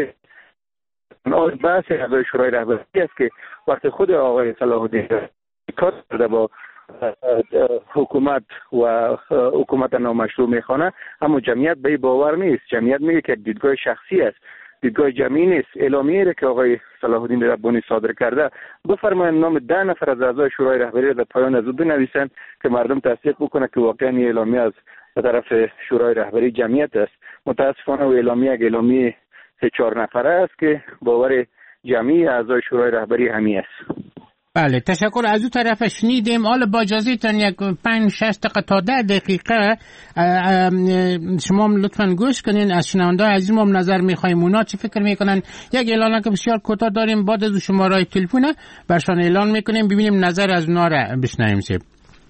S3: بحث اعضای شورای رهبری است که وقتی خود آقای صلاح الدین کار کرده با حکومت و حکومت نامشروع میخوانه، اما جمعیت به باور نیست. جمعیت میگه که دیدگاه شخصی است. دیدگاه جمعی نیست. اعلامیه‌ای را که آقای صلاح الدین ربانی صادر کرده بفرمایند نام ده نفر از اعضای شورای رهبری را در پایان از او بنویسند که مردم تصدیق بکنه که واقعا این اعلامیه از طرف شورای رهبری جمعیت است. متاسفانه و اعلامیه یک اعلامیه چهار نفره است که باور جمعی اعضای شورای رهبری همی است.
S17: بله تشکر. از او طرف شنیدیم. حالا با اجازهتون یک پنج شش دقیقه تا ده دقیقه شما لطفا گوش کنین. از شنونده عزیز ما نظر میخوایم اونا چی فکر میکنن. یک اعلان که بسیار کوتاه داریم، بعد از شماره تلفن برشان اعلان میکنیم، ببینیم نظر از اونا را بشنویم. سیب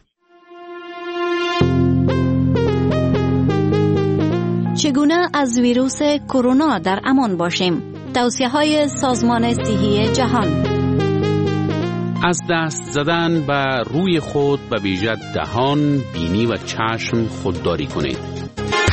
S10: چگونه از ویروس کرونا در امان باشیم؟ توصیه‌های سازمان صحی جهان.
S20: از دست زدن به روی خود به ویژه دهان، بینی و چشم خودداری کنید.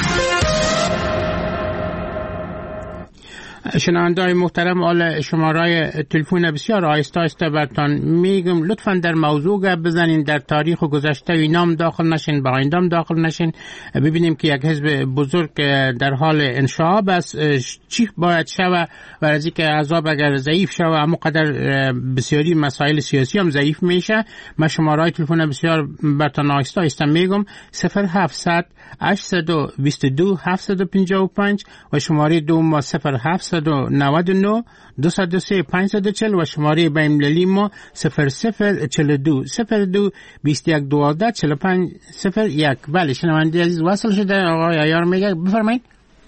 S17: شنونده‌های محترم، حالا شماره تلفن بسیار آهسته آهسته براتون میگم، لطفاً در موضوع گپ بزنین، در تاریخ و گذشته اینام داخل نشین، به آیندهم داخل نشین. ببینیم که یک حزب بزرگ در حال انشعاب است، چی باید شوه و از اینکه عذاب اگر ضعیف شوه اما قدر بسیاری مسائل سیاسی هم ضعیف میشه. من شماره تلفن بسیار براتون آهسته آهسته میگم: صفر هفتصد هشتصد و بیست و دو هفتصد و پنجاه و پنج و شماره دوم ما صفر هفتصد و نود و نه دویست و سه پانصد و چهل و شماره بین‌المللی ما صفر صفر چهل و دو صفر دو بیست و یک دوازده چهل و پنج صفر یک. بله شنونده عزیز وصل شده. آقای عیار میگه بفرمایید.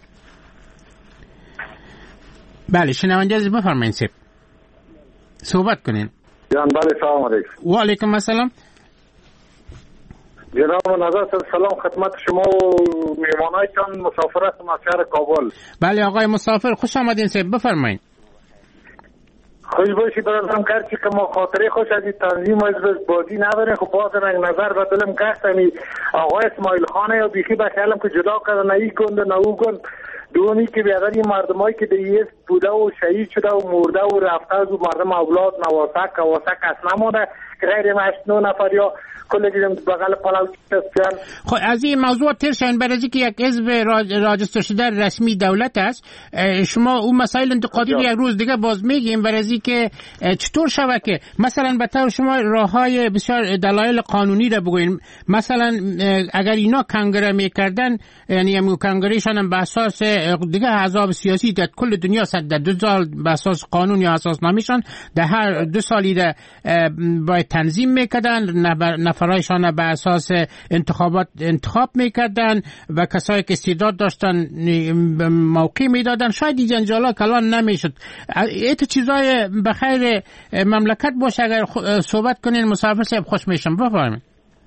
S17: بله شنونده عزیز بفرمایید، سب صحبت کنین.
S21: جان بله سلام علیکم.
S17: و علیکم السلام.
S21: جناب نظر سلام خدمت شما و میهمانایتان. مسافر هستم از شهر کابل.
S17: بله آقای مسافر خوش آمدین، سب بفرمایید.
S21: خوش باشید برادرم. گرچه که ما خاطره خوش از این تنظیم و از بازی نداریم، خب باز من نظر بدلم گفتم آقای اسماعیل خانه یا بیخی بخیالم که جدا کردن، نه ای گند نه او گند دونی که بیادر این مردمایی که دیگه بوده و شهید شده و مرده و رفته از مردم اولاد نواسک کواسک اصلا نموده که غیر مشنو نفر یا کل دیدم بغل پلاو چستیان.
S17: خب از این موضوع تر شدن برای که یک حزب راجستر شده رسمی دولت است، شما اون مسائل انتقادی رو یک روز دیگه باز میگیم برای که چطور شوه که مثلا به طور شما راههای بسیار دلایل قانونی را بگوین. مثلا اگر اینا کنگره میکردن، یعنی همون کنگرهشان هم به اساس دیگه احزاب سیاسی در کل دنیا صد در دو سال به اساس قانون یا اساسنامه‌شان در هر دو سالی ده باید تنظیم میکردن، نفرایشان به اساس انتخابات انتخاب میکردن و کسایی که استعداد داشتن موقع میدادن. شاید این جنجالا کلان نمیشد. ایت چیزای بخیر مملکت باشه. اگر صحبت کنین مسافر صاحب خوش میشم. بفرمایید.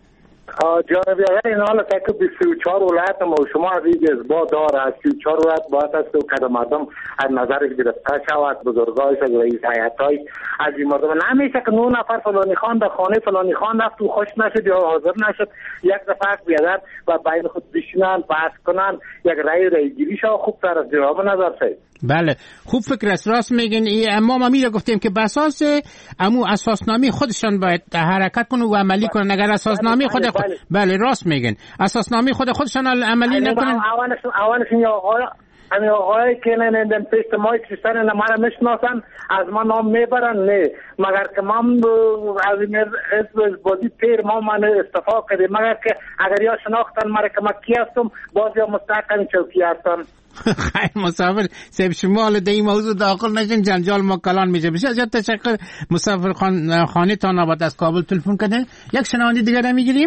S21: جانبی اگر این حالا که بیست و چهار ولایت ما شما از این جذبا داره، از بیست و چهار ولایت باید است که مردم از نظرش گرفته شود، بزرگایش از رئیس هیئت‌های از این مردم نمیشه که نه نفر فلانی خان در خانه فلانی خان رفت و خوش نشد یا حاضر نشد یک دفعه بیادر و بین خود بشینن بحث کنن یک رأی رأی گیری شو خوب تر از جواب نظر شد.
S17: بله خوب فکر است، راست میگن. اما ما میره گفتیم که به اساس امو اساسنامه خودشان باید حرکت کنن و عملی کنن. اگر اساسنامه خود خود بله, بله راست میگن، اساسنامه خود خودشان عملی نکنن.
S21: اولش اولش یا آقای همین آقای که نه نه پشت مای کشتن نه مرا میشناسن از من نام میبرن، نه مگر که من از این حزب بازی پیر ما من استفا کردیم، مگر که اگر یا شناختن مرا که من کی هستم باز یا مستقیم چوکی هستم.
S17: خیلی مسافر سب شما حالا در این موضوع داخل نشین، جنجال ما کلان میشه. بسیار زیاد تشکر مسافر خان خانه تان آباد از کابل تلفن کردن. یک شنونده دیگر را میگیریم.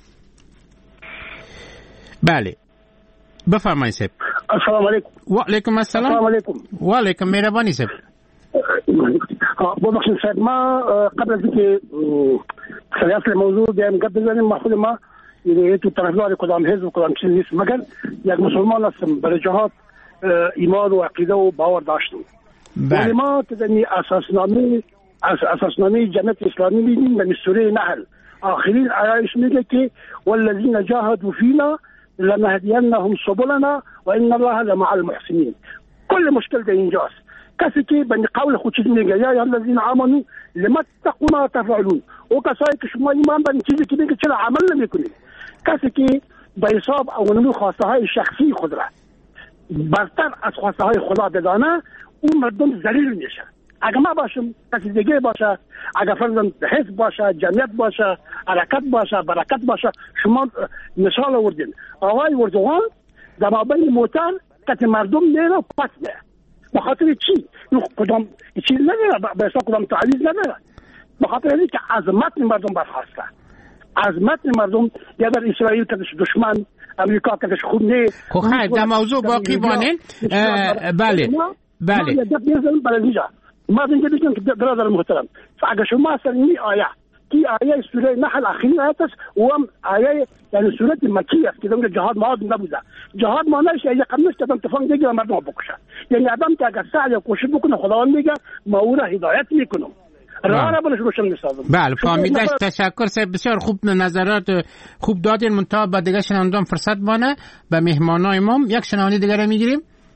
S17: بله بفرمایید سب.
S22: السلام علیکم.
S17: و علیکم السلام.
S22: السلام علیکم.
S17: و علیکم مهربانی سب.
S22: ببخشید صاحب، ما قبل از اینکه خلاص موضوع بیایم گپ بزنیم، محفل ما یعنی تو طرفدار کدام حزب کدام چیز نیست، مگر یک مسلمان هستم برای جهاد ایمان و عقیده و باور داشتم. ولی ما تدنی اساسنامه اساسنامه جمعیت اسلامی می‌بینیم در سوره نحل آخرین آیه‌اش میگه که والذین جاهدوا فینا لنهدینهم سبلنا و ان الله لمع المحسنین. کل مشکل در اینجاست. کسی که به قول خود چیز میگه یا یا الذین آمنوا لما تتقون تفعلون، او کسایی که شما ایمان به چیزی که میگه چرا عمل نمیکنید. کسی که به حساب او نمو خواسته های شخصی خود را برتر از خواسته های خدا بدانه، اون مردم ذلیل میشه. اگه ما باشم، کسی دیگه باشه، اگه فرضاً حزب باشه، جمعیت باشه، حرکت باشه، برکت باشه، شما مثال آوردین. آقای اردوغان در مابین موتر که مردم میره پس میره. به خاطر چی؟ این کدام چیز نداره، به حساب کدام تعلیز نداره. به خاطر اینکه که عظمت مردم برخواسته. عظمت مردم یا در اسرائیل کدش دشمن، امریکا کدش خونه.
S17: خب خیر، در موضوع باقی بانین. بله بله
S22: ما اینجا بگم که برادر محترم، اگر شما اصلا این آیه کی آیه سوره نحل آخرین آیه است و هم آیه یعنی سوره مکی است که در جهاد معاد نبوده. جهاد معنیش یه قمش که تفنگ بگیره مردم بکشه. یعنی آدم که اگر سعی کوشش بکنه خداوند میگه ما او را هدایت میکنم. راه را بلش روشن میسازم.
S17: بله فهمیدش. تشکر سه بسیار خوب نظرات خوب دادین. منتها با دیگه شنوندگان فرصت بانه به مهمانای ما. یک شنونده دیگه میگیریم.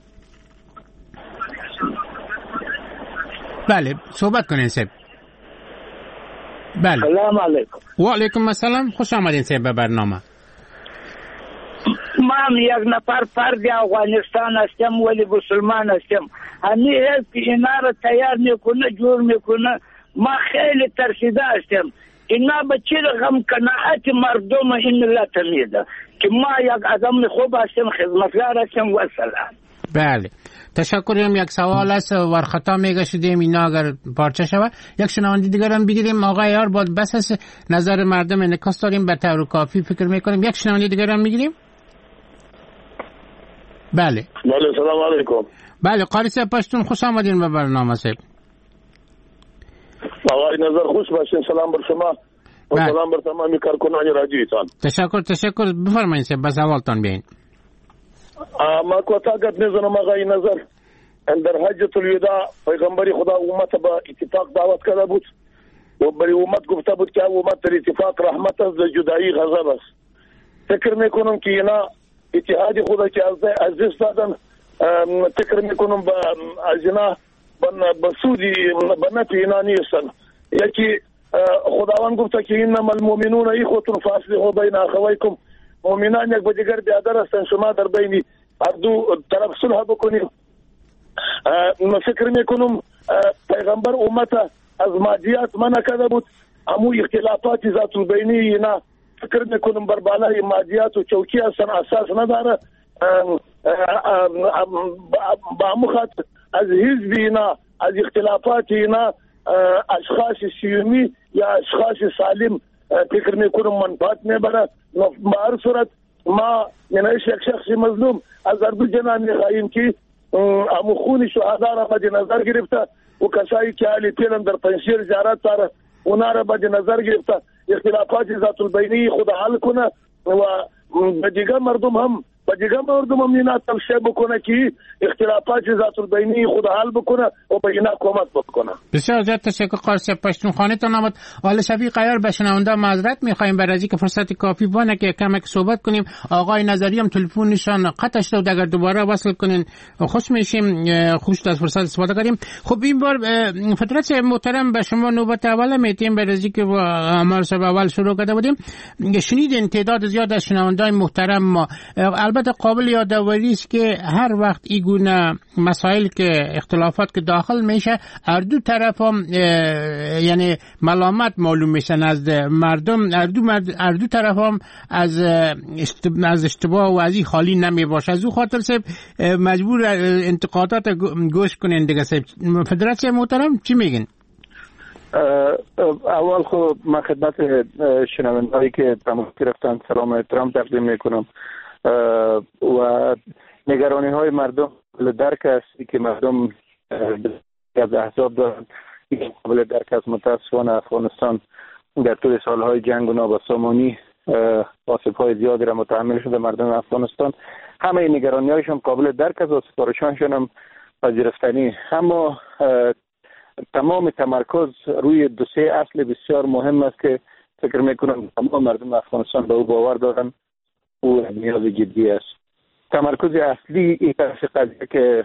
S17: بله صحبت کنین سیب. بله
S4: سلام علیکم.
S17: و علیکم السلام. خوش آمدین سیب به برنامه.
S4: من یک نفر فرد افغانستان هستم ولی مسلمان هستم. همین حزب که اینا را تیار میکنه جور میکنه ما خیلی ترسیده هستم. اینا به چی رقم قناعت مردم این ملت میده که ما یک آدم خوب هستم، خدمتگار هستم و سلام.
S17: بله تشکریم. یک سوال است ورخطا میگه شدیم اینا اگر پارچه شود. یک شنونده دیگر هم بگیریم. آقای یار باید بس از نظر مردم انعکاس داریم به طور کافی فکر میکنیم. یک شنونده دیگر هم میگیریم. بله
S4: بله سلام علیکم.
S17: بله قاری صاحب پشتون خوش آمدین به برنامه صاحب.
S4: آقای نظر خوش باشین. سلام بر شما و سلام بر تمامی کارکنان رادیویتان.
S17: تشکر تشکر. بفرمایید صاحب به سوالتان بیاین.
S4: ما کوتاه‌گت میزنم آقای نظر. در حجت الوداع پیغمبر خدا امت به اتفاق دعوت کرده بود و برای امت گفته بود که امت در اتفاق رحمت است و جدایی غضب است. فکر میکنم که اینا اتحاد خدا که از دست دادن فکر میکنم به از اینا به سودی به نفع اینا نیستن. یکی خداوند گفته که اینما المؤمنون اخوة فاصلحوا بین اخویکم. مؤمنان یک به دیگر برادر هستند، شما در بین هر دو طرف صلح بکنید. فکر میکنم پیغمبر امت از مادیات منع کرده بود. امو اختلافات ذات البینی اینا فکر میکنم بر بالای مادیات و چوکی اصلا اساس نداره. با مخاط از حزب اینا از اختلافات اینا اشخاص سیومی یا اشخاص سالم فکر میکنم منفعت میبره. به هر صورت ما نمیش یک شخص مظلوم از اردو جنان میخواهیم که امو خون شهدا را مد نظر گرفته و کسایی که علی پیلم در پنسیر زیارت داره اونا را مد نظر گرفته اختلافات ذات البینی خود حل کنه و به دیگر مردم هم به دیگر مردم هم اینا توصیه بکنه که اختلافات ذات البینی خود حل بکنه و به اینا کمک بکنه.
S17: بسیار زیاد تشکر قاری صاحب پشتونخانه تان آمد. حالا شفیق عیار به شنونده معذرت میخوایم برای اینکه فرصت کافی بانه که کمک صحبت کنیم. آقای نظری هم تلفنشان قطع شد، اگر دوباره وصل کنین خوش میشیم، خوش از فرصت استفاده کنیم. خب این بار فطرت محترم به شما نوبت اول میتیم برای اینکه ما سب اول شروع کرده بودیم. شنیدین تعداد زیاد از شنوندگان محترم ما. البته قابل یادآوری است که هر وقت این گونه مسائل که اختلافات که داخل میشه هر دو طرف هم یعنی ملامت معلوم میشن از مردم. هر دو هر دو طرف هم از از اشتباه و از این خالی نمی باشه. از او خاطر سب مجبور انتقادات گوش کنین دیگه. سب فدراسیون محترم چی میگین؟
S3: اول خب من خدمت شنوندهایی که تماس گرفتن سلام احترام تقدیم میکنم و نگرانی های مردم درک است که مردم از احزاب دارن. این قابل درک است. متاسفانه افغانستان در طول سالهای جنگ و نابسامانی آسیب های زیادی را متحمل شده مردم افغانستان. همه این نگرانی هایشان قابل درک است و سفارشانشان هم پذیرفتنی. اما تمام تمرکز روی دو سه اصل بسیار مهم است که فکر میکنم تمام مردم افغانستان به او باور دارن او نیاز جدی است. تمرکز اصلی این طرف قضیه که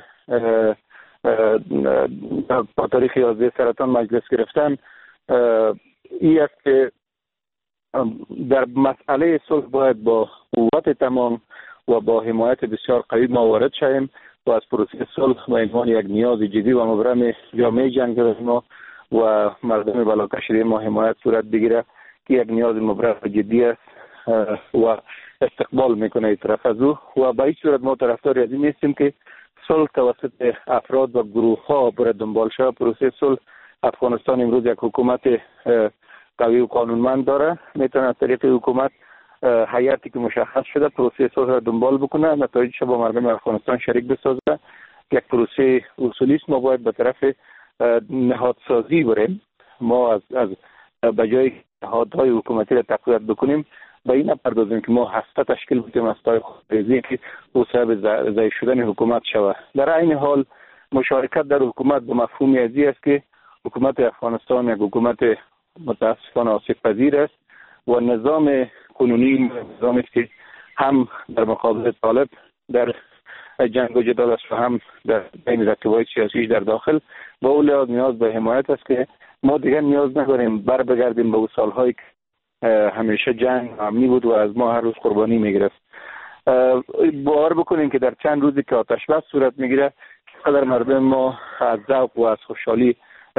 S3: با تاریخ یازده سرطان مجلس گرفتن این است که در مسئله صلح باید با قوت تمام و با حمایت بسیار قوی ما وارد شویم و از پروسه صلح و عنوان یک نیاز جدی و مبرم جامعه جنگ ما و مردم بلاکشیده ما حمایت صورت بگیره که یک نیاز مبرم جدی است و استقبال میکنه این طرف از او و به این صورت ما طرفدار از این نیستیم که صلح توسط افراد و گروه ها برای دنبال شود. پروسه صلح افغانستان امروز یک حکومت قوی و قانونمند داره، میتونه از طریق حکومت هیئتی که مشخص شده پروسه صلح را دنبال بکنه، نتایجش با مردم افغانستان شریک بسازه. یک پروسه اصولی است، ما باید به طرف نهادسازی بریم. ما از از بجای نهادهای حکومتی را تقویت بکنیم به این نپردازیم که ما هسته تشکیل بدیم از طای خودریزی که او سبب ضعیف شدن حکومت شود. در این حال مشارکت در حکومت به مفهومی ازی است که حکومت افغانستان یک حکومت متاسفانه آسیب پذیر است و نظام قانونی نظامی است که هم در مقابل طالب در جنگ و جدال است و هم در بین رقیبای سیاسیش در داخل. با اون لحاظ نیاز به حمایت است که ما دیگر نیاز نداریم بر بگردیم به اون سالهایی که همیشه جنگ امنی بود و از ما هر روز قربانی میگرفت. باور بکنیم که در چند روزی که آتش بس صورت میگیره چقدر مردم ما از ذوق و از خوشحالی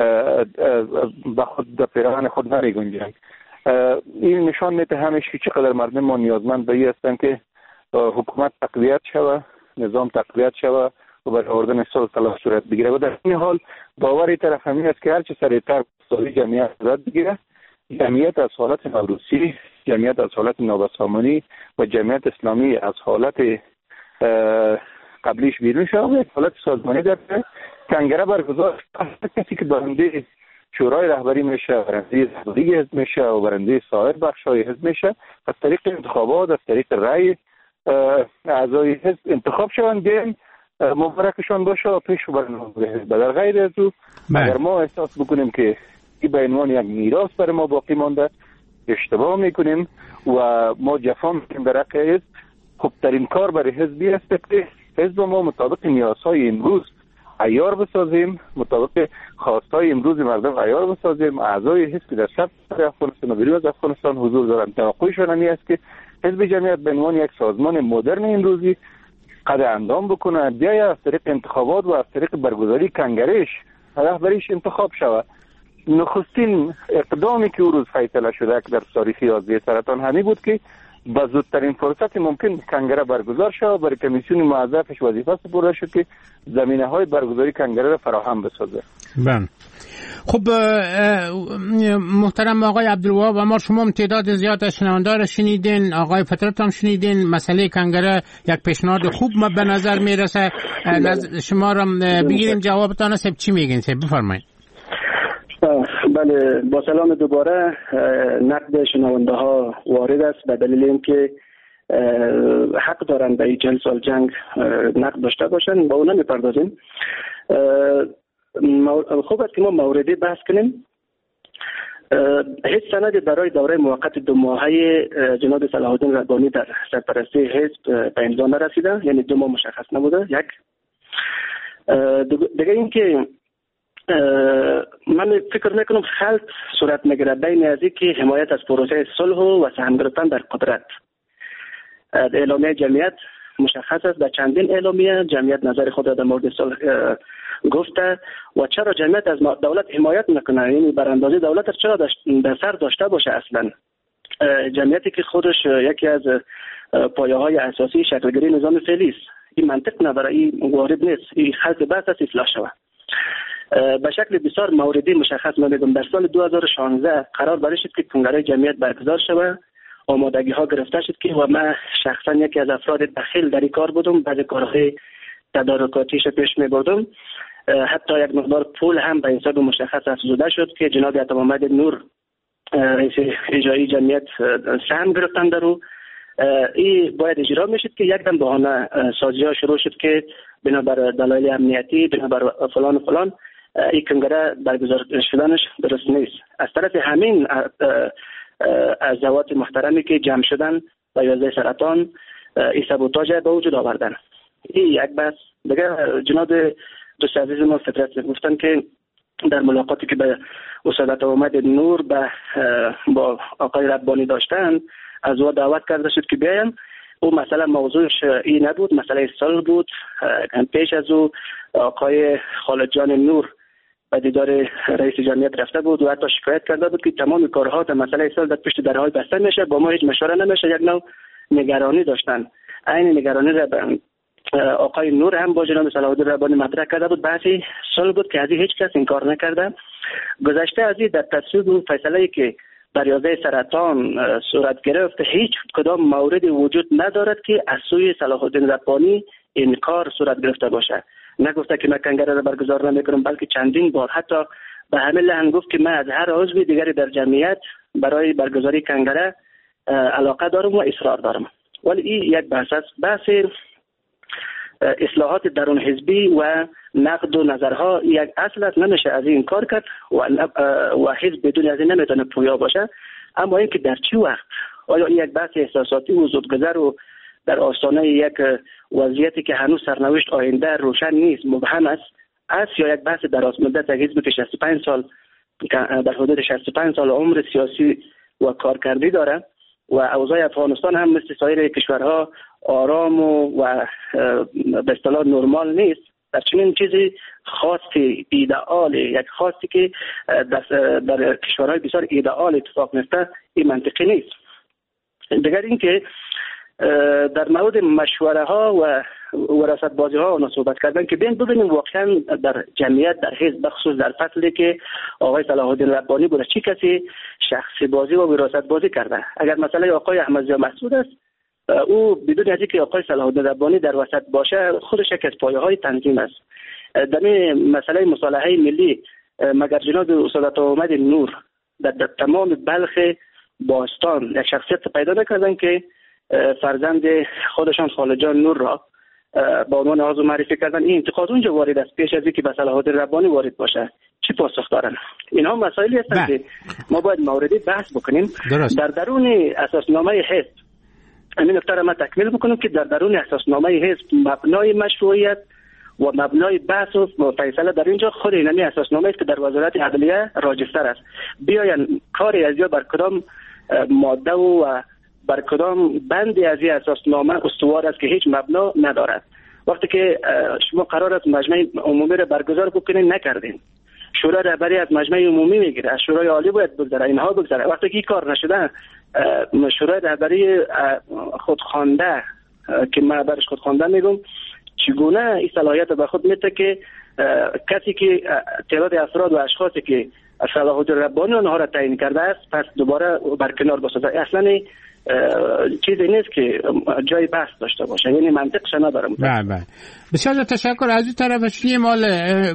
S3: به خود در پیراهن خود نمیگنجند. این نشان میده همیشه که چقدر مردم ما نیازمند به این هستند که حکومت تقویت شود، نظام تقویت شود و برای آوردن صلح تلاش صورت بگیره. و در این حال باوری طرف همین است که هرچه سریعتر سازی جمعیت صورت بگیره، جمعیت از حالت موروثی، جمعیت از حالت نابسامانی و جمعیت اسلامی از حالت قبلیش بیرون شود و حالت سازمانی در کنگره برگزار. کسی که برنده شورای رهبری میشه، برنده رهبری حزب میشه و برنده سایر بخش‌های حزب میشه، از طریق انتخابات، از طریق رأی اعضای حزب انتخاب شوند، دیم مبارکشان باشه و پیش برنامه حزب. در غیر از او اگر ما احساس بکنیم که این به عنوان یک میراث برای ما باقی مانده، اشتباه میکنیم و ما جفا میکنیم در حق حزب. خوبترین کار برای حزبی است که حزب ما مطابق نیازهای امروز عیار بسازیم، مطابق خواستهای امروز مردم عیار بسازیم. اعضای حزب که در سطح افغانستان و بیرون از افغانستان حضور دارند، توقعشان این است که حزب جمعیت به عنوان یک سازمان مدرن امروزی قد اندام بکنه، بیاید از طریق انتخابات و از طریق برگزاری کنگرهش رهبریش انتخاب شود. نخستین اقدامی که او روز فیصله شده که در تاریخ یازده سرطان همین بود که با زودترین فرصت ممکن کنگره برگزار شد. برای کمیسیون موظفش وظیفه سپرده شد که زمینه های برگزاری کنگره را فراهم بسازه.
S17: بله. خب محترم آقای عبدالوهاب عمار، شما تعداد زیاد از شنونده را شنیدین، آقای فطرت هم شنیدین. مسئله کنگره یک پیشنهاد خوب ما به نظر میرسه. شما را بگیریم جوابتان است، چی میگین؟ بفرمایید.
S18: بله، با سلام دوباره. نقد شنونده ها وارد است به دلیل اینکه حق دارند به این چند سال جنگ نقد داشته باشند، با اونا میپردازیم. خوب است که ما موردی بحث کنیم. هیچ سندی برای دوره موقت دو ماهه جناب صلاح الدین ربانی در سرپرستی حزب به امضا نرسیده، یعنی دو ماه مشخص نبوده. یک دیگه اینکه من فکر میکنم خلط صورت میگیره بین از اینکه حمایت از پروسه صلح و سهم گرفتن در قدرت. اعلامیه جمعیت مشخص است، در چندین اعلامیه جمعیت نظر خود در مورد صلح گفته و چرا جمعیت از دولت حمایت نکنه، یعنی براندازی دولت چرا در سر داشته باشه. اصلا جمعیتی که خودش یکی از پایه های اساسی شکلگیری نظام فعلی است، این منطق نداره، این وارد نیست، این خلط بحث است اصلاح شود. به شکل بسیار موردی مشخص می‌کنم در سال دو هزار و شانزده قرار برای شد که کنگره جمعیت برگزار شود. آمادگی ها گرفته شد که و من شخصا یکی از افراد دخیل در این کار بودم، بعضی کارهای تدارکاتیش پیش می‌بردم. حتی یک مقدار پول هم به حساب مشخص افزوده شد که جناب عطا محمد نور رئیس اجرایی جمعیت سهم گرفتن در او. این باید اجرا میشد که یک دم بهانه سازی ها شروع شد که بنابر دلایل امنیتی، بنابر فلان فلان این کنگره برگزار شدنش درست نیست. از طرف همین از زوات محترمی که جمع شدن و یازده سرطان این سبوتاژ به وجود آوردن. این یک بحث. دیگه جناب دوست عزیز ما فطرت گفتن که در ملاقاتی که به استاد عطا محمد نور به با آقای ربانی داشتن از او دعوت کرده شد که بیایم. او مسئله موضوعش این نبود، مسئله صلح بود. پیش از او آقای خالد جان نور به دیدار رئیس جمعیت رفته بود و حتی شکایت کرده بود که تمام کارها در مسئله صلح در پشت درهای بسته میشه، با ما هیچ مشوره نمیشه. یک نوع نگرانی داشتن. این نگرانی را آقای نور هم با جناب صلاح الدین ربانی مطرح کرده بود. بحثی صلح بود که از هیچ کس انکار نکرده. گذشته از این در تصویب اون فیصله که دریازه سرطان صورت گرفت، هیچ کدام موردی وجود ندارد که از سوی صلاح الدین ربانی انکار صورت گرفته باشه. نگفته که من کنگره را برگزار نمیکنم، بلکه چندین بار حتی به همه لحن گفت که من از هر عضو دیگری در جمعیت برای برگزاری کنگره علاقه دارم و اصرار دارم. ولی این یک بحث است. بحث اصلاحات درون حزبی و نقد و نظرها یک اصل است، نمیشه از این کار کرد و و حزب بدون از این نمیتونه پویا باشه. اما اینکه در چه وقت، آیا این یک بحث احساساتی و زودگذر و در آستانه یک وضعیتی که هنوز سرنوشت آینده روشن نیست مبهم است است یا یک بحث دراز مدت یک حزب که شصت و پنج سال در حدود شصت و پنج سال عمر سیاسی و کارکردی داره و اوضاع افغانستان هم مثل سایر کشورها آرام و, و به اصطلاح نرمال نیست. در چنین چیزی خاصی ایدئال، یک خاصی که در, در کشورهای بسیار ایدئال اتفاق میفته، این منطقی نیست. دیگر اینکه در مورد مشوره ها و وراثت بازی ها و صحبت کردن که بین ببینیم واقعا در جمعیت در حزب بخصوص در فصلی که آقای صلاح الدین ربانی بوده چی کسی شخصی بازی و وراثت بازی کرده. اگر مسئله آقای احمد ضیا مسعود است، او بدون از اینکه آقای صلاح الدین ربانی در وسط باشه خودش یک از پایه های تنظیم است. در مسئله مصالحه ملی مگر جناب استاد محمد نور در, در تمام بلخ باستان یک شخصیت پیدا نکردن که فرزند خودشان خالد جان نور را با عنوان عضو معرفی کردن. این انتقاد اونجا وارد است پیش از اینکه به صلاح الدین ربانی وارد باشه. چی پاسخ دارن؟ اینها مسائلی هستند که ما باید موردی بحث بکنیم. درست. در درون اساسنامه حزب همین نکته را من تکمیل بکنم که در درون اساسنامه حزب مبنای مشروعیت و مبنای بحث و فیصله در اینجا خود اینمی اساسنامه است که در وزارت عدلیه راجستر است. بیاین کاری از یا بر کدام ماده و بر کدام بندی از این اساسنامه استوار است که هیچ مبنا ندارد. وقتی که شما قرار است مجمع عمومی را برگزار بکنین نکردین، شورای رهبری از مجمع عمومی میگیره، از شورای عالی باید بگذره، اینها بگذره. وقتی که این کار نشده، شورای رهبری خودخوانده که من برش خودخوانده میگم چگونه این صلاحیت به خود میده که کسی که تعداد افراد و اشخاصی که صلاح الدین ربانی آنها را تعیین کرده است پس دوباره برکنار بسازه. اصلا چیزی نیست که جای بحث داشته باشه، یعنی منطقش ندارم.
S17: بله بله بسیار تشکر. از این طرف شنی مال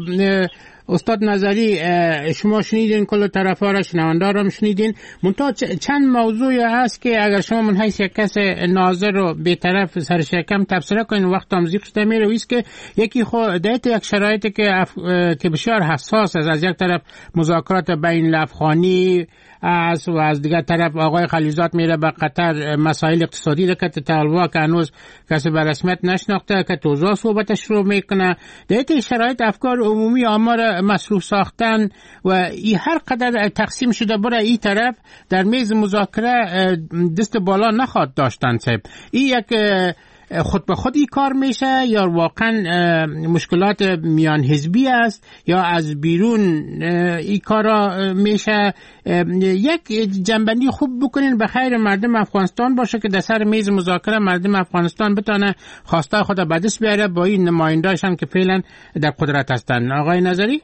S17: استاد نظری شما شنیدین، کل طرفا را شنوندار هم شنیدین. منتها چند موضوعی هست که اگر شما من حیث یک کس ناظر رو به طرف سرش یکم تبصره کنین وقت هم زیق شده میره، ویست که یکی خود دیت یک شرایطی که اف... که بسیار حساس است. از یک طرف مذاکرات بین الافغانی از و از دیگر طرف آقای خلیزات میره به قطر مسائل اقتصادی دکت طالبا که هنوز کسی به رسمیت نشناخته که توضیح صحبتش رو میکنه. در این شرایط افکار عمومی آمار مصروف ساختن و این هر قدر تقسیم شده برای این طرف در میز مذاکره دست بالا نخواد داشتن صاحب. این یک خود به خود این کار میشه یا واقعا مشکلات میان حزبی است یا از بیرون این کارا میشه؟ یک جنبندی خوب بکنین به خیر مردم افغانستان باشه که در سر میز مذاکره مردم افغانستان بتونه خواسته خود به دست بیاره با این نماینده‌هاشون که فعلا در قدرت هستن. آقای نظری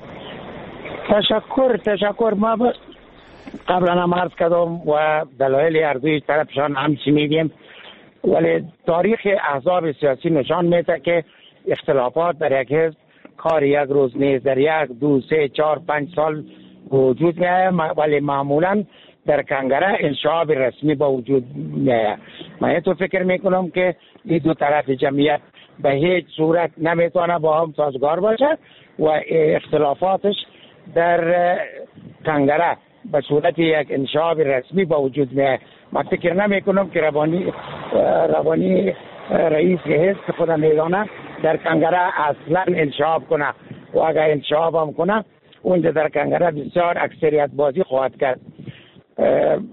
S19: تشکر تشکر. ما قبلا هم عرض کردم و دلایل ارزوی طرفشان هم چی میگیم، ولی تاریخ احزاب سیاسی نشان میده که اختلافات در یک حزب کار یک روز نیست، در یک دو سه چهار پنج سال وجود میآید، ولی معمولا در کنگره انشعاب رسمی با وجود میآید. من تو فکر میکنم که این دو طرف جمعیت به هیچ صورت نمیتونه با هم سازگار باشه و اختلافاتش در کنگره به صورت یک انشعاب رسمی با وجود میآید. من فکر نمی کنم که روانی روانی رئیس حزب خود میدانه در کنگره اصلا انشعاب کنه و اگر انشعاب هم کنه اونجا در کنگره بسیار اکثریت بازی خواهد کرد.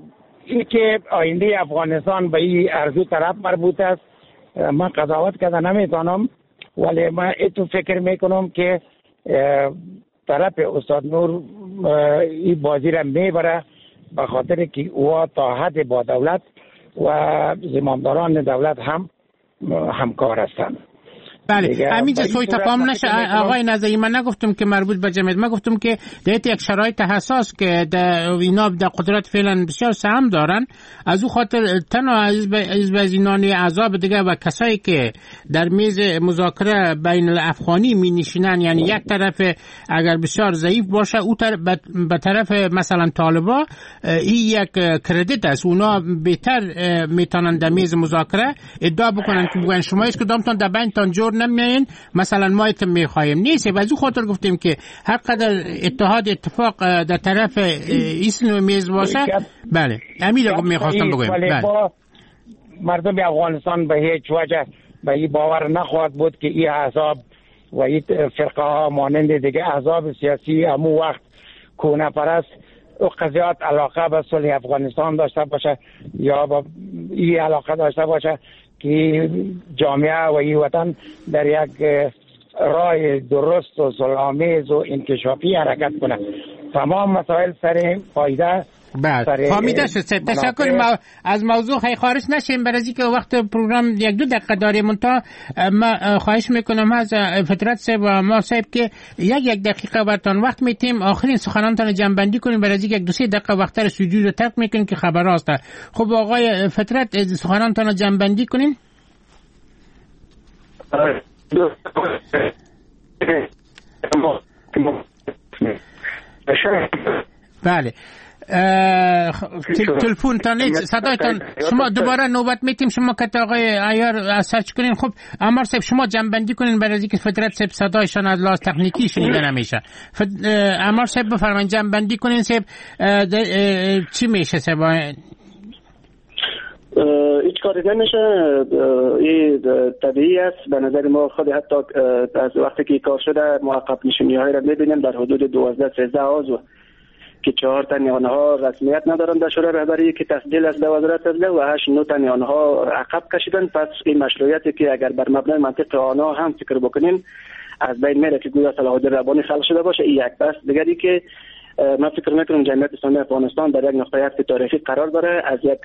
S19: این که آینده افغانستان به این ارزو طرف مربوط است من قضاوت کرده نمیتونم، ولی من اتو فکر میکنم که طرف استاد نور این بازی را میبره به خاطر که او تا حد با دولت و زمامداران دولت هم همکار هستند.
S17: بله همینجا سوی تفاهم نشه آقای نظری، من نگفتم که مربوط به جمعیت، من گفتم که در یک شرایط حساس که اینا در قدرت فعلا بسیار سهم دارن، از او خاطر تنها از وزینان اعضاب دیگه و کسایی که در میز مذاکره بین الافغانی می نشینن، یعنی یک طرف اگر بسیار ضعیف باشه او طرف به طرف مثلا طالبا این یک کردیت است، اونا بهتر میتونن در میز مذاکره ادعا بکنن که بگن شما هیچ کدامتون در بینتان جور نمیاین، مثلا ما ایتم میخوایم نیست. و از او خاطر گفتیم که هر قدر اتحاد اتفاق در طرف ایسن میز باشه. بله امیر رو میخواستم بگویم. بله.
S19: مردم افغانستان به هیچ وجه به این باور نخواهد بود که این احزاب و این فرقه ها مانند دیگه احزاب سیاسی همون وقت کونه پرست او قضیات علاقه به صلح افغانستان داشته باشه یا با این علاقه داشته باشه که جامعه و این وطن در یک راه درست و صلح‌آمیز و انکشافی حرکت کنه. تمام مسائل سر فایده.
S17: بله فهمیده شد. تشکر. ما از موضوع خیلی خارج نشیم برای اینکه وقت پروگرام یک دو دقیقه داریم. منتها ما خواهش میکنم از فطرت صاحب و ما صاحب که یک یک دقیقه براتون وقت میتیم آخرین سخنانتون جمع بندی کنیم، برای اینکه یک دو سه دقیقه وقت رو سجود رو ترک میکنیم که خبر راست. خب آقای فطرت سخنانتون جمع بندی کنین. بله تلفن تا نیست صدایتان شما دوباره نوبت میتیم شما که آقای عیار سرچ کنین. خب عمار صاحب شما جمع بندی کنین برای اینکه فطرت صاحب صدایشان از لحاظ تکنیکی شنیده نمیشه. عمار صاحب بفرمایید جمع بندی کنین. صاحب چی میشه صاحب؟
S18: هیچ کاری نمیشه، این طبیعی است. به نظر ما خود حتی از وقتی که کار شده ما عقب نشینی های را میبینیم در حدود دوازده سیزده عضو که چهار تن آنها رسمیت ندارند در شورای رهبری که تسجیل است در وزارت عدلیه و هشت نه تن آنها عقب کشیدن. پس این مشروعیتی که اگر بر مبنای منطق آنها هم فکر بکنیم از بین میره که گویا صلاح الدین ربانی خلق شده باشه. این یک. بس دیگری که من فکر میکنم جمعیت اسلامی افغانستان در یک نقطه عطف تاریخی قرار داره از یک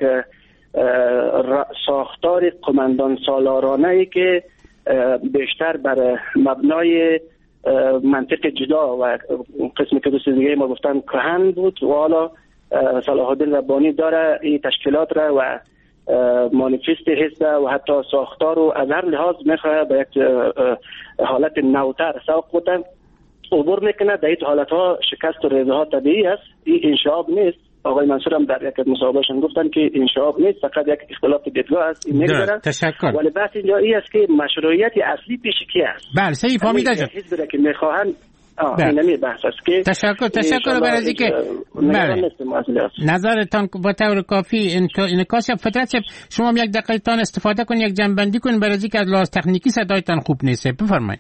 S18: ساختار قماندان سالارانه ای که بیشتر بر مبنای منطق جدا و قسمی که دوست دیگه ما گفتن کهن بود و حالا صلاح الدین ربانی داره این تشکیلات را و مانیفست حزب و حتی ساختار رو از هر لحاظ میخواه به یک حالت نوتر سوق بودن عبور میکنه. در این حالت ها شکست و ریزه ها طبیعی است، این انشعاب نیست. آقای منصور هم در یک مصاحبهشون گفتن که انشعاب نیست، فقط یک اختلاف دیدگاه است. این نگذارن.
S17: تشکر.
S18: ولی بحث اینجا این است که مشروعیت اصلی پیش کی است.
S17: بله صحیح فهمیده شد.
S18: حزبی که میخواهن اینمی بحث است که
S17: تشکر تشکر برای اینکه بله نظرتان با طور کافی انعکاس فطرت شما یک دقیقه تان استفاده کنید یک جمع بندی کنید برای اینکه از لحاظ تکنیکی صدایتان خوب نیست. بفرمایید.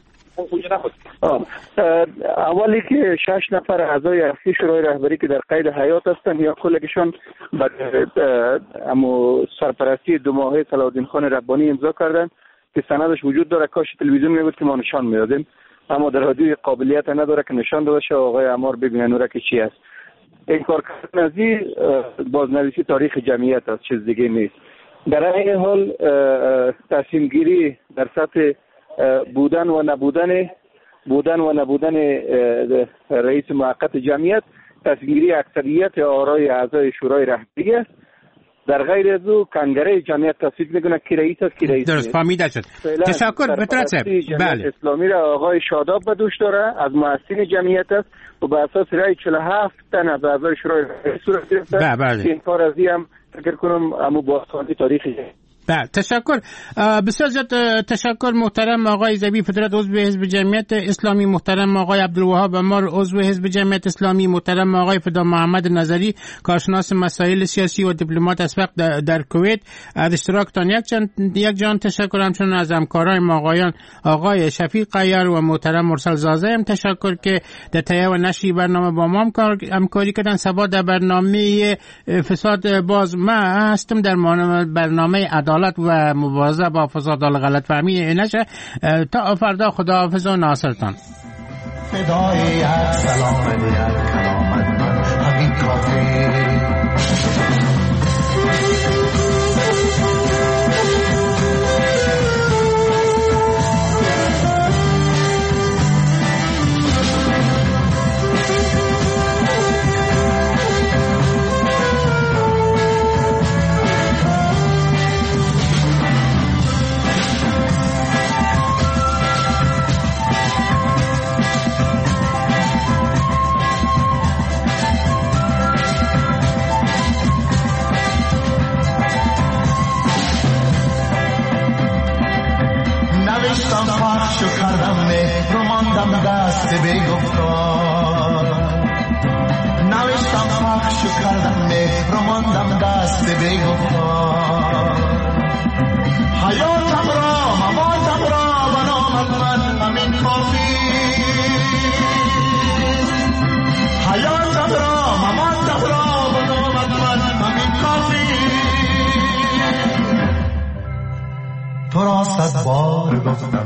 S3: اولی که شش نفر اعضای اصلی شورای رهبری که در قید حیات هستند یا کلگشان به امو سرپرستی دو ماهه صلاح الدین خان ربانی امضا کردند که سندش وجود داره. کاش تلویزیون میگفت که ما نشان میدادیم، اما در رادیو قابلیت نداره که نشان داده شه. آقای عمار ببینن اون را که چی است. این کار کردن از بازنویسی تاریخ جمعیت است، چیز دیگه نیست. در این حال تصمیم گیری در سطح بودن و نبودن بودن و نبودن رئیس موقت جمعیت تصمیم گیری اکثریت آرای اعضای شورای رهبری است. در غیر از او کنگره جمعیت تصویب میکنه کی رئیس است کی رئیس نیست.
S17: درست فهمیده شد. تشکر فطرت صاحب.
S3: بله اسلامی را آقای شاداب به دوش داره، از مؤسسین جمعیت است و به اساس رأی چهل و هفت تن از اعضای شورای رهبری صورت گرفته.
S17: بله
S3: این کار از هم فکر کنم امو بازخوانی تاریخی
S17: بله تشکر. بسیار زیاد تشکر محترم آقای زبی فطرت عضو حزب جمعیت اسلامی، محترم آقای عبدالوهاب عمار عضو حزب جمعیت اسلامی، محترم آقای فدا محمد نظری کارشناس مسائل سیاسی و دیپلمات اسبق در, در کویت. از اشتراکتان یک جان یک جان تشکر. همچنین از همکارای ما آقایان آقای شفیق قیار و محترم مرسل زازه هم تشکر که در تهیه و نشر برنامه با ما همکاری کردن. سبا در برنامه فساد باز ما هستم، در برنامه عدالت و مبارزه با فساد و غلط فهمی نشه. تا فردا خداحافظ و ناصرتان.
S1: فدای یک سلام یک کلامت من همین کافی. پخش کردم مهر و ماندم دست به گفتار، نوشتم پخش کردم مهر و ماندم دست به گفتار. حیاتم را مماتم را و نامت من همین کافی، حیاتم را مماتم را و نامت من همین کافی. تو را صد بار گفتم